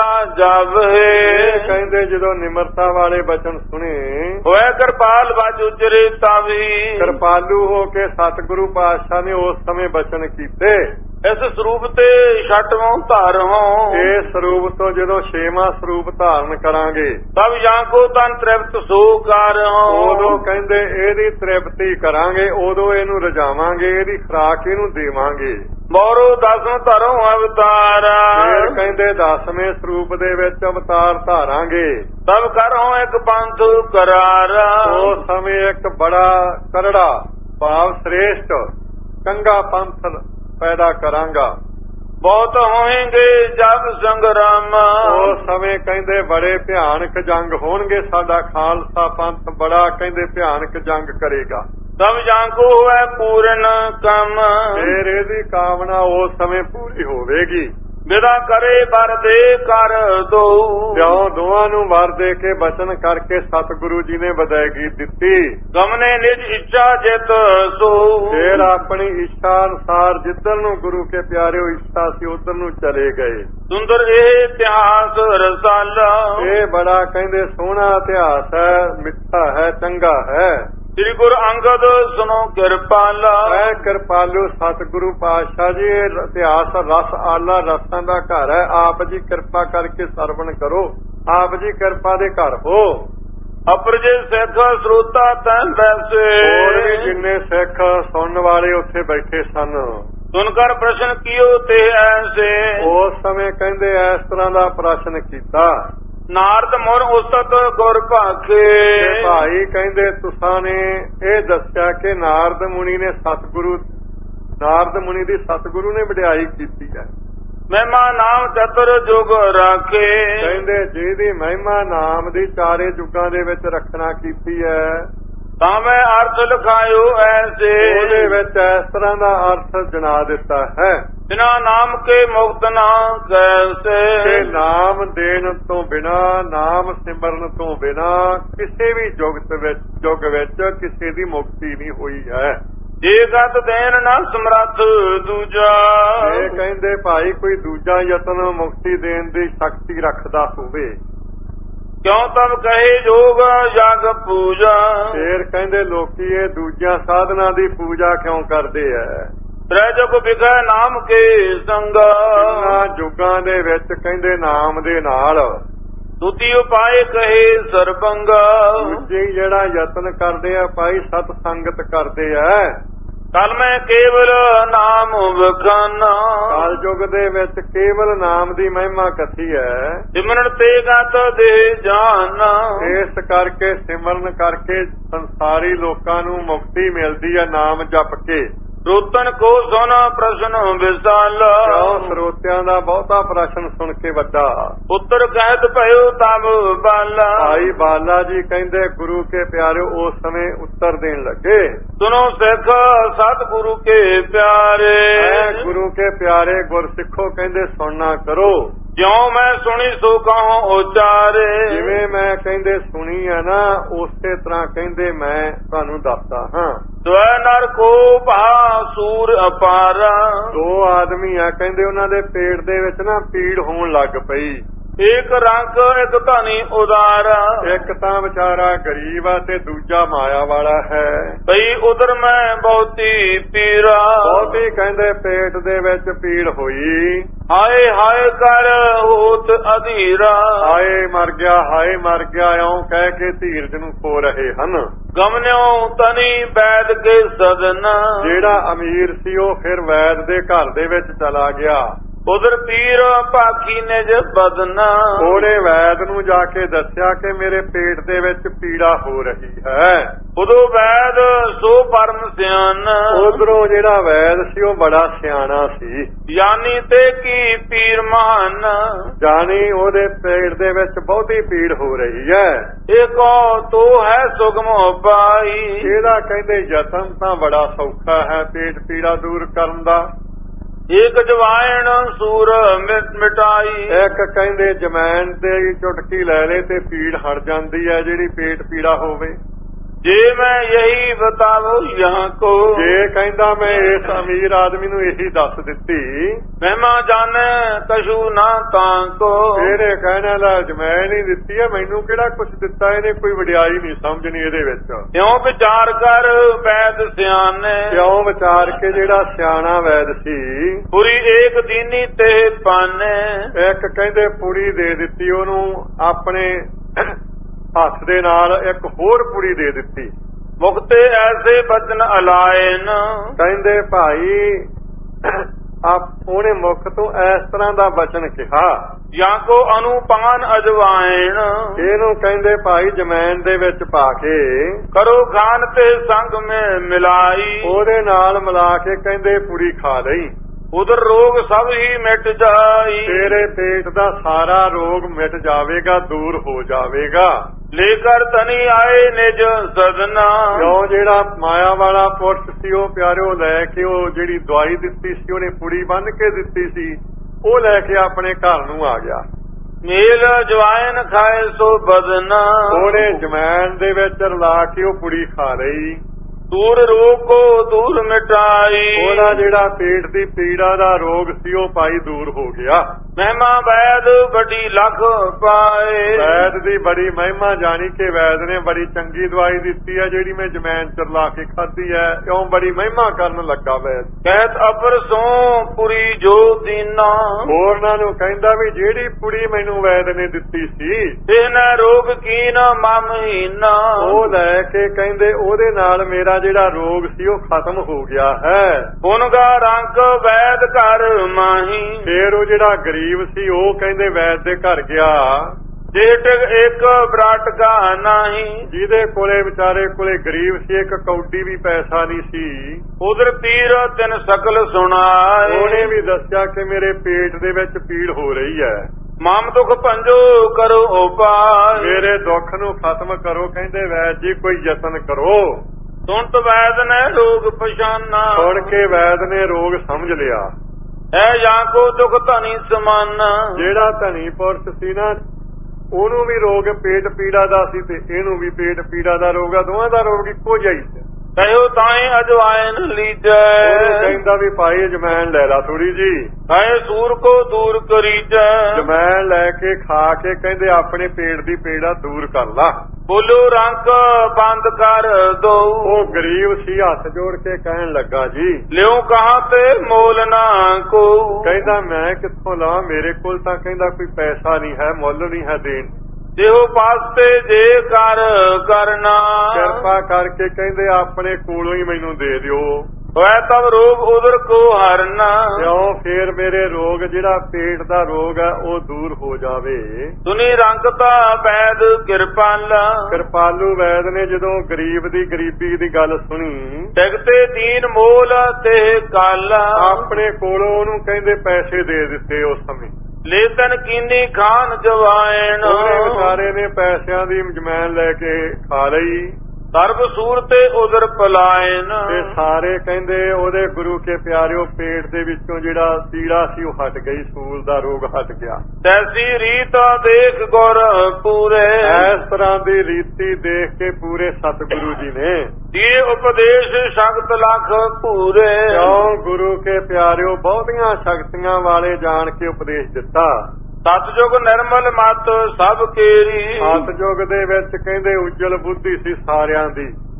ਜਾਵੇ।
ਕਹਿੰਦੇ ਜਦੋਂ ਨਿਮਰਤਾ ਵਾਲੇ ਬਚਨ ਸੁਣੇ
ਹੋਏ ਕਿਰਪਾਲ ਬਾਜ ਉਜਰੇ ਤਾਵੀ।
ਕਿਰਪਾਲੂ ਹੋ ਕੇ ਸਤਿਗੁਰੂ ਪਾਤਸ਼ਾਹ ਨੇ ਉਸ ਸਮੇਂ ਬਚਨ ਕੀਤੇ।
ਇਸ ਸਰੂਪ ਤੇ ਛਟਵੋਂ ਧਾਰਵੋਂ।
ਇਹ ਸਰੂਪ ਤੋਂ ਜਦੋਂ ਛੇਵਾਂ ਸਰੂਪ ਧਾਰਨ ਕਰਾਂਗੇ
ਤਬ ਜਾਂ ਕੋ ਤਨ ਤ੍ਰਿਪਤ ਸੋ ਕਰ।
ਉਦੋਂ ਕਹਿੰਦੇ ਇਹਦੀ ਤ੍ਰਿਪਤੀ ਕਰਾਂਗੇ, ਉਦੋਂ ਇਹਨੂੰ ਰਜਾਵਾਂਗੇ, ਇਹਦੀ ਖੁਰਾਕ ਇਹਨੂੰ ਦੇਵਾਂਗੇ।
ਮੋਰੋ ਦਸਮ ਧਰੋਂ ਅਵਤਾਰ।
ਫਿਰ ਕਹਿੰਦੇ ਦਸਵੇਂ ਸਰੂਪ ਦੇ ਵਿੱਚ ਅਵਤਾਰ ਧਾਰਾਂਗੇ।
ਤਬ ਕਰੋ ਇੱਕ ਪੰਥ ਕਰਾਰ।
ਉਸ ਸਮੇਂ ਇੱਕ ਬੜਾ ਕਰੜਾ ਭਾਵ ਸ੍ਰੇਸ਼ਟ ਚੰਗਾ ਪੰਥ ਪੈਦਾ ਕਰਾਂਗਾ।
ਬਹੁਤ ਹੋਣਗੇ ਜਗ ਸੰਗਰਾਮ।
ਉਸ ਸਮੇਂ ਕਹਿੰਦੇ ਬੜੇ ਭਿਆਨਕ ਜੰਗ ਹੋਣਗੇ। ਸਾਡਾ ਖਾਲਸਾ ਪੰਥ ਬੜਾ ਕਹਿੰਦੇ ਭਿਆਨਕ ਜੰਗ ਕਰੇਗਾ।
ਸਭ ਜਾਂ ਕੋ ਹੈ ਪੂਰਨ ਕੰਮ।
ਫਿਰ ਇਹਦੀ ਕਾਮਨਾ ਉਸ ਸਮੇਂ ਪੂਰੀ ਹੋਵੇਗੀ।
ਵਿਦਾ ਕਰੇ ਵਰ ਦੇ ਕਰ ਦੋ।
ਕਿਉਂ ਦੋਵਾਂ ਨੂੰ ਵਰ ਦੇ ਕੇ ਬਚਨ ਕਰਕੇ ਸਤਿਗੁਰੂ ਜੀ ਨੇ ਵਿਦਾਇਗੀ ਦਿੱਤੀ।
ਗਮਨੇ ਨਿਜ ਇੱਛਾ ਜਿਤ ਸੋ।
ਫਿਰ ਆਪਣੀ ਇੱਛਾ ਅਨੁਸਾਰ ਜਿੱਧਰ ਨੂੰ ਗੁਰੂ ਕੇ ਪਿਆਰਿਓ ਇੱਛਾ ਸੀ ਉਧਰ ਨੂੰ ਚਲੇ ਗਏ।
ਸੁੰਦਰ ਇਹ ਇਤਿਹਾਸ ਰਸਾਲਾ।
ਇਹ ਬੜਾ ਕਹਿੰਦੇ ਸੋਹਣਾ ਇਤਿਹਾਸ ਹੈ, ਮਿੱਠਾ ਹੈ, ਚੰਗਾ ਹੈ।
ਸ੍ਰੀ ਗੁਰੂ ਅੰਗਦ ਸੁਨੋ ਕਿਰਪਾਲਾ।
ਐ ਕਿਰਪਾਲੂ ਸਤਿਗੁਰੂ ਪਾਤਸ਼ਾਹ ਜੀ ਇਹ ਇਤਿਹਾਸ ਰਸ ਆਲਾ ਰਸਾਂ ਦਾ ਘਰ ਹੈ। ਆਪ ਜੀ ਕਿਰਪਾ ਕਰਕੇ ਸਰਵਣ ਕਰੋ। ਆਪ ਜੀ ਕਿਰਪਾ ਦੇ ਘਰ ਹੋ।
ਅਪਰਜੇ ਸਿੱਖ ਸਰੋਤਾ ਤੈਂ ਵੈਸੇ।
ਹੋਰ ਵੀ ਜਿੰਨੇ ਸਿੱਖ ਸੁਣਨ ਵਾਲੇ ਉੱਥੇ ਬੈਠੇ ਸਨ।
ਸੁਣ ਕਰ ਪ੍ਰਸ਼ਨ ਕੀਓ ਤੇ ਐਸੇ।
ਉਸ ਸਮੇਂ ਕਹਿੰਦੇ ਇਸ ਤਰ੍ਹਾਂ ਦਾ ਪ੍ਰਸ਼ਨ ਕੀਤਾ।
ਨਾਰਦ ਮੁਰ ਉਸਤ ਗੁਰ ਭਾਖੇ।
ਭਾਈ ਕਹਿੰਦੇ ਤੁਸਾਂ ਨੇ ਇਹ ਦੱਸਿਆ ਕਿ ਨਾਰਦ ਮੁਨੀ ਨੇ ਸਤਿਗੁਰੂ ਨਾਰਦ ਮੁਨੀ ਦੀ ਸਤਿਗੁਰੂ ਨੇ ਵਡਿਆਈ ਕੀਤੀ ਹੈ।
ਮਹਿਮਾ ਨਾਮ ਚਤੁਰ ਜੁਗ ਰਾਖੇ।
ਕਹਿੰਦੇ ਜਿਹਦੀ ਮਹਿਮਾ ਨਾਮ ਦੀ ਚਾਰੇ ਯੁੱਗਾਂ ਦੇ ਵਿੱਚ ਰੱਖਣਾ ਕੀਤੀ ਹੈ
ਤਾਂ ਮੈਂ ਅਰਥ ਲਿਖਾਇਓ ਐਸੇ।
ਉਹਦੇ ਵਿੱਚ ਇਸ ਤਰ੍ਹਾਂ ਦਾ ਅਰਥ ਜਣਾ ਦਿੱਤਾ ਹੈ।
ਬਿਨਾ ਨਾਮ ਕੇ ਮੁਕਤ ਨਾ ਕੈਸੇ।
ਤੇ ਨਾਮ ਦੇਣ ਤੋਂ ਬਿਨਾ, ਨਾਮ ਸਿਮਰਨ ਤੋਂ ਬਿਨਾ ਕਿਸੇ ਵੀ ਜੁਗਤ ਵਿੱਚ ਯੁੱਗ ਵਿੱਚ ਕਿਸੇ ਦੀ ਮੁਕਤੀ ਨਹੀਂ ਹੋਈ ਹੈ।
ਜੇ ਗਤ ਦੇਣ ਨਾ ਸਮਰੱਥ ਦੂਜਾ।
ਇਹ ਕਹਿੰਦੇ ਭਾਈ ਕੋਈ ਦੂਜਾ ਯਤਨ ਮੁਕਤੀ ਦੇਣ ਦੀ ਸ਼ਕਤੀ ਰੱਖਦਾ ਹੋਵੇ।
ਕਿਉਂ ਤਬ ਕਹੇ ਜੋਗ ਜਗ ਪੂਜਾ।
ਫੇਰ ਕਹਿੰਦੇ ਲੋਕੀ ਇਹ ਦੂਜਿਆਂ ਸਾਧਨਾ ਦੀ ਪੂਜਾ ਕਿਉਂ ਕਰਦੇ ਐ।
ਤ੍ਰੈ ਜੁਗ ਵਿਖੇ ਨਾਮ ਕੇ ਸੰਗ।
ਇਹਨਾਂ ਜੁਗਾਂ ਦੇ ਵਿੱਚ ਕਹਿੰਦੇ ਨਾਮ ਦੇ ਨਾਲ
ਦੂਤੀ ਉਪਾਏ ਕਹੇ ਸਰਬੰਗ।
ਦੂਜੇ ਜਿਹੜਾ ਯਤਨ ਕਰਦੇ ਆ ਭਾਈ ਸਤ ਸੰਗਤ ਕਰਦੇ ਆ।
ਕਲ ਮੈਂ ਕੇਵਲ ਨਾਮ ਵਖਾਨਾ।
ਕਾਲ ਯੁਗ ਦੇ ਵਿੱਚ ਕੇਵਲ ਨਾਮ ਦੀ ਮਹਿਮਾ ਕਥੀ ਹੈ।
ਸਿਮਰਨ ਤੇ ਗਤ ਦੇ ਜਾਨਾ।
ਇਸ ਕਰਕੇ ਸਿਮਰਨ ਕਰਕੇ ਸੰਸਾਰੀ ਲੋਕਾਂ ਨੂੰ ਮੁਕਤੀ ਮਿਲਦੀ ਹੈ ਨਾਮ ਜਪ ਕੇ।
ਰੋਤਨ ਕੋ ਸੁਨ ਪ੍ਰਸ਼ਨ ਵਿਸਾਲ।
ਕਿਉਂ ਸਰੋਤਿਆਂ ਦਾ ਬਹੁਤਾ ਪ੍ਰਸ਼ਨ ਸੁਣ ਕੇ ਵੱਡਾ
ਪੁੱਤਰ ਕਹਿਤ ਭਇਓ ਤਬ ਬਾਲਾ।
ਭਾਈ ਬਾਲਾ ਜੀ ਕਹਿੰਦੇ ਗੁਰੂ ਕੇ ਪਿਆਰਿਓ ਉਸ ਸਮੇਂ ਉੱਤਰ ਦੇਣ ਲੱਗੇ।
ਸੁਨੋ ਸਿੱਖ ਸਤਿਗੁਰੂ ਕੇ ਪਿਆਰੇ।
ਗੁਰੂ ਕੇ ਪਿਆਰੇ ਗੁਰ ਸਿੱਖੋ ਕਹਿੰਦੇ ਸੁਣਨਾ ਕਰੋ।
ਜਿਉਂ ਮੈਂ ਸੁਣੀ ਸੋ ਕਹੂੰ ਉਚਾਰੇ। ਜਿਵੇਂ
ਮੈਂ ਕਹਿੰਦੇ ਸੁਣੀ ਆ ਨਾ ਉਸੇ ਤਰ੍ਹਾਂ ਕਹਿੰਦੇ ਮੈਂ ਤੁਹਾਨੂੰ ਦੱਸਦਾ ਹਾਂ।
ਸਵੈ ਨਰ ਕੋ ਭਾ ਸੂਰ ਅਪਾਰਾ।
ਦੋ ਆਦਮੀ ਆ ਕਹਿੰਦੇ ਉਹਨਾਂ ਦੇ ਪੇਟ ਦੇ ਵਿੱਚ ਨਾ ਪੀੜ ਹੋਣ ਲੱਗ ਪਈ।
ਇੱਕ ਰੰਗ ਇੱਕ ਧਨੀ ਉਦਾਰਾ।
ਇੱਕ ਤਾਂ ਵਿਚਾਰਾ ਗਰੀਬ ਆ ਤੇ ਦੂਜਾ ਮਾਇਆ ਵਾਲਾ ਹੈ।
ਭਈ ਉਧਰ ਮੈਂ ਬਹੁਤੀ ਪੀਰਾ।
ਬਹੁਤੀ ਕਹਿੰਦੇ ਪੇਟ ਦੇ ਵਿੱਚ ਪੀੜ ਹੋਈ।
ਹਾਏ ਹਾਏ ਕਰ ਹੋਤ ਅਧੀਰਾ।
ਹਾਏ ਮਰ ਗਿਆ, ਹਾਏ ਮਰ ਗਿਆ ਇਉਂ ਕਹਿ ਕੇ ਧੀਰਜ ਨੂੰ ਖੋ ਰਹੇ ਹਨ।
ਗਮਨਿਓ ਤਨੀ ਵੈਦ ਕੇ ਸਦਨ।
ਜਿਹੜਾ ਅਮੀਰ ਸੀ ਉਹ ਫਿਰ ਵੈਦ ਦੇ ਘਰ ਦੇ ਵਿੱਚ ਚਲਾ ਗਿਆ।
ਉਧਰ ਪੀਰ ਭਾਖੀ ਨਿਜ ਬਦਨ,
ਉਹਨੇ ਵੈਦ ਨੂੰ ਜਾ ਕੇ ਦੱਸਿਆ ਕਿ ਮੇਰੇ ਪੇਟ ਦੇ ਵਿੱਚ ਪੀੜਾ ਹੋ ਰਹੀ ਹੈ।
ਉਦੋਂ ਵੈਦ ਸੋ ਪਰਮ ਸਿਆਨ,
ਉਧਰੋਂ ਜਿਹੜਾ ਵੈਦ ਸੀ ਉਹ ਬੜਾ ਸਿਆਣਾ ਸੀ।
ਜਾਨੀ ਤੇ ਕੀ ਪੀਰ ਮਹਾਨ,
ਜਾਨੀ ਉਹਦੇ ਪੇਟ ਦੇ ਵਿੱਚ ਬਹੁਤੀ ਪੀੜ ਹੋ ਰਹੀ ਹੈ।
ਏਕੋ ਤੋ ਹੈ ਸੁਗਮ ਉਪਾਈ,
ਇਹਦਾ ਕਹਿੰਦੇ ਯਤਨ ਤਾਂ ਬੜਾ ਸੌਖਾ ਹੈ ਪੇਟ ਪੀੜਾ ਦੂਰ ਕਰਨ ਦਾ।
ਇੱਕ ਜਵਾਇਣ ਸੂਰ ਮਿਟਾਈ,
ਇੱਕ ਕਹਿੰਦੇ ਜਮੈਨ ਤੇ ਚੁਟਕੀ ਲੈ ਲੇ ਤੇ ਪੀੜ ਹਟ ਜਾਂਦੀ ਹੈ ਜਿਹੜੀ ਪੇਟ ਪੀੜਾ ਹੋਵੇ।
ਜੇ ਮੈਂ ਯਹੀ ਬਤਾਵੋ ਯਹਾਂ ਕੋ,
ਜੇ ਕਹਿੰਦਾ ਮੈਂ ਇਸ ਅਮੀਰ ਆਦਮੀ ਨੂੰ ਇਹੀ ਦੱਸ ਦਿੱਤੀ,
ਮਹਿਮਾ ਜਾਣੇ ਕਛੂ ਨਾ ਤਾਂ ਕੋ,
ਇਹਨੇ ਕਹਿਣਾ ਲੈ ਜਮੈਨ ਹੀ ਦਿੱਤੀ ਹੈ, ਮੈਨੂੰ ਕਿਹੜਾ ਕੁਛ ਦਿੱਤਾ, ਇਹਨੇ ਕੋਈ ਵਡਿਆਈ ਨਹੀਂ ਸਮਝਣੀ ਇਹਦੇ ਵਿੱਚ।
ਕਿਉਂ ਵਿਚਾਰ ਕਰ ਵੈਦ ਸਿਆਣੇ,
ਕਿਉਂ ਵਿਚਾਰ ਕੇ ਜਿਹੜਾ ਸਿਆਣਾ ਵੈਦ ਸੀ,
ਪੂਰੀ ਏਕ ਦੀਨੀ ਤੇ ਪਾਨੇ,
ਇੱਕ ਕਹਿੰਦੇ ਪੁੜੀ ਦੇ ਦਿੱਤੀ ਉਹਨੂੰ, ਆਪਣੇ ਹੱਥ ਦੇ ਨਾਲ ਇੱਕ ਹੋਰ ਪੁੜੀ ਦੇ ਦਿੱਤੀ।
ਮੁਕਤੇ ਐਸੇ ਬਚਨ ਅਲਾਇਨ,
ਕਹਿੰਦੇ ਭਾਈ ਆਪ ਉਹਨੇ ਮੁਖ ਤੋਂ ਇਸ ਤਰ੍ਹਾਂ ਦਾ ਬਚਨ ਕਿਹਾ,
ਜਾਂ ਕੋ ਅਨੁਪਾਨ ਅਜਵਾਇਣ,
ਇਹਨੂੰ ਕਹਿੰਦੇ ਭਾਈ ਜਮੈਨ ਦੇ ਵਿੱਚ ਪਾ ਕੇ
ਕਰੋ ਖਾਨ ਤੇ ਸੰਗ में ਮਿਲਾਈ,
ਉਹਦੇ ਨਾਲ ਮਿਲਾ ਕੇ ਕਹਿੰਦੇ ਪੁੜੀ ਖਾ ਲਈ।
ਉਧਰ ਰੋਗ ਸਭ ਹੀ ਮਿਟ ਜਾਈ,
ਤੇਰੇ ਪੇਟ ਦਾ ਸਾਰਾ ਰੋਗ ਮਿਟ ਜਾਵੇਗਾ, ਦੂਰ ਹੋ ਜਾਵੇਗਾ।
ਲੇਕਰ ਤਨੀ ਆਏ ਨਿਜ ਸਦਨਾ,
ਕਿਉਂ ਜਿਹੜਾ ਮਾਇਆ ਵਾਲਾ ਪੁਰਸ਼ ਸੀ ਉਹ ਪਿਆਰਿਓ ਲੈ ਕੇ ਉਹ ਜਿਹੜੀ ਦਵਾਈ ਦਿੱਤੀ ਸੀ ਉਹਨੇ ਪੁੜੀ ਬੰਨ ਕੇ ਦਿੱਤੀ ਸੀ, ਉਹ ਲੈ ਕੇ ਆਪਣੇ ਘਰ ਨੂੰ ਆ ਗਿਆ।
ਮੇਲ ਜਵਾਇਨ ਖਾਏ ਸੋ ਬਦਨਾ,
ਉਹਨੇ ਜਮੈਨ ਦੇ ਵਿੱਚ ਰਲਾ ਕੇ ਉਹ ਪੁੜੀ ਖਾ ਲਈ।
ਦੂਰ ਰੋਗ ਕੋ ਦੂਰ ਮਿਟਾਈ,
ਉਹਦਾ ਜਿਹੜਾ ਪੇਟ ਦੀ ਪੀੜਾ ਦਾ ਰੋਗ ਸੀ ਉਹ ਭਾਈ ਦੂਰ ਹੋ ਗਿਆ।
ਮਹਿਮਾ ਵੈਦ ਬੜੀ ਲੱਖ ਪਾਏ,
ਵੈਦ ਦੀ ਬੜੀ ਮਹਿਮਾ ਜਾਣੀ ਕਿ ਵੈਦ ਨੇ ਬੜੀ ਚੰਗੀ ਦਵਾਈ ਦਿੱਤੀ ਹੈ ਜਿਹੜੀ ਮੈਂ ਜਮੈਨ ਚ ਲਾ ਕੇ ਖਾਧੀ ਹੈ। ਕਿਉਂ ਬੜੀ ਮਹਿਮਾ ਕਰਨ ਲੱਗਾ ਵੈਦ।
ਕਹਿਤ ਅਪਰ ਸੋ ਪੁਰੀ ਜੋ ਦੀਨਾ,
ਹੋਰਨਾਂ ਨੂੰ ਕਹਿੰਦਾ ਵੀ ਜਿਹੜੀ ਪੁੜੀ ਮੈਨੂੰ ਵੈਦ ਨੇ ਦਿੱਤੀ ਸੀ,
ਇਹਨਾ ਰੋਗ ਕੀਨ ਮਮਹੀਨਾ,
ਉਹ ਲੈ ਕੇ ਕਹਿੰਦੇ ਉਹਦੇ ਨਾਲ ਮੇਰਾ ਜਿਹੜਾ ਰੋਗ ਸੀ ਉਹ ਖਤਮ ਹੋ ਗਿਆ ਹੈ।
ਪੁਨਗਾ ਰੰਗ ਵੈਦ ਘਰ ਮਾਹੀ,
ਫੇਰ ਉਹ ਜਿਹੜਾ ਗਰੀਬ ਸੀ ਉਹ ਕਹਿੰਦੇ ਵੈਦ ਦੇ ਘਰ ਗਿਆ।
ਜੇਠ ਇੱਕ ਬਰਾਟ ਕਾ ਨਹੀਂ,
ਜਿਹਦੇ ਕੋਲੇ ਵਿਚਾਰੇ ਕੋਲੇ ਗਰੀਬ ਸੀ ਇੱਕ ਕੌਡੀ ਵੀ ਪੈਸਾ ਨਹੀਂ ਸੀ।
ਉਧਰ ਪੀਰ ਤਿੰਨ ਸਕਲ ਸੁਣਾਏ,
ਉਹਨੇ ਵੀ ਦੱਸਿਆ ਕਿ ਮੇਰੇ ਪੇਟ ਦੇ ਵਿੱਚ ਪੀੜ ਹੋ ਰਹੀ ਹੈ।
ਮਾਮ ਦੁਖ ਭੰਜੋ ਕਰੋ ਉਪਾਏ,
ਮੇਰੇ ਦੁੱਖ ਨੂੰ ਖਤਮ ਕਰੋ। ਕਹਿੰਦੇ ਵੈਦ ਜੀ ਕੋਈ ਯਤਨ ਕਰੋ।
ਸੁਣਤ ਵੈਦ ਨੇ ਰੋਗ ਪਛਾਨਾ,
ਸੁਣ ਕੇ ਵੈਦ ਨੇ ਰੋਗ ਸਮਝ ਲਿਆ।
ਹੈ ਜਾਂ ਕੋ ਦੁਖ ਧਨੀ ਸਮਾਨਾ,
ਜਿਹੜਾ ਧਨੀ ਪੁਰਸ਼ ਸੀ ਨਾ ਉਹਨੂੰ ਵੀ ਰੋਗ ਪੇਟ ਪੀੜਾ ਦਾ ਸੀ ਤੇ ਇਹਨੂੰ ਵੀ ਪੇਟ ਪੀੜਾ ਦਾ ਰੋਗ ਆ, ਦੋਵਾਂ ਦਾ ਰੋਗ ਇੱਕੋ ਜਿਹਾ ਹੀ ਸੀ।
ਕਹਿਓ ਤਾਏ ਅਜਵਾਇਨ ਲੀਜੈ,
ਕਹਿੰਦਾ ਵੀ ਭਾਈ ਅਜਮੈਨ ਲੈ ਲਾ ਥੋੜੀ ਜੀ,
ਕਹਿ ਸੂਰ ਕੋ ਦੂਰ ਕਰੀਜੈ,
ਅਜਮੈਨ ਲੈ ਕੇ ਖਾ ਕੇ ਕਹਿੰਦੇ ਆਪਣੇ ਪੇਟ ਦੀ ਪੀੜਾ ਦੂਰ ਕਰ ਲਾ।
ਬੋਲੋ ਰੰਕ ਬੰਦ ਕਰ ਦੋ,
ਉਹ ਗਰੀਬ ਸੀ ਹੱਥ ਜੋੜ ਕੇ ਕਹਿਣ ਲੱਗਾ ਜੀ
ਲਿਓ ਕਹਾਂ ਤੇ ਮੋਲ ਨਾ ਕੋ,
ਕਹਿੰਦਾ ਮੈਂ ਕਿੱਥੋਂ ਲਾ, ਮੇਰੇ ਕੋਲ ਤਾਂ ਕਹਿੰਦਾ ਕੋਈ ਪੈਸਾ ਨਹੀਂ ਹੈ, ਮੁੱਲ ਨਹੀਂ ਹੈ ਦੇਣ।
ਦੇਹੋ ਪਾਸਤੇ ਜੇ ਕਰ ਕਰਨਾ,
ਕਿਰਪਾ ਕਰਕੇ ਕਹਿੰਦੇ ਆਪਣੇ ਕੋਲੋਂ ਹੀ ਮੈਨੂੰ ਦੇ ਦਿਓ।
ਹੋਇਆ ਤਬ ਰੋਗ ਉਧਰ ਕੋ ਹਰਨਾ,
ਕਿਉਂ ਫੇਰ ਮੇਰੇ ਰੋਗ ਜਿਹੜਾ ਪੇਟ ਦਾ ਰੋਗ ਹੈ ਉਹ ਦੂਰ ਹੋ ਜਾਵੇ।
ਸੁਨੀ ਰੰਗਤਾ ਵੈਦ ਕਿਰਪਾਲਾ,
ਕਿਰਪਾਲੂ ਵੈਦ ਨੇ ਜਦੋਂ ਗਰੀਬ ਦੀ ਗਰੀਬੀ ਦੀ ਗੱਲ ਸੁਣੀ,
ਟਿਕਤੇ ਦੀਨ ਮੋਲ ਤੇ ਕਾਲਾ,
ਆਪਣੇ ਕੋਲੋਂ ਉਹਨੂੰ ਕਹਿੰਦੇ ਪੈਸੇ ਦੇ ਦਿੱਤੇ। ਉਸ ਸਮੇਂ
ਲੇਤਨ ਕੀਨੀ ਖਾਨ ਜਵਾਇਣ,
ਉਹਨੇ ਵਿਚਾਰੇ ਨੇ ਪੈਸਿਆਂ ਦੀ ਜਮੈਨ ਲੈ ਕੇ ਖਾ ਲਈ।
ਸਰਬ ਸੂਰ ਤੇ ਉਧਰ ਪਲਾਇਨ,
ਤੇ ਸਾਰੇ ਕਹਿੰਦੇ ਉਹਦੇ ਗੁਰੂ ਕੇ ਪਿਆਰਿਓ ਪੇਟ ਦੇ ਵਿੱਚੋਂ ਜਿਹੜਾ ਪੀੜਾ ਸੀ ਉਹ ਹਟ ਗਈ, ਸੂਲ ਦਾ ਰੋਗ ਹਟ ਗਿਆ।
ਤੈਸੀ ਰੀਤ ਦੇਖ ਗੁਰ ਪੂਰੇ,
ਇਸ ਤਰ੍ਹਾਂ ਦੀ ਰੀਤੀ ਦੇਖ ਕੇ ਪੂਰੇ ਸਤਿਗੁਰੂ ਜੀ ਨੇ
ਇਹ ਉਪਦੇਸ਼ ਸ਼ਕਤ ਲੱਖ ਪੂਰੇ,
ਕਿਉਂ ਗੁਰੂ ਕੇ ਪਿਆਰਿਓ ਬਹੁਤੀਆਂ ਸ਼ਕਤੀਆਂ ਵਾਲੇ ਜਾਣ ਕੇ ਉਪਦੇਸ਼ ਦਿੱਤਾ।
ਸਤਜੁਗ ਨਿਰਮਲ ਮਤ ਸਭ ਕੇਰੀ,
ਸਤਜੁਗ ਦੇ ਵਿੱਚ ਕਹਿੰਦੇ ਉਜਲ ਬੁੱਧੀ ਸੀ ਸਾਰਿਆਂ ਦੀ।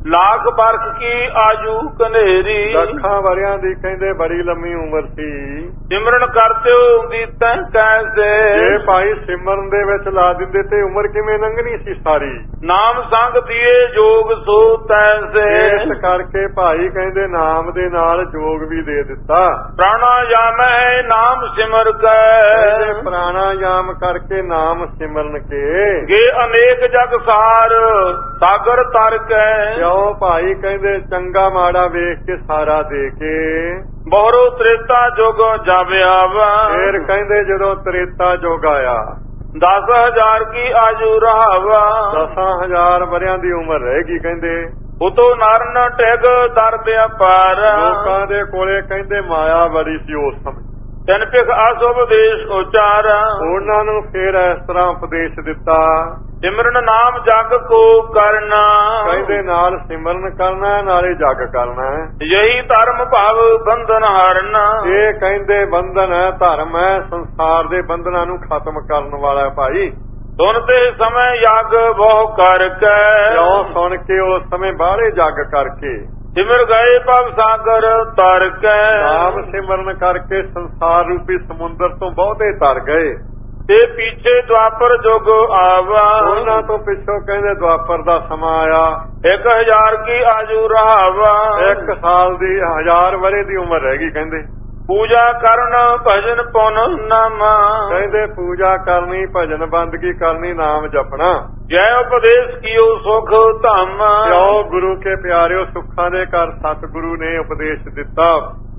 लाख बरख की आयु कनेरी।
ਲੱਖਾਂ ਵਰਿਆਂ ਦੀ ਕਹਿੰਦੇ ਬੜੀ ਲੰਮੀ ਉਮਰ ਸੀ।
सिमरन करते हो बीतै कैसे।
ਜੇ ਭਾਈ ਸਿਮਰਨ ਦੇ ਵਿੱਚ ਲਾ ਦਿੰਦੇ ਤੇ ਉਮਰ ਕਿਵੇਂ ਲੰਘਣੀ ਸੀ ਸਾਰੀ।
नाम संग दिए जोग सो तैसे।
ਇਸ ਕਰਕੇ ਭਾਈ ਕਹਿੰਦੇ ਨਾਮ ਦੇ ਨਾਲ ਜੋਗ ਵੀ ਦੇ ਦਿੱਤਾ।
प्राणायाम है नाम सिमर
ਕਹਿੰਦੇ
कै।
ਪ੍ਰਾਣਾਯਾਮ ਕਰਕੇ ਨਾਮ ਸਿਮਰਨ ਕੇ
गे अनेक जग सार सागर तर कै।
ਕਿਉਂ ਭਾਈ ਕਹਿੰਦੇ ਚੰਗਾ ਮਾੜਾ ਵੇਖ ਕੇ ਸਾਰਾ ਦੇ ਕੇ
बहुरो त्रेता जुग जावे आवा।
ਫੇਰ ਕਹਿੰਦੇ ਜਦੋਂ ਤ੍ਰੇਤਾ ਯੁੱਗ ਆਇਆ
दस हजार की आयु रहावा।
ਦਸਾਂ ਹਜ਼ਾਰ ਵਰਿਆਂ ਦੀ ਉਮਰ ਰਹੇਗੀ। ਕਹਿੰਦੇ
उतो नरन टेग दर व्यापार।
ਲੋਕਾਂ ਦੇ ਕੋਲੇ ਕਹਿੰਦੇ ਮਾਇਆ ਬੜੀ ਸੀ ਉਸ ਸਮੇਂ।
ਤਿੰਨ ਪਿਖ ਅਸੁਭ ਦੇਸ਼ ਉਚਾਰ।
ਉਹਨਾਂ ਨੂੰ ਫੇਰ ਇਸ ਤਰ੍ਹਾਂ ਉਪਦੇਸ਼ ਦਿੱਤਾ
ਸਿਮਰਨ ਨਾਮ ਜਗ ਕੋ ਕਰਨਾ।
ਕਹਿੰਦੇ ਨਾਲ ਸਿਮਰਨ ਕਰਨਾ ਨਾਲੇ ਜਗ ਕਰਨਾ।
ਯਹੀ ਧਰਮ ਭਾਵ ਬੰਧਨ ਹਰਨਾ।
ਇਹ ਕਹਿੰਦੇ ਬੰਧਨ ਹੈ ਧਰਮ ਹੈ ਸੰਸਾਰ ਦੇ ਬੰਧਨਾਂ ਨੂੰ ਖਤਮ ਕਰਨ ਵਾਲਾ ਭਾਈ।
ਸੁਣਤੇ ਸਮੇਂ ਯਗ ਬਹੁ ਕਰਕੇ।
ਕਿਉਂ ਸੁਣ ਕੇ ਉਸ ਸਮੇਂ ਬਾਹਲੇ ਜਗ ਕਰਕੇ
ਸਿਮਰ ਗਏ ਭਵ ਸਾਗਰ ਤਰ ਕੇ।
ਨਾਮ ਸਿਮਰਨ ਕਰਕੇ ਸੰਸਾਰ ਰੂਪੀ ਸਮੁੰਦਰ ਤੋਂ ਬਹੁਤੇ ਤਰ ਗਏ।
ਤੇ ਪਿੱਛੇ ਦੁਆਪਰ ਜੁਗ ਆਵਾ।
ਉਹਨਾਂ ਤੋਂ ਪਿੱਛੋਂ ਕਹਿੰਦੇ ਦੁਆਪਰ ਦਾ ਸਮਾਂ ਆਇਆ।
ਇੱਕ ਹਜ਼ਾਰ ਕੀ ਆਜੂ ਰਹਾਵਾ।
ਇੱਕ ਸਾਲ ਦੀ ਹਜ਼ਾਰ ਵਰੇ ਦੀ ਉਮਰ ਰਹਿ ਗਈ। ਕਹਿੰਦੇ
ਪੂਜਾ ਕਰਨ ਭਜਨ ਪੁਨ ਨਾਮ।
ਕਹਿੰਦੇ ਪੂਜਾ ਕਰਨੀ ਭਜਨ ਬੰਦਗੀ ਕਰਨੀ ਨਾਮ ਜਪਣਾ।
ਜੈ ਉਪਦੇਸ਼ ਕੀਓ ਸੁਖ ਧਮ।
ਕਿਉਂ ਗੁਰੂ ਕੇ ਪਿਆਰਿਓ ਸੁੱਖਾਂ ਦੇ ਘਰ ਸਤਿਗੁਰੂ ਨੇ ਉਪਦੇਸ਼ ਦਿੱਤਾ।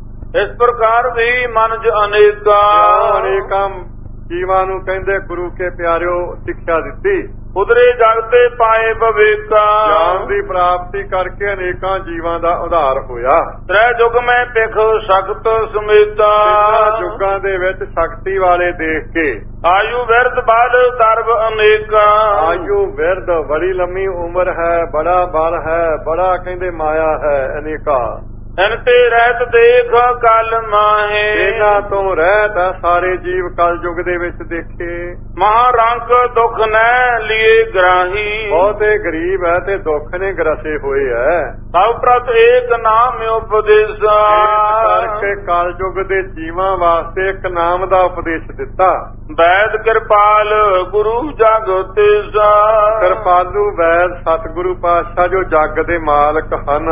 ਇਸ ਪ੍ਰਕਾਰ ਵੀ ਮਨ ਜ ਅਨੇਕਾ।
ਅਨੇਕਾਂ ਜੀਵਾਂ ਨੂੰ ਕਹਿੰਦੇ ਗੁਰੂ ਕੇ ਪਿਆਰਿਓ ਸਿੱਖਿਆ ਦਿੱਤੀ।
ਉਦਰੇ ਜਗਤੇ ਪਾਏ ਬਵੇਕਾ।
ਗਿਆਨ ਦੀ ਪ੍ਰਾਪਤੀ ਕਰਕੇ ਅਨੇਕਾਂ ਜੀਵਾਂ ਦਾ ਉਧਾਰ ਹੋਇਆ।
ਤ੍ਰੈ ਯੁਗ ਮੈਂ ਪਿਖ ਸ਼ਕਤ ਸਮੇਤਾ।
ਯੁੱਗਾਂ ਦੇ ਵਿੱਚ ਸ਼ਕਤੀ ਵਾਲੇ ਦੇਖ ਕੇ
ਆਯੂ ਵਿਰਧ ਬਲ ਦਰਬ ਅਨੇਕਾ।
ਆਯੂ ਵਿਰਧ ਬੜੀ ਲੰਮੀ ਉਮਰ ਹੈ ਬੜਾ ਬਲ ਹੈ ਬੜਾ ਕਹਿੰਦੇ ਮਾਇਆ ਹੈ ਅਨੇਕਾ।
ਹਨ ਤੇ ਰਹਿਤ ਦੇਖ ਕਲ ਮਾਹੇ।
ਇਹਨਾਂ ਤੋਂ ਰਹਿਤ ਸਾਰੇ ਜੀਵ ਕਲ ਯੁੱਗ ਦੇ ਵਿੱਚ ਦੇਖੇ।
ਮਹਾਰੰਕ ਦੁੱਖ ਨੈ ਲਿਏ ਗ੍ਰਾਹੀ।
ਬਹੁਤੇ ਗਰੀਬ ਹੈ ਤੇ ਦੁੱਖ ਨੇ ਗਰਸੇ ਹੋਏ ਹੈ।
ਸਭ ਪ੍ਰਤ ਏਕ ਨਾਮ ਉਪਦੇਸਾ।
ਕਰਕੇ ਕਲ ਯੁੱਗ ਦੇ ਜੀਵਾਂ ਵਾਸਤੇ ਇੱਕ ਨਾਮ ਦਾ ਉਪਦੇਸ਼ ਦਿੱਤਾ।
ਵੈਦ ਕਿਰਪਾਲ ਗੁਰੂ ਜਗ ਤੇਜਾ।
ਕਿਰਪਾਲੂ ਵੈਦ ਸਤਿਗੁਰੂ ਪਾਤਸ਼ਾਹ ਜੋ ਜਗ ਦੇ ਮਾਲਕ ਹਨ।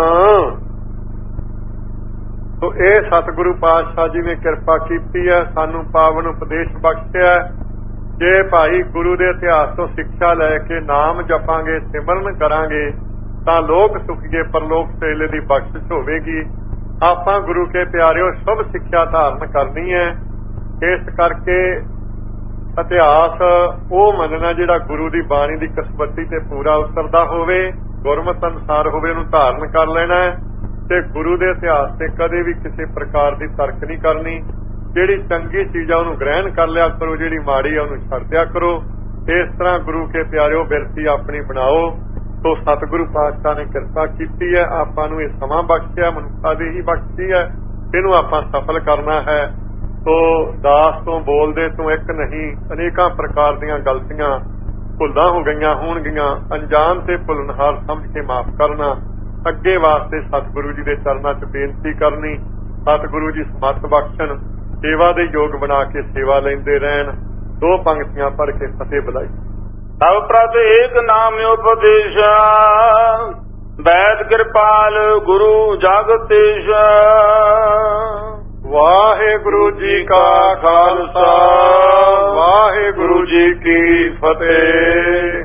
ਤੋ ਇਹ ਸਤਿਗੁਰੂ ਪਾਤਸ਼ਾਹ ਜੀ ਨੇ ਕਿਰਪਾ ਕੀਤੀ ਹੈ ਸਾਨੂੰ ਪਾਵਨ ਉਪਦੇਸ਼ ਬਖਸ਼ਿਆ। ਜੇ ਭਾਈ ਗੁਰੂ ਦੇ ਇਤਿਹਾਸ ਤੋਂ ਸਿੱਖਿਆ ਲੈ ਕੇ ਨਾਮ ਜਪਾਂਗੇ ਸਿਮਰਨ ਕਰਾਂਗੇ ਤਾਂ ਲੋਕ ਸੁਖੀਏ ਪਰਲੋਕ ਸੇਲੇ ਦੀ ਬਖਸ਼ਿਸ਼ ਹੋਵੇਗੀ। ਆਪਾਂ ਗੁਰੂ ਕੇ ਪਿਆਰਿਓ ਸ਼ੁਭ ਸਿੱਖਿਆ ਧਾਰਨ ਕਰਨੀ ਹੈ। ਇਸ ਕਰਕੇ ਇਤਿਹਾਸ ਉਹ ਮੰਨਣਾ ਜਿਹੜਾ ਗੁਰੂ ਦੀ ਬਾਣੀ ਦੀ ਕਸਵੱਟੀ ਤੇ ਪੂਰਾ ਉਤਰਦਾ ਹੋਵੇ ਗੁਰਮਤਿ ਅਨੁਸਾਰ ਹੋਵੇ ਉਹਨੂੰ ਧਾਰਨ ਕਰ ਲੈਣਾ ਹੈ। ਤੇ ਗੁਰੂ ਦੇ ਇਤਿਹਾਸ ਤੇ ਕਦੇ ਵੀ ਕਿਸੇ ਪ੍ਰਕਾਰ ਦੀ ਤਰਕ ਨਹੀਂ ਕਰਨੀ। ਜਿਹੜੀ ਚੰਗੀ ਚੀਜ਼ ਆ ਉਹਨੂੰ ਗ੍ਰਹਿਣ ਕਰ ਲਿਆ ਕਰੋ ਜਿਹੜੀ ਮਾੜੀ ਆ ਉਹਨੂੰ ਛੱਡ ਦਿਆ ਕਰੋ। ਇਸ ਤਰ੍ਹਾਂ ਗੁਰੂ ਕੇ ਪਿਆਰਿਓ ਬਿਰਤੀ ਆਪਣੀ ਬਣਾਓ। ਸੋ ਸਤਿਗੁਰੂ ਪਾਤਸ਼ਾਹ ਨੇ ਕਿਰਪਾ ਕੀਤੀ ਹੈ ਆਪਾਂ ਨੂੰ ਇਹ ਸਮਾਂ ਬਖਸ਼ਿਆ ਮਨੁੱਖਤਾ ਦੀ ਹੀ ਬਖਸ਼ੀ ਹੈ। ਇਹਨੂੰ ਆਪਾਂ ਸਫਲ ਕਰਨਾ ਹੈ। ਸੋ ਦਾਸ ਤੋਂ ਬੋਲਦੇ ਤੋਂ ਇੱਕ ਨਹੀਂ ਅਨੇਕਾਂ ਪ੍ਰਕਾਰ ਦੀਆਂ ਗਲਤੀਆਂ ਭੁੱਲਾਂ ਹੋ ਗਈਆਂ ਹੋਣਗੀਆਂ। ਅਣਜਾਣ ਤੇ ਭੁੱਲਣਹਾਰ ਸਮਝ ਕੇ ਮਾਫ ਕਰਨਾ। ਅੱਗੇ ਵਾਸਤੇ ਸਤਿਗੁਰੂ ਜੀ ਦੇ ਚਰਨਾਂ 'ਚ ਬੇਨਤੀ ਕਰਨੀ। ਸਤਿਗੁਰੂ ਜੀ ਸਮਰਥ ਬਖਸ਼ਣ ਸੇਵਾ ਦੇ ਯੋਗ ਬਣਾ ਕੇ ਸੇਵਾ ਲੈਂਦੇ ਰਹਿਣ। ਦੋ ਪੰਕਤੀਆਂ ਪੜ੍ਹ ਕੇ ਫਤਿਹ ਬੁਲਾਈ।
ਸਭ ਪ੍ਰਤ ਏਕ ਨਾਮ ਉਪਦੇਸ਼ਾ। ਵੈਦ ਕਿਰਪਾਲ ਗੁਰੂ ਜਗ ਤੇਜਾ।
ਵਾਹਿਗੁਰੂ ਜੀ ਕਾ ਖਾਲਸਾ ਵਾਹਿਗੁਰੂ ਜੀ ਕੀ ਫਤਿਹ।